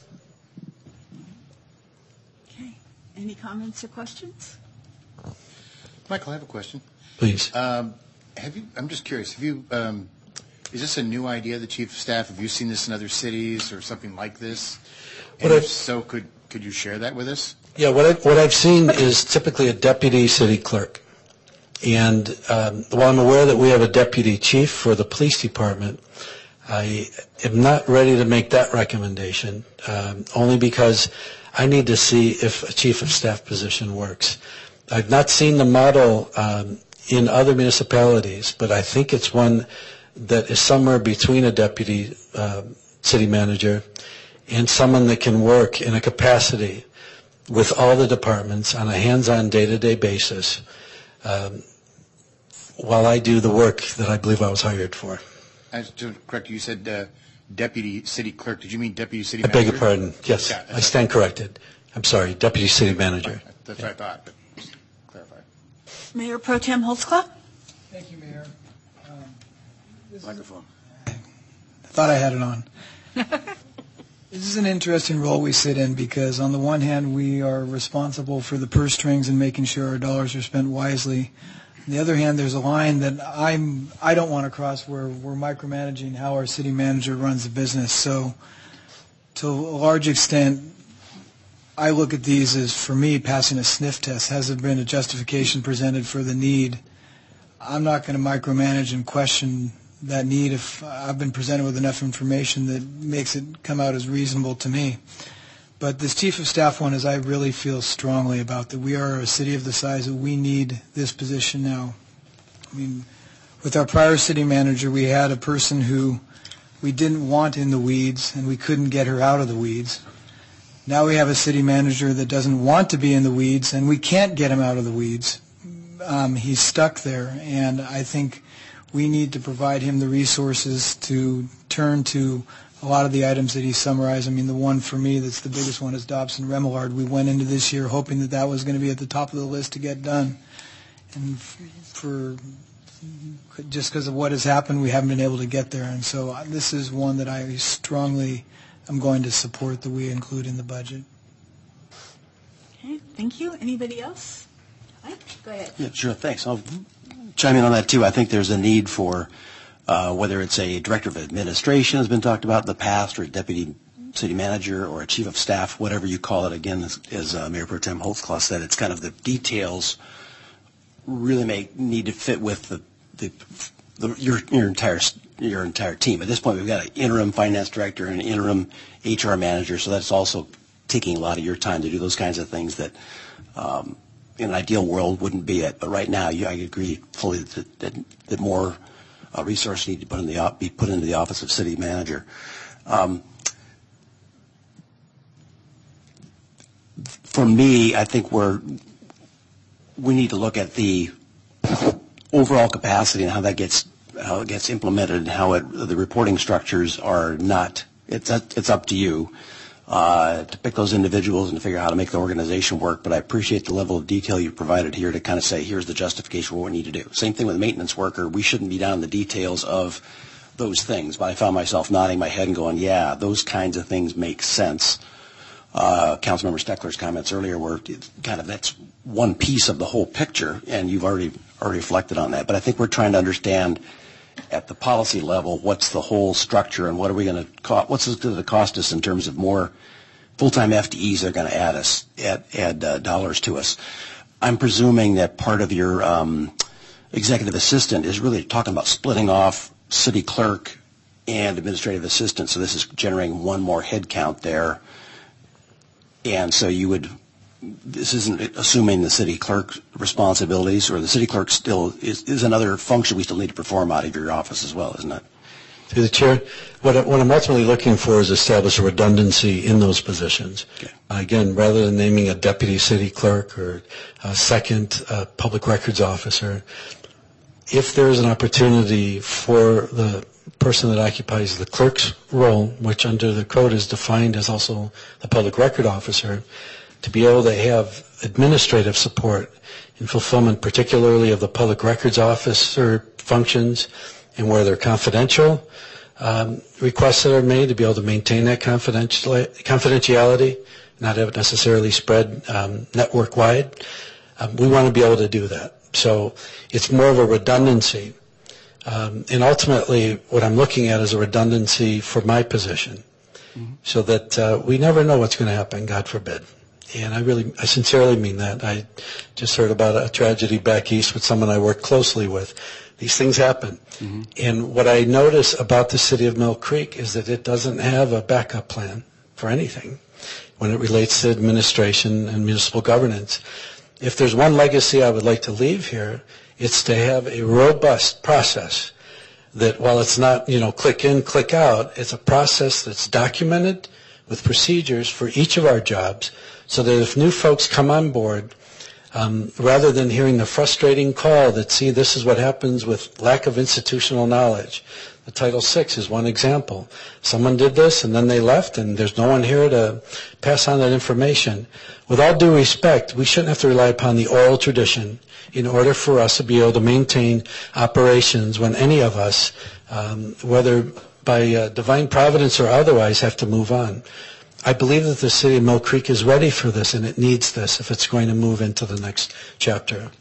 Speaker 1: Okay. Any comments or questions?
Speaker 13: Michael, I have a question.
Speaker 8: Please.
Speaker 13: Um, have you? I'm just curious. Have you? Um, is this a new idea, the chief of staff? Have you seen this in other cities or something like this? And if so, could could you share that with us?
Speaker 8: Yeah. What I've, what I've seen is typically a deputy city clerk, and um, while I'm aware that we have a deputy chief for the police department, I am not ready to make that recommendation, um, only because I need to see if a chief of staff position works. I've not seen the model um, in other municipalities, but I think it's one that is somewhere between a deputy uh, city manager and someone that can work in a capacity with all the departments on a hands-on day-to-day basis um, while I do the work that I believe I was hired for.
Speaker 13: As to correct, you said uh, deputy city clerk. Did you mean deputy city
Speaker 8: I
Speaker 13: manager?
Speaker 8: beg your pardon. Yes,
Speaker 13: Yeah,
Speaker 8: I stand corrected. I'm sorry, deputy city manager.
Speaker 13: That's what I thought, but just clarify.
Speaker 1: Mayor Pro Tem Holtzclaw?
Speaker 15: Thank you, Mayor. Um, this
Speaker 10: Microphone.
Speaker 15: Is, I thought I had it on. This is an interesting role we sit in because on the one hand, we are responsible for the purse strings and making sure our dollars are spent wisely. On the other hand, there's a line that I'm, I don't want to cross where we're micromanaging how our city manager runs the business. So to a large extent, I look at these as, for me, passing a sniff test. Has there been a justification presented for the need? I'm not going to micromanage and question that need if I've been presented with enough information that makes it come out as reasonable to me. But this chief of staff one is I really feel strongly about that we are a city of the size that we need this position now. I mean, with our prior city manager, we had a person who we didn't want in the weeds and we couldn't get her out of the weeds. Now we have a city manager that doesn't want to be in the weeds and we can't get him out of the weeds. Um, he's stuck there, and I think we need to provide him the resources to turn to a lot of the items that he summarized. I mean, the one for me that's the biggest one is Dobson Remillard. We went into this year hoping that that was going to be at the top of the list to get done. And for just because of what has happened, we haven't been able to get there. And so this is one that I strongly am going to support that we include in the budget.
Speaker 1: Okay, thank you. Anybody else? Mike, go ahead.
Speaker 10: Yeah, sure, thanks. I'll chime in on that, too. I think there's a need for Uh, whether it's a director of administration has been talked about in the past, or a deputy city manager, or a chief of staff, whatever you call it. Again, as, as uh, Mayor Pro Tem Holtzclaw said, it's kind of the details really make need to fit with the, the, the your your entire your entire team. At this point, we've got an interim finance director and an interim H R manager, so that's also taking a lot of your time to do those kinds of things that, um, in an ideal world, wouldn't be it. But right now, you, I agree fully that, that, that more Uh, resources need to put in the op- be put into the office of city manager. Um, for me, I think we're we need to look at the overall capacity and how that gets how it gets implemented and how it, the reporting structures are not. It's it's up to you uh, to pick those individuals and to figure out how to make the organization work. But I appreciate the level of detail you provided here to kind of say, here's the justification for what we need to do. Same thing with a maintenance worker. We shouldn't be down in the details of those things. But I found myself nodding my head and going, yeah, those kinds of things make sense. Uh, Councilmember Steckler's comments earlier were kind of, that's one piece of the whole picture, and you've already, already reflected on that. But I think we're trying to understand at the policy level, what's the whole structure and what are we going to cost, what's it going to cost us in terms of more full-time F T Es that are going to add us, add, add uh, dollars to us. I'm presuming that part of your um, executive assistant is really talking about splitting off city clerk and administrative assistant, so this is generating one more head count there. And so you would, this isn't assuming the city clerk's responsibilities, or the city clerk still is, is another function we still need to perform out of your office as well, isn't it?
Speaker 8: Through the chair, what, I, what I'm ultimately looking for is establish a redundancy in those positions.
Speaker 10: Okay.
Speaker 8: Uh, again, rather than naming a deputy city clerk or a second uh, public records officer, if there is an opportunity for the person that occupies the clerk's role, which under the code is defined as also the public record officer, to be able to have administrative support in fulfillment, particularly of the public records officer functions and where they're confidential um, requests that are made, to be able to maintain that confidential- confidentiality, not have it necessarily spread um, network-wide. Um, we want to be able to do that. So it's more of a redundancy. Um, and ultimately, what I'm looking at is a redundancy for my position, mm-hmm. so that uh, we never know what's going to happen, God forbid. And I really, I sincerely mean that. I just heard about a tragedy back east with someone I work closely with. These things happen. Mm-hmm. And what I notice about the city of Mill Creek is that it doesn't have a backup plan for anything when it relates to administration and municipal governance. If there's one legacy I would like to leave here, it's to have a robust process that, while it's not, you know, click in, click out, it's a process that's documented with procedures for each of our jobs, so that if new folks come on board, um, rather than hearing the frustrating call that, see, this is what happens with lack of institutional knowledge. The Title six is one example. Someone did this and then they left, and there's no one here to pass on that information. With all due respect, we shouldn't have to rely upon the oral tradition in order for us to be able to maintain operations when any of us, um, whether by uh, divine providence or otherwise, have to move on. I believe that the city of Mill Creek is ready for this, and it needs this if it's going to move into the next chapter.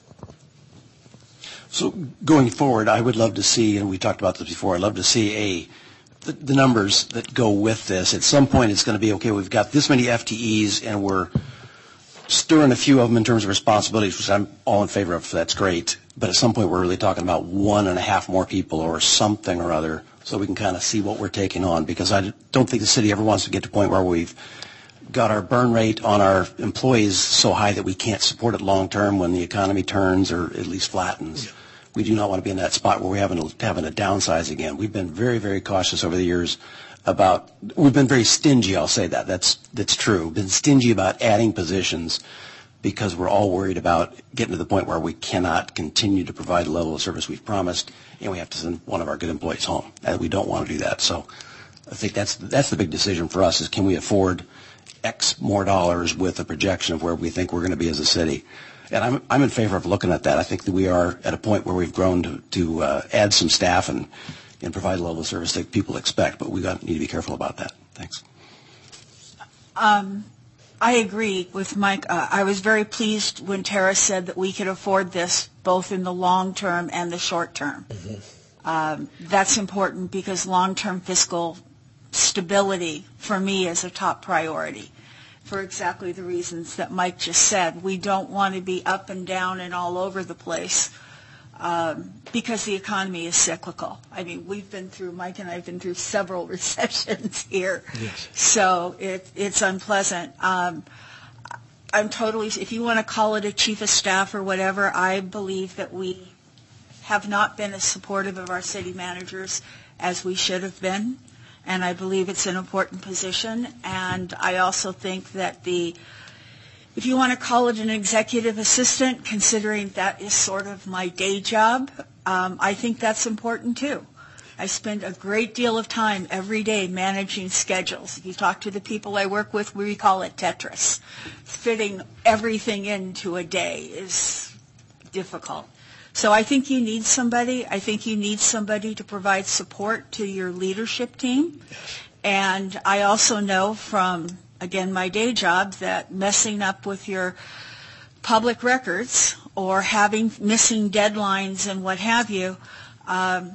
Speaker 10: So going forward, I would love to see, and we talked about this before, I'd love to see a the, the numbers that go with this. At some point, it's going to be, okay, we've got this many F T Es, and we're stirring a few of them in terms of responsibilities, which I'm all in favor of, so that's great. But at some point, we're really talking about one and a half more people or something or other, so we can kind of see what we're taking on, because I don't think the city ever wants to get to a point where we've got our burn rate on our employees so high that we can't support it long term when the economy turns or at least flattens. Yeah. We do not want to be in that spot where we're having to, having to downsize again. We've been very, very cautious over the years about, we've been very stingy, I'll say that. That's, that's true. Been stingy about adding positions because we're all worried about getting to the point where we cannot continue to provide the level of service we've promised, and we have to send one of our good employees home. And we don't want to do that. So I think that's, that's the big decision for us, is can we afford X more dollars with a projection of where we think we're going to be as a city. And I'm, I'm in favor of looking at that. I think that we are at a point where we've grown to, to uh, add some staff and, and provide a level of service that people expect, but we got need to be careful about that. Thanks.
Speaker 1: Um, I agree with Mike. Uh, I was very pleased when Tara said that we could afford this both in the long term and the short term. Mm-hmm. Um, that's important because long-term fiscal stability for me is a top priority, for exactly the reasons that Mike just said. We don't want to be up and down and all over the place um, because the economy is cyclical. I mean, we've been through, Mike and I have been through several recessions here, yes. So it, it's unpleasant. Um, I'm totally, if you want to call it a chief of staff or whatever, I believe that we have not been as supportive of our city managers as we should have been. And I believe it's an important position. And I also think that the, if you want to call it an executive assistant, considering that is sort of my day job, um, I think that's important too. I spend a great deal of time every day managing schedules. If you talk to the people I work with, we call it Tetris. Fitting everything into a day is difficult. So I think you need somebody. I think you need somebody to provide support to your leadership team. And I also know from, again, my day job that messing up with your public records or having missing deadlines and what have you, um,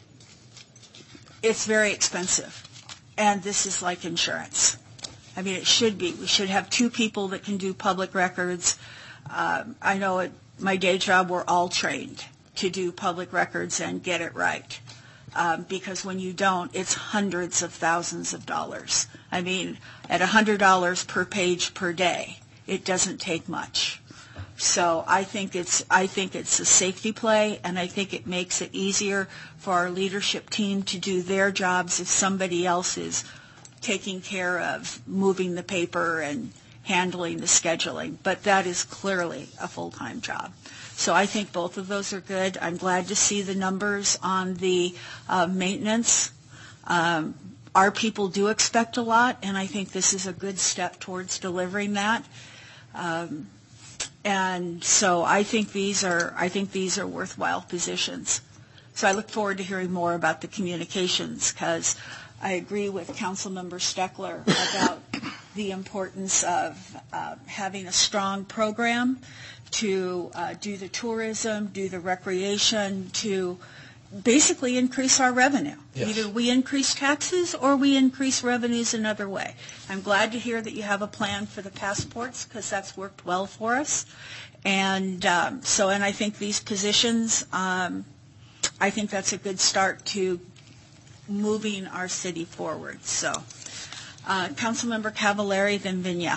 Speaker 1: it's very expensive. And this is like insurance. I mean, it should be. We should have two people that can do public records. Um, I know it. My day job, we're all trained to do public records and get it right. Um, because when you don't, it's hundreds of thousands of dollars. I mean, at one hundred dollars per page per day, it doesn't take much. So I think it's I think it's a safety play, and I think it makes it easier for our leadership team to do their jobs if somebody else is taking care of moving the paper and handling the scheduling, but that is clearly a full-time job. So I think both of those are good. I'm glad to see the numbers on the uh, maintenance. Um, our people do expect a lot, and I think this is a good step towards delivering that. Um, and so I think these are I think these are worthwhile positions. So I look forward to hearing more about the communications, because I agree with Councilmember Steckler about the importance of uh, having a strong program to uh, do the tourism, do the recreation, to basically increase our revenue.
Speaker 8: Yes.
Speaker 1: Either we increase taxes or we increase revenues another way. I'm glad to hear that you have a plan for the passports, because that's worked well for us. And um, so, and I think these positions, um, I think that's a good start to moving our city forward. So, uh, Councilmember Cavallari, then Vignell.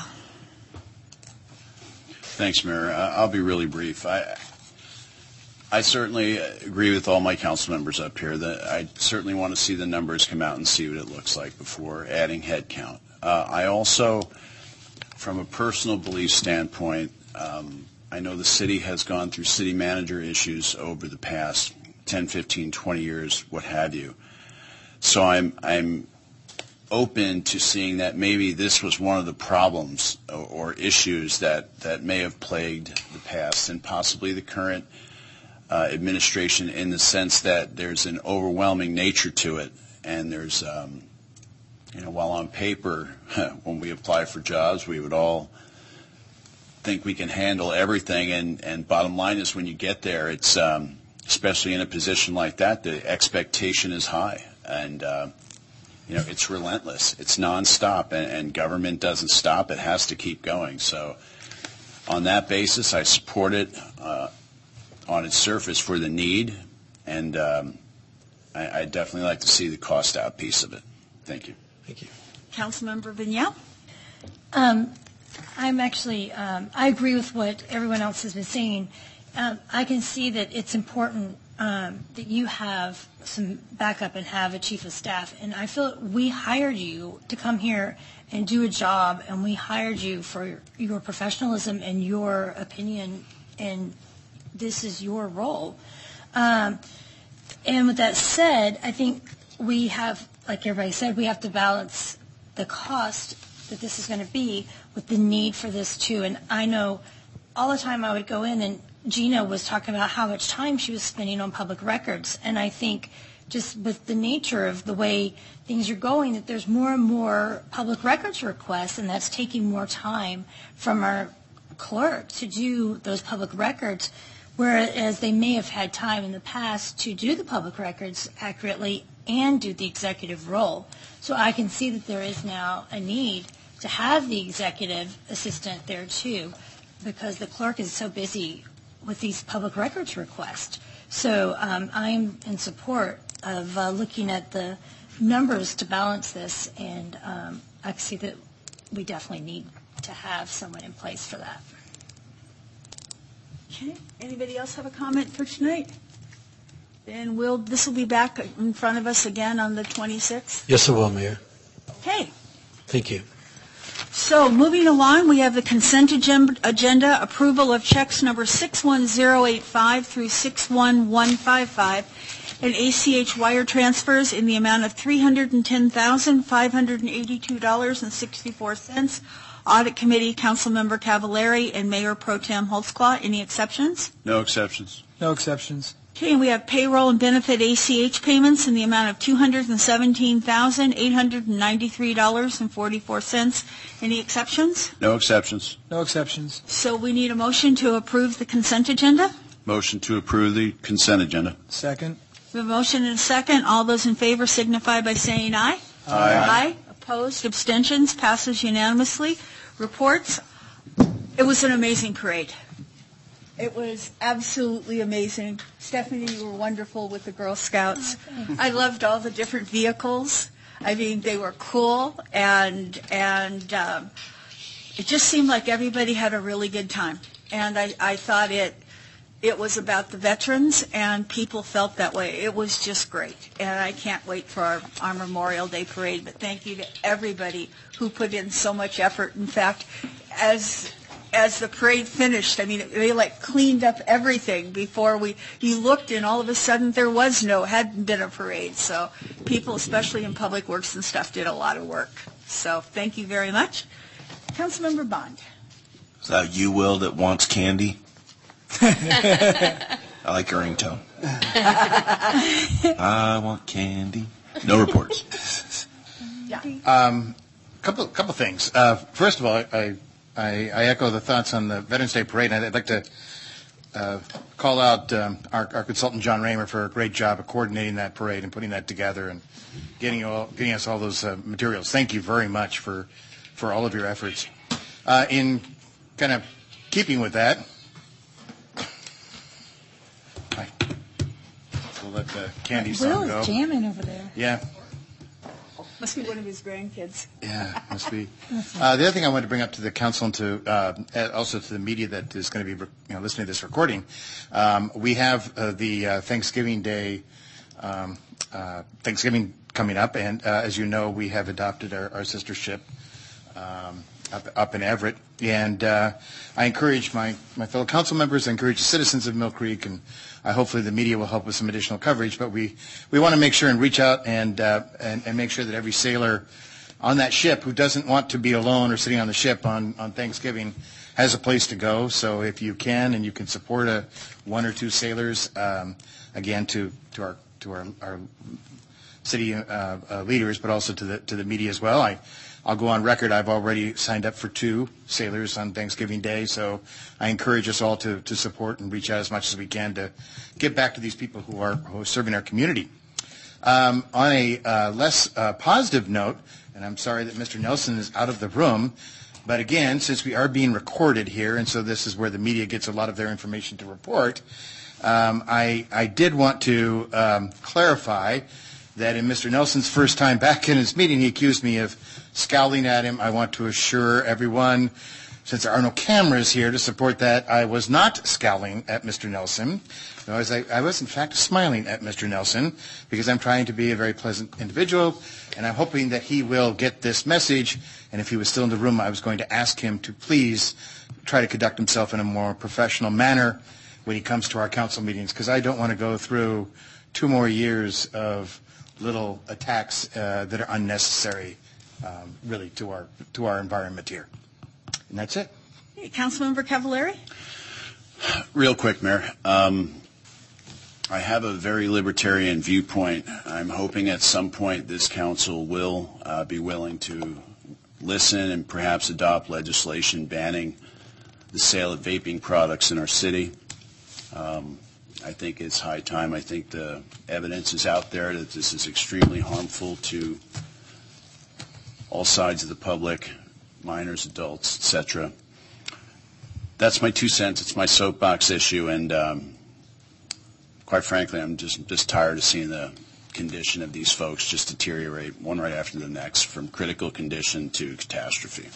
Speaker 6: Thanks, Mayor. Uh, I'll be really brief. I, I certainly agree with all my council members up here that I certainly want to see the numbers come out and see what it looks like before adding head count. Uh, I also, from a personal belief standpoint, um, I know the city has gone through city manager issues over the past ten, fifteen, twenty years, what have you. So I'm, I'm open to seeing that maybe this was one of the problems or, or issues that, that may have plagued the past and possibly the current uh, administration, in the sense that there's an overwhelming nature to it. And there's, um, you know, while on paper, when we apply for jobs, we would all think we can handle everything. And, and bottom line is, when you get there, it's, um, especially in a position like that, the expectation is high. And, uh, you know, it's relentless. It's nonstop, and, and government doesn't stop. It has to keep going. So on that basis, I support it uh, on its surface for the need, and um, I, I'd definitely like to see the cost out piece of it. Thank you.
Speaker 8: Thank you.
Speaker 1: Councilmember Vignell?
Speaker 7: Um, I'm actually, um, I agree with what everyone else has been saying. Um, I can see that it's important um, that you have some backup and have a chief of staff. And I feel we hired you to come here and do a job, and we hired you for your professionalism and your opinion, and this is your role. Um, and with that said, I think we have, like everybody said, we have to balance the cost that this is going to be with the need for this too. And I know all the time I would go in, and Gina was talking about how much time she was spending on public records. And I think just with the nature of the way things are going, that there's more and more public records requests, and that's taking more time from our clerk to do those public records, whereas they may have had time in the past to do the public records accurately and do the executive role. So I can see that there is now a need to have the executive assistant there too, because the clerk is so busy with these public records requests. So um, I'm in support of uh, looking at the numbers to balance this, and um, I see that we definitely need to have someone in place for that.
Speaker 1: Okay. Anybody else have a comment for tonight? Then we'll, this will be back in front of us again on the twenty-sixth.
Speaker 8: Yes, it will, Mayor.
Speaker 1: Okay.
Speaker 8: Thank you.
Speaker 1: So moving along, we have the consent agen- agenda, approval of checks number six one zero eight five through six one one five five, and A C H wire transfers in the amount of three hundred ten thousand five hundred eighty-two dollars and sixty-four cents. Audit Committee, Councilmember Cavallari and Mayor Pro Tem Holtzclaw. Any exceptions?
Speaker 6: No exceptions.
Speaker 15: No exceptions.
Speaker 1: Okay, and we have payroll and benefit A C H payments in the amount of two hundred seventeen thousand eight hundred ninety-three dollars and forty-four cents. Any exceptions?
Speaker 6: No exceptions.
Speaker 15: No exceptions.
Speaker 1: So we need a motion to approve the consent agenda.
Speaker 6: Motion to approve the consent agenda.
Speaker 15: Second.
Speaker 1: We have a motion and a second. All those in favor signify by saying aye.
Speaker 6: Aye.
Speaker 1: Aye. Opposed? Abstentions? Passes unanimously. Reports. It was an amazing parade. It was absolutely amazing. Stephanie, you were wonderful with the Girl Scouts. I loved all the different vehicles. I mean, they were cool, and and um, it just seemed like everybody had a really good time. And I, I thought it it was about the veterans, and people felt that way. It was just great. And I can't wait for our, our Memorial Day parade. But thank you to everybody who put in so much effort. In fact, as as the parade finished. I mean, they like cleaned up everything before we, you looked and all of a sudden there was no, hadn't been a parade. So people, especially in Public Works and stuff, did a lot of work. So thank you very much. Councilmember Bond.
Speaker 16: Is that you, Will, that wants candy? I like your ringtone. I want candy. No reports.
Speaker 1: Yeah.
Speaker 13: Um, couple couple things. Uh, first of all, I, I I echo the thoughts on the Veterans Day Parade. And I'd like to uh, call out um, our, our consultant John Raymer for a great job of coordinating that parade and putting that together and getting all getting us all those uh, materials. Thank you very much for for all of your efforts. Uh, in kind of keeping with that, I, we'll let the candy song
Speaker 7: Will
Speaker 13: go.
Speaker 7: is jamming over there.
Speaker 13: Yeah.
Speaker 1: Must be one of his grandkids.
Speaker 13: Yeah, must be. Uh, the other thing I wanted to bring up to the council and to uh, also to the media that is going to be you know, listening to this recording, um, we have uh, the uh, Thanksgiving Day, um, uh, Thanksgiving coming up, and uh, as you know, we have adopted our, our sister ship um, up, up in Everett, and uh, I encourage my, my fellow council members, I encourage the citizens of Mill Creek, and Uh, hopefully the media will help with some additional coverage, but we, we want to make sure and reach out and, uh, and and make sure that every sailor on that ship who doesn't want to be alone or sitting on the ship on, on Thanksgiving has a place to go. So if you can and you can support a, one or two sailors, um, again to, to our to our, our city uh, uh, leaders, but also to the to the media as well. I I'll go on record. I've already signed up for two sailors on Thanksgiving Day, so I encourage us all to, to support and reach out as much as we can to get back to these people who are, who are serving our community. Um, on a uh, less uh, positive note, and I'm sorry that Mister Nelson is out of the room, but again, since we are being recorded here, and so this is where the media gets a lot of their information to report, um, I, I did want to um, clarify that in Mister Nelson's first time back in his meeting, he accused me of scowling at him. I want to assure everyone, since there are no cameras here to support that, I was not scowling at Mister Nelson. No, I was, I was, in fact, smiling at Mister Nelson because I'm trying to be a very pleasant individual, and I'm hoping that he will get this message. And if he was still in the room, I was going to ask him to please try to conduct himself in a more professional manner when he comes to our council meetings, because I don't want to go through two more years of little attacks uh, that are unnecessary, um, really, to our to our environment here. And that's it.
Speaker 1: Hey, Councilmember Cavallari?
Speaker 6: Real quick, Mayor. Um, I have a very libertarian viewpoint. I'm hoping at some point this council will uh, be willing to listen and perhaps adopt legislation banning the sale of vaping products in our city. Um, I think it's high time. I think the evidence is out there that this is extremely harmful to all sides of the public, minors, adults, et cetera. That's my two cents. It's my soapbox issue, and um, quite frankly, I'm just just tired of seeing the condition of these folks just deteriorate one right after the next, from critical condition to catastrophe.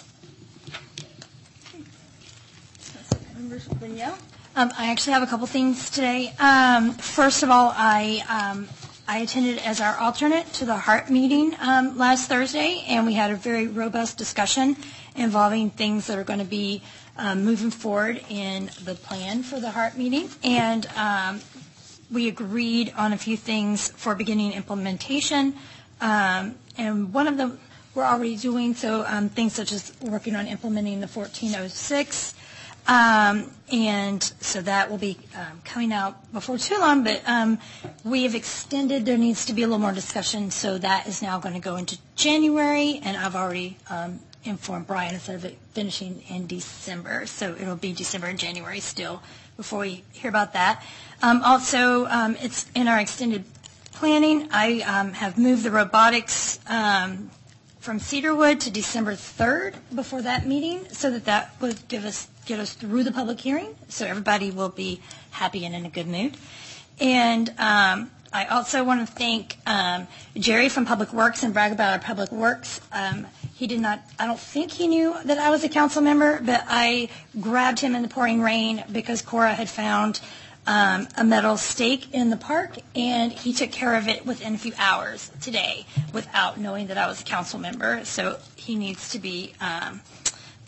Speaker 7: Um, I actually have a couple things today. Um, first of all, I um, I attended as our alternate to the HART meeting um, last Thursday, and we had a very robust discussion involving things that are going to be um, moving forward in the plan for the HART meeting. And um, we agreed on a few things for beginning implementation, um, and one of them we're already doing, so um, things such as working on implementing the fourteen oh six. Um, and so that will be um, coming out before too long, but um, we have extended, there needs to be a little more discussion, so that is now going to go into January, and I've already um, informed Brian instead of it finishing in December, so it'll be December and January still before we hear about that. Um, also, um, it's in our extended planning. I um, have moved the robotics um, from Cedarwood to December third before that meeting, so that that would give us get us through the public hearing, so everybody will be happy and in a good mood. And um, I also want to thank um, Jerry from Public Works and brag about our Public Works. Um, he did not, I don't think he knew that I was a council member, but I grabbed him in the pouring rain because Cora had found um, a metal stake in the park, and he took care of it within a few hours today without knowing that I was a council member. So he needs to be um,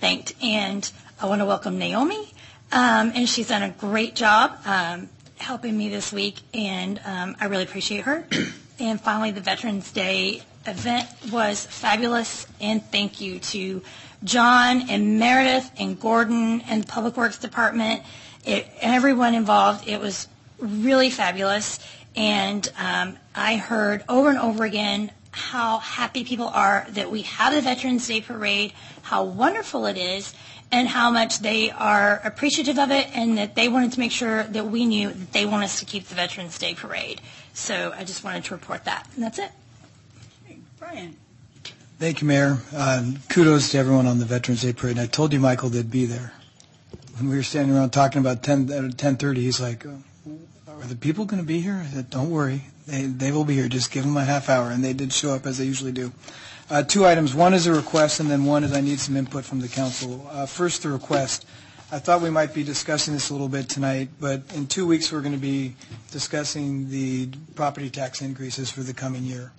Speaker 7: thanked. And I want to welcome Naomi, um, and she's done a great job um, helping me this week, and um, I really appreciate her. And finally, the Veterans Day event was fabulous, and thank you to John and Meredith and Gordon and the Public Works Department, it, everyone involved. It was really fabulous, and um, I heard over and over again how happy people are that we have the Veterans Day Parade, how wonderful it is, and how much they are appreciative of it, and that they wanted to make sure that we knew that they want us to keep the Veterans Day Parade. So I just wanted to report that, and that's it.
Speaker 1: Brian.
Speaker 15: Thank you, Mayor. Um, kudos to everyone on the Veterans Day Parade. And I told you, Michael, they'd be there. When we were standing around talking about ten, uh, ten thirty, he's like, oh, are the people going to be here? I said, don't worry. They, they will be here. Just give them a half hour. And they did show up, as they usually do. Uh, two items. One is a request, and then one is I need some input from the council. Uh, first, the request. I thought we might be discussing this a little bit tonight, but in two weeks we're going to be discussing the property tax increases for the coming year.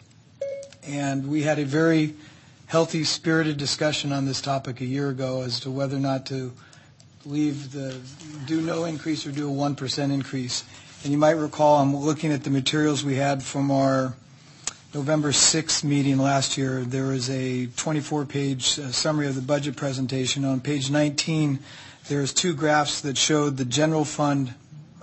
Speaker 15: And we had a very healthy, spirited discussion on this topic a year ago as to whether or not to leave the, do no increase or do a one percent increase. And you might recall, I'm looking at the materials we had from our November sixth meeting last year. There was a twenty-four page uh, summary of the budget presentation. On page nineteen, there's two graphs that showed the general fund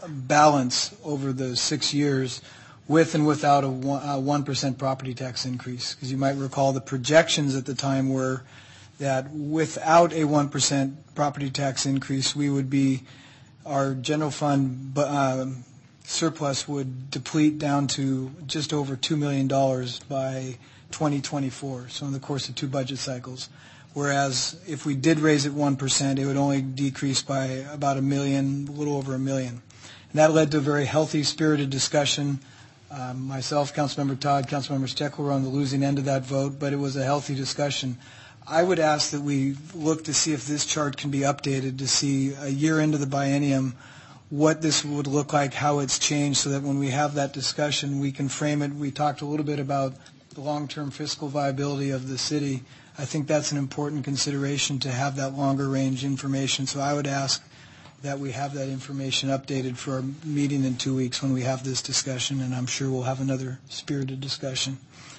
Speaker 15: balance over the six years with and without a one percent property tax increase. Because you might recall the projections at the time were that without a one percent property tax increase, we would be, our general fund uh, surplus would deplete down to just over two million dollars by twenty twenty-four, so in the course of two budget cycles. Whereas if we did raise it one percent, it would only decrease by about a million, a little over a million. And that led to a very healthy, spirited discussion. Um, myself, Councilmember Todd, Councilmember Steckler were on the losing end of that vote, but it was a healthy discussion. I would ask that we look to see if this chart can be updated to see a year into the biennium what this would look like, how it's changed, so that when we have that discussion, we can frame it. We talked a little bit about the long-term fiscal viability of the city. I think that's an important consideration to have that longer range information. So I would ask that we have that information updated for our meeting in two weeks when we have this discussion, and I'm sure we'll have another spirited discussion.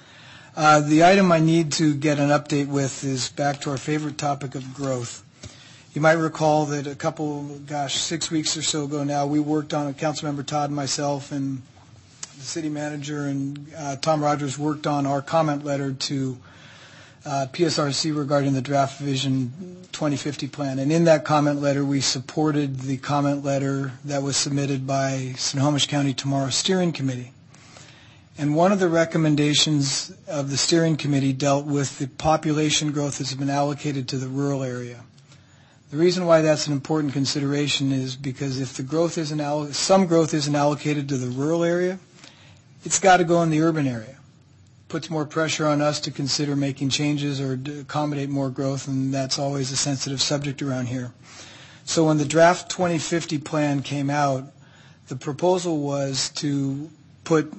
Speaker 15: Uh, the item I need to get an update with is back to our favorite topic of growth. You might recall that a couple, gosh, six weeks or so ago now, we worked on, Councilmember Todd and myself and the city manager and uh, Tom Rogers worked on our comment letter to uh, P S R C regarding the draft Vision twenty fifty plan. And in that comment letter, we supported the comment letter that was submitted by Snohomish County Tomorrow Steering Committee. And one of the recommendations of the steering committee dealt with the population growth that's been allocated to the rural area. The reason why that's an important consideration is because if the growth isn't allo- some growth isn't allocated to the rural area, it's got to go in the urban area. Puts more pressure on us to consider making changes or to accommodate more growth, and that's always a sensitive subject around here. So when the draft twenty fifty plan came out, the proposal was to put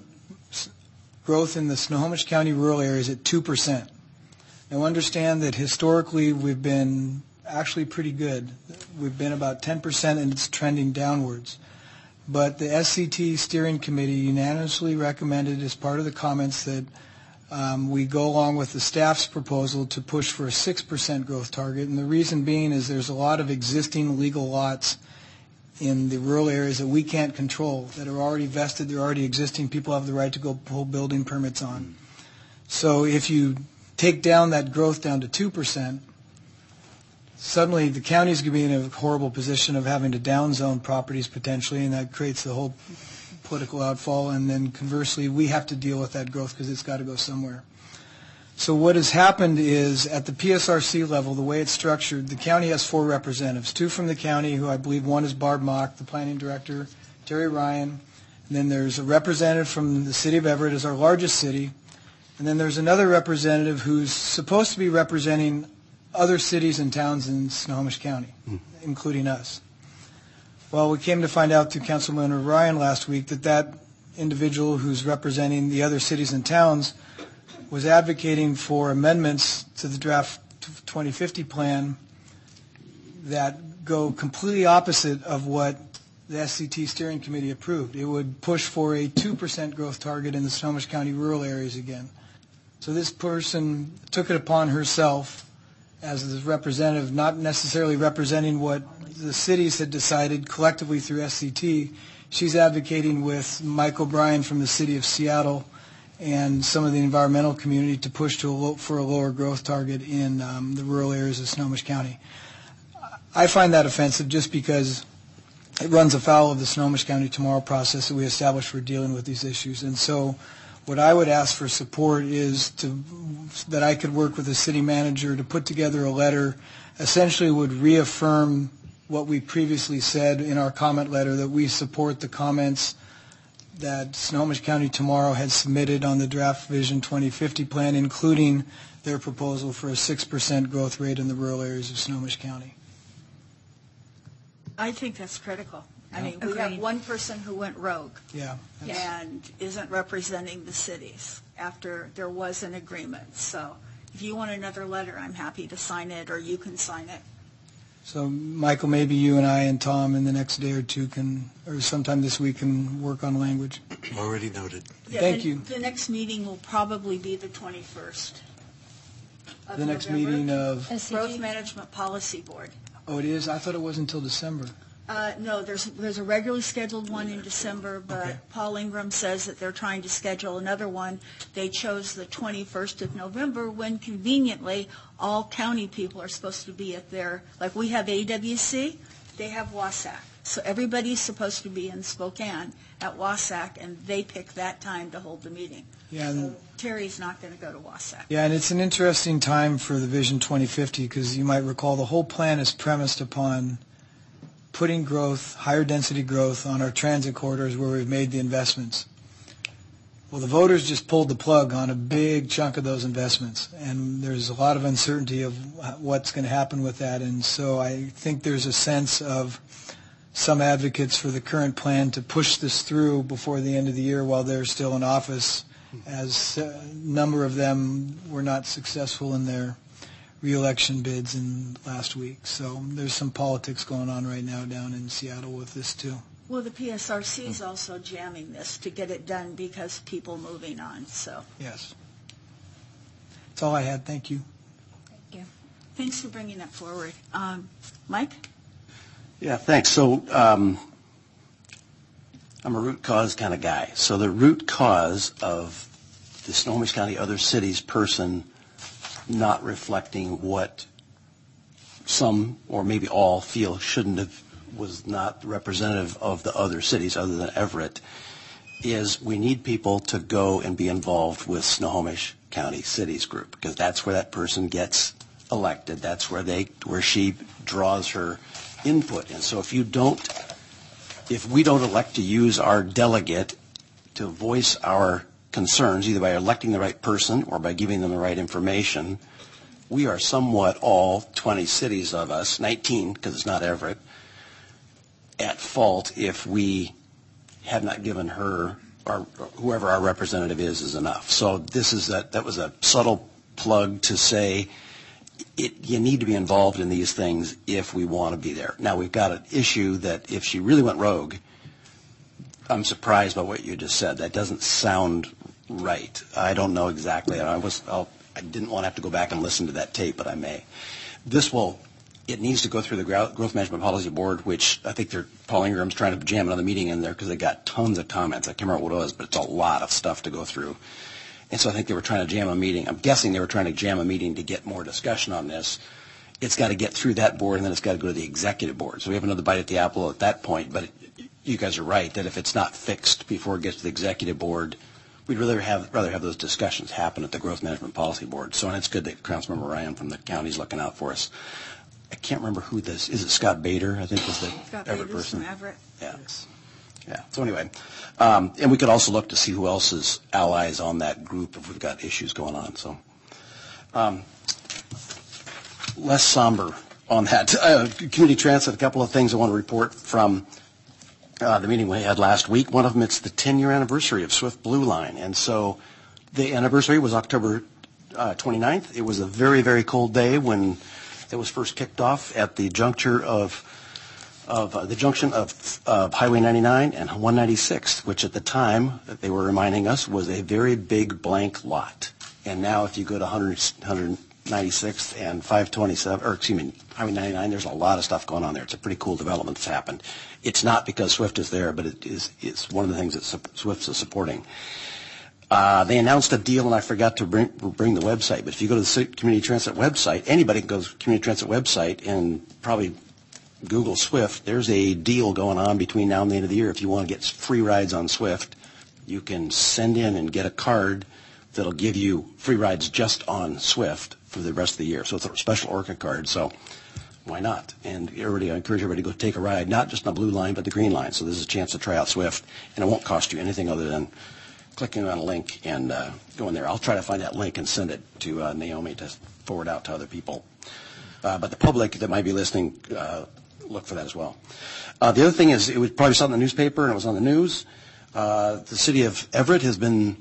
Speaker 15: growth in the Snohomish County rural areas at two percent. Now understand that historically we've been actually pretty good. We've been about ten percent and it's trending downwards. But the S C T steering committee unanimously recommended as part of the comments that um, we go along with the staff's proposal to push for a six percent growth target. And the reason being is there's a lot of existing legal lots in the rural areas that we can't control, that are already vested, they're already existing, people have the right to go pull building permits on. So if you take down that growth down to two percent, suddenly the county's going to be in a horrible position of having to downzone properties potentially, and that creates the whole political outfall, and then conversely, we have to deal with that growth because it's got to go somewhere. So what has happened is at the P S R C level, the way it's structured, the county has four representatives, two from the county, who I believe one is Barb Mock, the planning director, Terry Ryan, and then there's a representative from the city of Everett as our largest city, and then there's another representative who's supposed to be representing other cities and towns in Snohomish County, mm. including us. Well, we came to find out through Councilman Ryan last week that that individual who's representing the other cities and towns was advocating for amendments to the draft twenty fifty plan that go completely opposite of what the S C T steering committee approved. It would push for a two percent growth target in the Snohomish County rural areas again. So this person took it upon herself as the representative, not necessarily representing what the cities had decided collectively through S C T. She's advocating with Mike O'Brien from the city of Seattle and some of the environmental community to push to a low, for a lower growth target in um, the rural areas of Snohomish County. I find that offensive just because it runs afoul of the Snohomish County Tomorrow process that we established for dealing with these issues. And so what I would ask for support is to, that I could work with the city manager to put together a letter, essentially would reaffirm what we previously said in our comment letter, that we support the comments that Snohomish County Tomorrow had submitted on the draft Vision twenty fifty plan, including their proposal for a six percent growth rate in the rural areas of Snohomish County.
Speaker 1: I think that's critical. I
Speaker 15: Yeah.
Speaker 1: mean, we have one person who went rogue
Speaker 15: Yeah.
Speaker 1: and isn't representing the cities after there was an agreement. So if you want another letter, I'm happy to sign it, or you can sign it.
Speaker 15: So, Michael, maybe you and I and Tom in the next day or two can, or sometime this week, can work on language.
Speaker 8: Already noted.
Speaker 1: Yeah,
Speaker 15: Thank
Speaker 1: the-
Speaker 15: you.
Speaker 1: The next meeting will probably be the twenty-first. of
Speaker 15: The next
Speaker 1: November.
Speaker 15: meeting of,
Speaker 1: Growth Management Policy Board.
Speaker 15: oh, it is? I thought it was until December.
Speaker 1: Uh, no, there's, there's a regularly scheduled one in December,
Speaker 15: Okay.
Speaker 1: but Paul Ingram says that they're trying to schedule another one. They chose the twenty-first of November, when conveniently, all county people are supposed to be at their, like we have A W C, they have WASAC. So everybody's supposed to be in Spokane at WASAC, and they pick that time to hold the meeting.
Speaker 15: Yeah, and-
Speaker 1: So Terry's not going to go to WASAC.
Speaker 15: Yeah, and it's an interesting time for the Vision twenty fifty, because you might recall the whole plan is premised upon putting growth, higher density growth, on our transit corridors where we've made the investments. Well, the voters just pulled the plug on a big chunk of those investments, and there's a lot of uncertainty of what's going to happen with that. And so I think there's a sense of some advocates for the current plan to push this through before the end of the year while they're still in office, as a number of them were not successful in their re-election bids in last week. So there's some politics going on right now down in Seattle with this too.
Speaker 1: Well, the P S R C is also jamming this to get it done because people moving on, so.
Speaker 15: Yes. That's all I had. Thank you.
Speaker 1: Thank you. Thanks for bringing that forward. Um, Mike?
Speaker 10: Yeah, thanks. So um, I'm a root cause kind of guy. So the root cause of the Snohomish County Other Cities person not reflecting what some or maybe all feel shouldn't have, was not representative of the other cities other than Everett, is we need people to go and be involved with Snohomish County Cities Group, because that's where that person gets elected. That's where they, where she draws her input. And so if you don't, if we don't elect to use our delegate to voice our concerns, either by electing the right person or by giving them the right information, we are somewhat, all twenty cities of us, nineteen, because it's not Everett, at fault if we have not given her, or whoever our representative is, is enough. So this is that, that was a subtle plug to say, It, you need to be involved in these things if we want to be there. Now, we've got an issue that if she really went rogue, I'm surprised by what you just said. That doesn't sound right. I don't know exactly. I was, I'll, I didn't want to have to go back and listen to that tape, but I may. This will, it needs to go through the Growth Management Policy Board, which I think they're, Paul Ingram's trying to jam another meeting in there because they got tons of comments. I can't remember what it was, but it's a lot of stuff to go through. And so I think they were trying to jam a meeting. I'm guessing they were trying to jam a meeting to get more discussion on this. It's got to get through that board, and then it's got to go to the executive board. So we have another bite at the apple at that point. But it, you guys are right that if it's not fixed before it gets to the executive board, we'd rather have rather have those discussions happen at the Growth Management Policy Board. So and it's good that Councilmember Ryan from the county is looking out for us. I can't remember who this is. It Scott Bader, I think, is the
Speaker 1: Scott
Speaker 10: Everett
Speaker 1: Bader's
Speaker 10: person.
Speaker 1: from Everett.
Speaker 10: Yeah. Yeah. So anyway, um, and we could also look to see who else is allies on that group if we've got issues going on. So um, less somber on that. Uh, community transit, a couple of things I want to report from uh, the meeting we had last week. One of them, it's the ten-year anniversary of Swift Blue Line. And so the anniversary was October uh, twenty-ninth. It was a very, very cold day when that was first kicked off at the juncture of of uh, the junction of, of Highway ninety-nine and one ninety-six, which at the time, they were reminding us, was a very big blank lot. And now if you go to one ninety-sixth and five twenty-seven, or excuse me, Highway ninety-nine, there's a lot of stuff going on there. It's a pretty cool development that's happened. It's not because Swift is there, but it is it's one of the things that Swift is supporting. Uh, they announced a deal, and I forgot to bring, bring the website, but if you go to the Community Transit website, anybody can go to the Community Transit website and probably Google Swift. There's a deal going on between now and the end of the year. If you want to get free rides on Swift, you can send in and get a card that'll give you free rides just on Swift for the rest of the year. So it's a special Orca card, so why not? And everybody, I encourage everybody to go take a ride, not just on the blue line, but the green line. So this is a chance to try out Swift, and it won't cost you anything other than clicking on a link and uh, going there. I'll try to find that link and send it to uh, Naomi to forward out to other people. Uh, but the public that might be listening, uh, look for that as well. Uh, the other thing is, it was probably saw in the newspaper and it was on the news. Uh, the city of Everett has been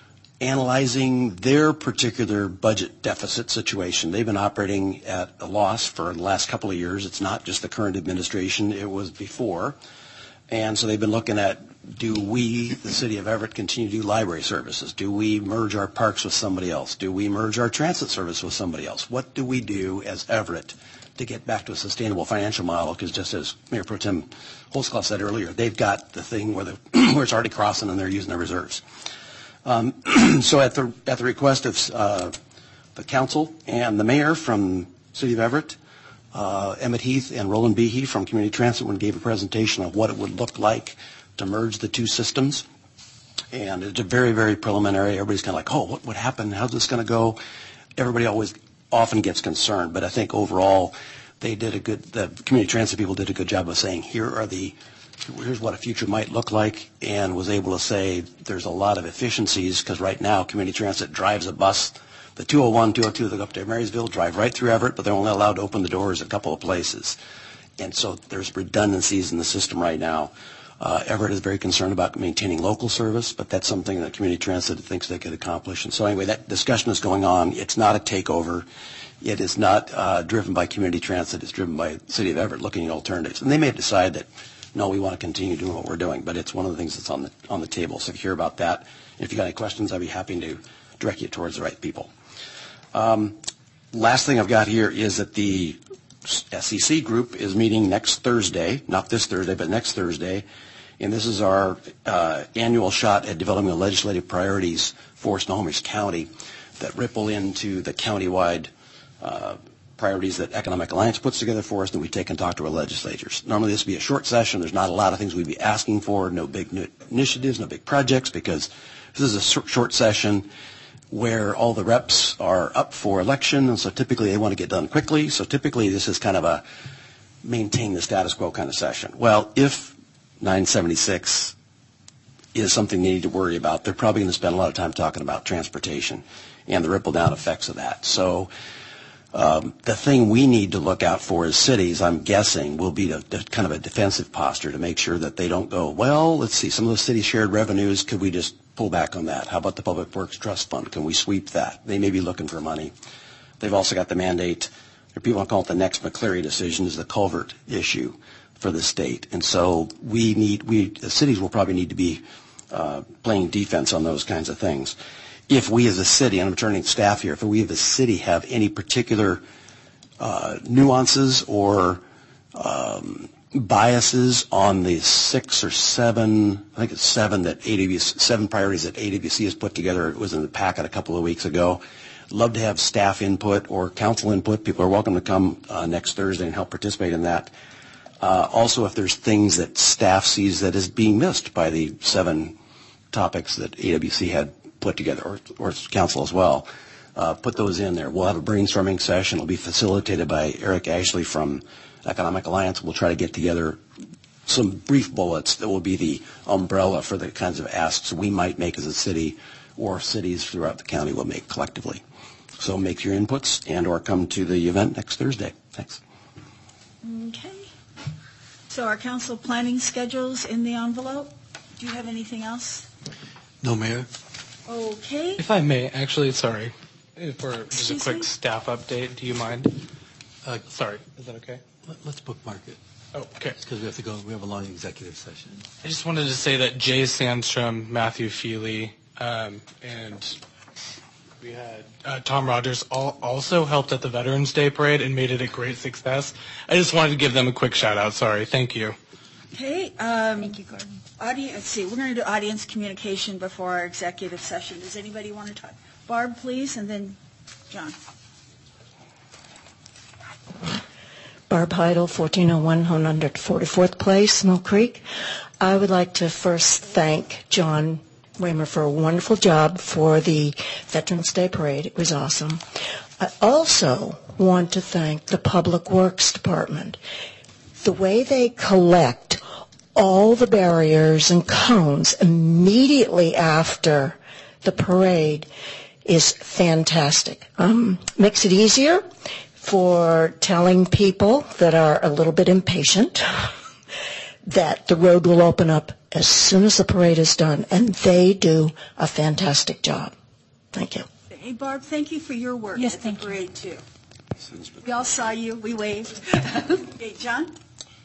Speaker 10: analyzing their particular budget deficit situation. They've been operating at a loss for the last couple of years. It's not just the current administration, it was before. And so they've been looking at, do we, the city of Everett, continue to do library services? Do we merge our parks with somebody else? Do we merge our transit service with somebody else? What do we do as Everett to get back to a sustainable financial model? Because just as Mayor Pro Tem Holtzclaw said earlier, they've got the thing where, the, where it's already crossing and they're using their reserves. Um, so at the at the request of uh, the council and the mayor from City of Everett, uh, Emmett Heath and Roland Behe from Community Transit went and gave a presentation of what it would look like to merge the two systems. And it's a very, very preliminary. Everybody's kind of like, oh, what would happen? How's this going to go? Everybody always often gets concerned, but I think overall they did a good, the Community Transit people did a good job of saying, here are the, here's what a future might look like, and was able to say there's a lot of efficiencies, because right now Community Transit drives a bus, the two oh one, two oh two that go up to Marysville, drive right through Everett, but they're only allowed to open the doors a couple of places. And so there's redundancies in the system right now. Uh, Everett is very concerned about maintaining local service, but that's something that Community Transit thinks they could accomplish. And so anyway, that discussion is going on. It's not a takeover. It is not uh, driven by Community Transit. It's driven by the City of Everett looking at alternatives. And they may have decided that, no, we want to continue doing what we're doing, but it's one of the things that's on the on the table. So if you hear about that, and if you've got any questions, I'd be happy to direct you towards the right people. Um, last thing I've got here is that the S E C group is meeting next Thursday, not this Thursday, but next Thursday. And this is our uh, annual shot at developing the legislative priorities for Snohomish County that ripple into the countywide uh, priorities that Economic Alliance puts together for us that we take and talk to our legislators. Normally this would be a short session. There's not a lot of things we'd be asking for, no big new initiatives, no big projects, because this is a short session where all the reps are up for election, and so typically they want to get done quickly. So typically this is kind of a maintain the status quo kind of session. Well, if nine seventy-six is something they need to worry about, they're probably going to spend a lot of time talking about transportation and the ripple-down effects of that. So um, the thing we need to look out for as cities, I'm guessing, will be to, to kind of a defensive posture to make sure that they don't go, well, let's see, some of those cities' shared revenues, could we just pull back on that? How about the Public Works Trust Fund? Can we sweep that? They may be looking for money. They've also got the mandate, or people want to call it the next McCleary decision, is the culvert issue for the state. And so we need, we, the cities will probably need to be uh, playing defense on those kinds of things. If we as a city, and I'm turning to staff here, if we as a city have any particular uh, nuances or um, biases on the six or seven, I think it's seven that A W C, seven priorities that A W C has put together, it was in the packet a couple of weeks ago. Love to have staff input or council input. People are welcome to come uh, next Thursday and help participate in that. Uh, also, if there's things that staff sees that is being missed by the seven topics that A W C had put together, or, or council as well, uh, put those in there. We'll have a brainstorming session. It'll be facilitated by Eric Ashley from Economic Alliance. We'll try to get together some brief bullets that will be the umbrella for the kinds of asks we might make as a city, or cities throughout the county will make collectively. So make your inputs and or come to the event next Thursday. Thanks.
Speaker 1: Okay. So our council planning schedules in the envelope. Do you have anything else?
Speaker 8: No, Mayor.
Speaker 1: Okay.
Speaker 14: If I may, actually, sorry, for just
Speaker 1: Excuse
Speaker 14: a quick
Speaker 1: me?
Speaker 14: staff update, do you mind?
Speaker 8: Uh,
Speaker 14: Sorry, is that okay?
Speaker 8: let- Let's bookmark it.
Speaker 14: Oh, okay.
Speaker 8: Because we have to go, we have a long executive session.
Speaker 14: I just wanted to say that Jay Sandstrom, Matthew Feely, um, and we had uh, Tom Rogers all, also helped at the Veterans Day Parade and made it a great success. I just wanted to give them a quick shout out. Sorry. Thank you.
Speaker 1: Okay. Um, Thank you, Gordon. Audience, let's see. We're going to do audience communication before our executive session. Does anybody want to talk? Barb, please, and then John.
Speaker 17: Barb Heidel, fourteen oh one one hundred forty-fourth Place, Mill Creek. I would like to first thank John Raymer for a wonderful job for the Veterans Day Parade. It was awesome. I also want to thank the Public Works Department. The way they collect all the barriers and cones immediately after the parade is fantastic. Um, makes it easier for telling people that are a little bit impatient that the road will open up as soon as the parade is done, and they do a fantastic job. Thank you.
Speaker 1: Hey, Barb, thank you for your work
Speaker 7: Yes,
Speaker 1: at
Speaker 7: thank
Speaker 1: the
Speaker 7: you.
Speaker 1: parade, too. We all saw you. We waved. Okay, John?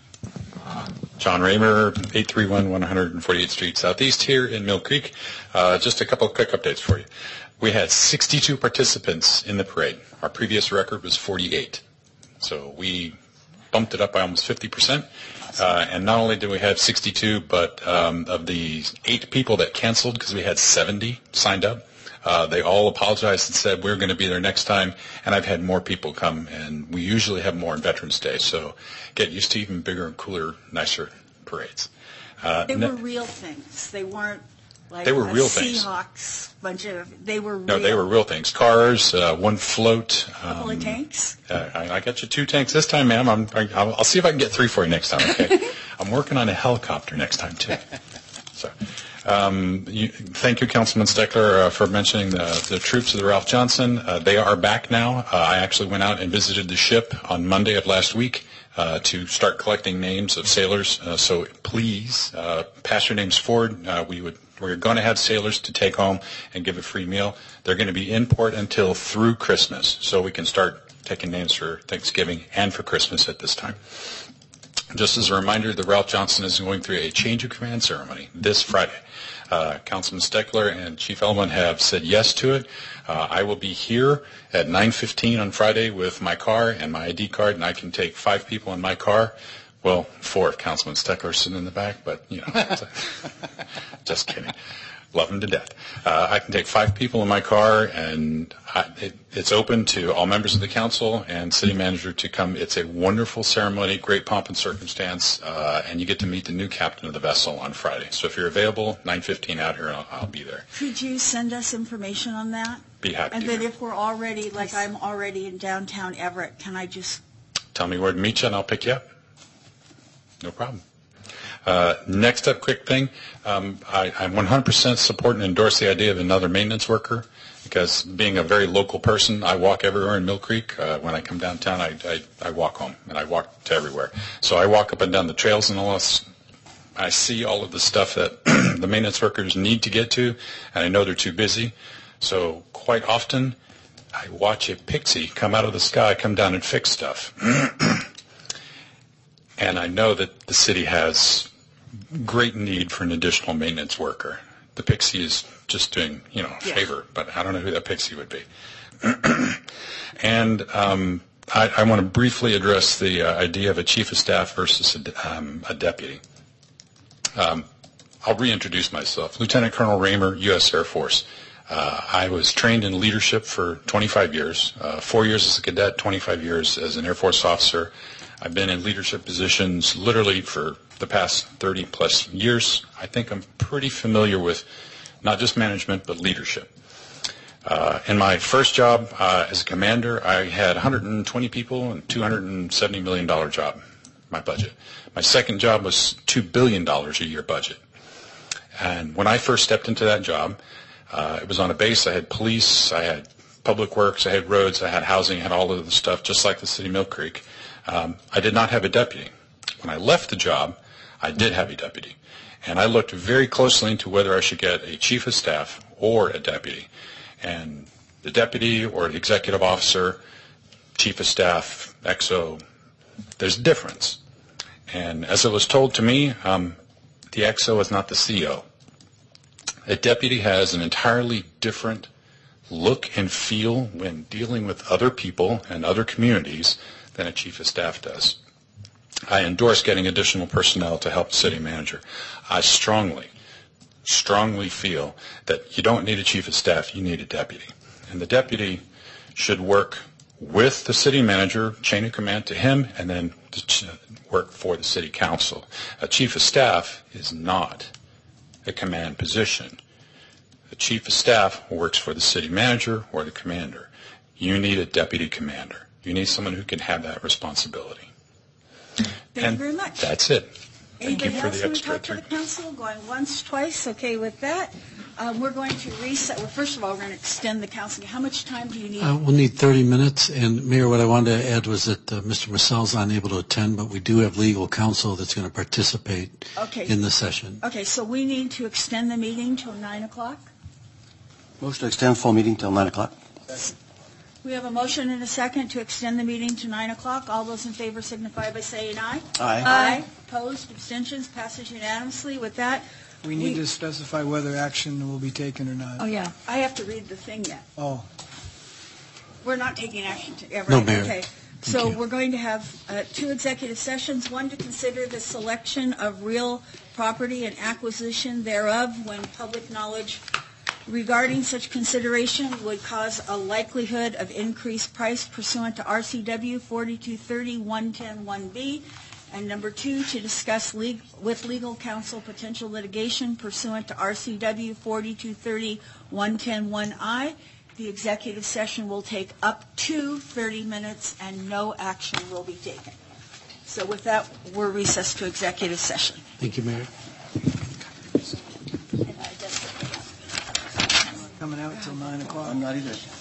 Speaker 18: John Raymer, eight three one one forty-eighth Street Southeast here in Mill Creek. Uh, just a couple of quick updates for you. We had sixty-two participants in the parade. Our previous record was forty-eight. So we bumped it up by almost fifty percent. Uh, and not only did we have sixty-two, but um, of the eight people that canceled, because we had seventy signed up, uh, they all apologized and said, we're going to be there next time. And I've had more people come, and we usually have more on Veterans Day. So get used to even bigger and cooler, nicer parades. Uh,
Speaker 1: They
Speaker 18: ne-
Speaker 1: were real things. They weren't like
Speaker 18: They were
Speaker 1: a
Speaker 18: real things.
Speaker 1: Seahawks bunch of, they were real.
Speaker 18: No, they were real things. Cars, uh, one float. Um,
Speaker 1: Couple of tanks?
Speaker 18: Uh, I, I got you two tanks this time, ma'am. I'm, I, I'll, I'll see if I can get three for you next time, okay? I'm working on a helicopter next time, too. So, um, you, thank you, Councilman Steckler, uh, for mentioning the, the troops of the Ralph Johnson. Uh, they are back now. Uh, I actually went out and visited the ship on Monday of last week uh, to start collecting names of sailors. Uh, so please uh, pass your names forward. Uh, we would We're going to have sailors to take home and give a free meal. They're going to be in port until through Christmas, so we can start taking names for Thanksgiving and for Christmas at this time. Just as a reminder, the Ralph Johnson is going through a change of command ceremony this Friday. Uh, Councilman Steckler and Chief Elman have said yes to it. Uh, I will be here at nine fifteen on Friday with my car and my I D card, and I can take five people in my car. Well, four if Councilman Steckler's sitting in the back, but, you know, just kidding. Love him to death. Uh, I can take five people in my car, and I, it, it's open to all members of the council and city manager to come. It's a wonderful ceremony, great pomp and circumstance, uh, and you get to meet the new captain of the vessel on Friday. So if you're available, nine fifteen out here, I'll, I'll be there.
Speaker 1: Could you send us information on that?
Speaker 18: Be happy
Speaker 1: And
Speaker 18: to.
Speaker 1: then if we're already, like I'm already in downtown Everett, can I just,
Speaker 18: Tell me where to meet you, and I'll pick you up. No problem. Uh, next up, quick thing. Um, I, I one hundred percent support and endorse the idea of another maintenance worker, because being a very local person, I walk everywhere in Mill Creek. Uh, when I come downtown, I, I, I walk home, and I walk to everywhere. So I walk up and down the trails and all this. I see all of the stuff that the maintenance workers need to get to, and I know they're too busy. So quite often, I watch a pixie come out of the sky, come down and fix stuff. And I know that the city has great need for an additional maintenance worker. The pixie is just doing, you know, a
Speaker 1: Yeah.
Speaker 18: favor, but I don't know who that pixie would be. And um, I, I want to briefly address the uh, idea of a chief of staff versus a, um, a deputy. Um, I'll reintroduce myself. Lieutenant Colonel Raymer, U S Air Force. Uh, I was trained in leadership for twenty-five years, uh, four years as a cadet, twenty-five years as an Air Force officer. I've been in leadership positions literally for the past thirty plus years. I think I'm pretty familiar with not just management, but leadership. Uh, in my first job uh, as a commander, I had one hundred twenty people and two hundred seventy million dollars job, my budget. My second job was two billion dollars a year budget. And when I first stepped into that job, uh, it was on a base. I had police, I had public works, I had roads, I had housing, I had all of the stuff, just like the city of Mill Creek. Um, I did not have a deputy. When I left the job, I did have a deputy. And I looked very closely into whether I should get a chief of staff or a deputy. And the deputy or the executive officer chief of staff, X O, there's a difference. And as it was told to me, um, the X O is not the C O. A deputy has an entirely different look and feel when dealing with other people and other communities than a chief of staff does. I endorse getting additional personnel to help the city manager. I strongly, strongly feel that you don't need a chief of staff, you need a deputy. And the deputy should work with the city manager, chain of command to him, and then work for the city council. A chief of staff is not a command position. The chief of staff works for the city manager or the commander. You need a deputy commander. You need someone who can have that responsibility.
Speaker 1: Thank
Speaker 18: and
Speaker 1: you very much.
Speaker 18: That's it. Thank
Speaker 1: Anybody
Speaker 18: you for
Speaker 1: else
Speaker 18: the
Speaker 1: want to
Speaker 18: extra
Speaker 1: talk to the
Speaker 18: attorney.
Speaker 1: council? Going once, twice? Okay with that. Um, we're going to reset. Well, first of all, we're going to extend the council. How much time do you need?
Speaker 8: Uh, we'll need thirty minutes. And Mayor, what I wanted to add was that uh, Mister Marcel's unable to attend, but we do have legal counsel that's going to participate
Speaker 1: Okay.
Speaker 8: in the session.
Speaker 1: Okay, so we need to extend the meeting till nine o'clock.
Speaker 10: Motion to extend full meeting till nine o'clock.
Speaker 1: We have a motion and a second to extend the meeting to nine o'clock. All those in favor signify by saying aye.
Speaker 10: Aye.
Speaker 1: Aye. Opposed, abstentions, passes unanimously. With that,
Speaker 15: We need to specify whether action will be taken or not.
Speaker 1: oh yeah, I have to read the thing yet.
Speaker 15: Oh,
Speaker 1: We're not taking action to ever.
Speaker 8: No, Mayor.
Speaker 1: Okay. So we're going to have uh, two executive sessions, one to consider the selection of real property and acquisition thereof when public knowledge regarding such consideration would cause a likelihood of increased price pursuant to R C W forty-two thirty one ten one B. And number two, to discuss leg- with legal counsel potential litigation pursuant to R C W forty-two thirty one ten one I. The executive session will take up to thirty minutes and no action will be taken. So with that, we're recessed to executive session.
Speaker 8: Thank you, Mayor.
Speaker 15: coming out till nine o'clock.
Speaker 10: I'm not either.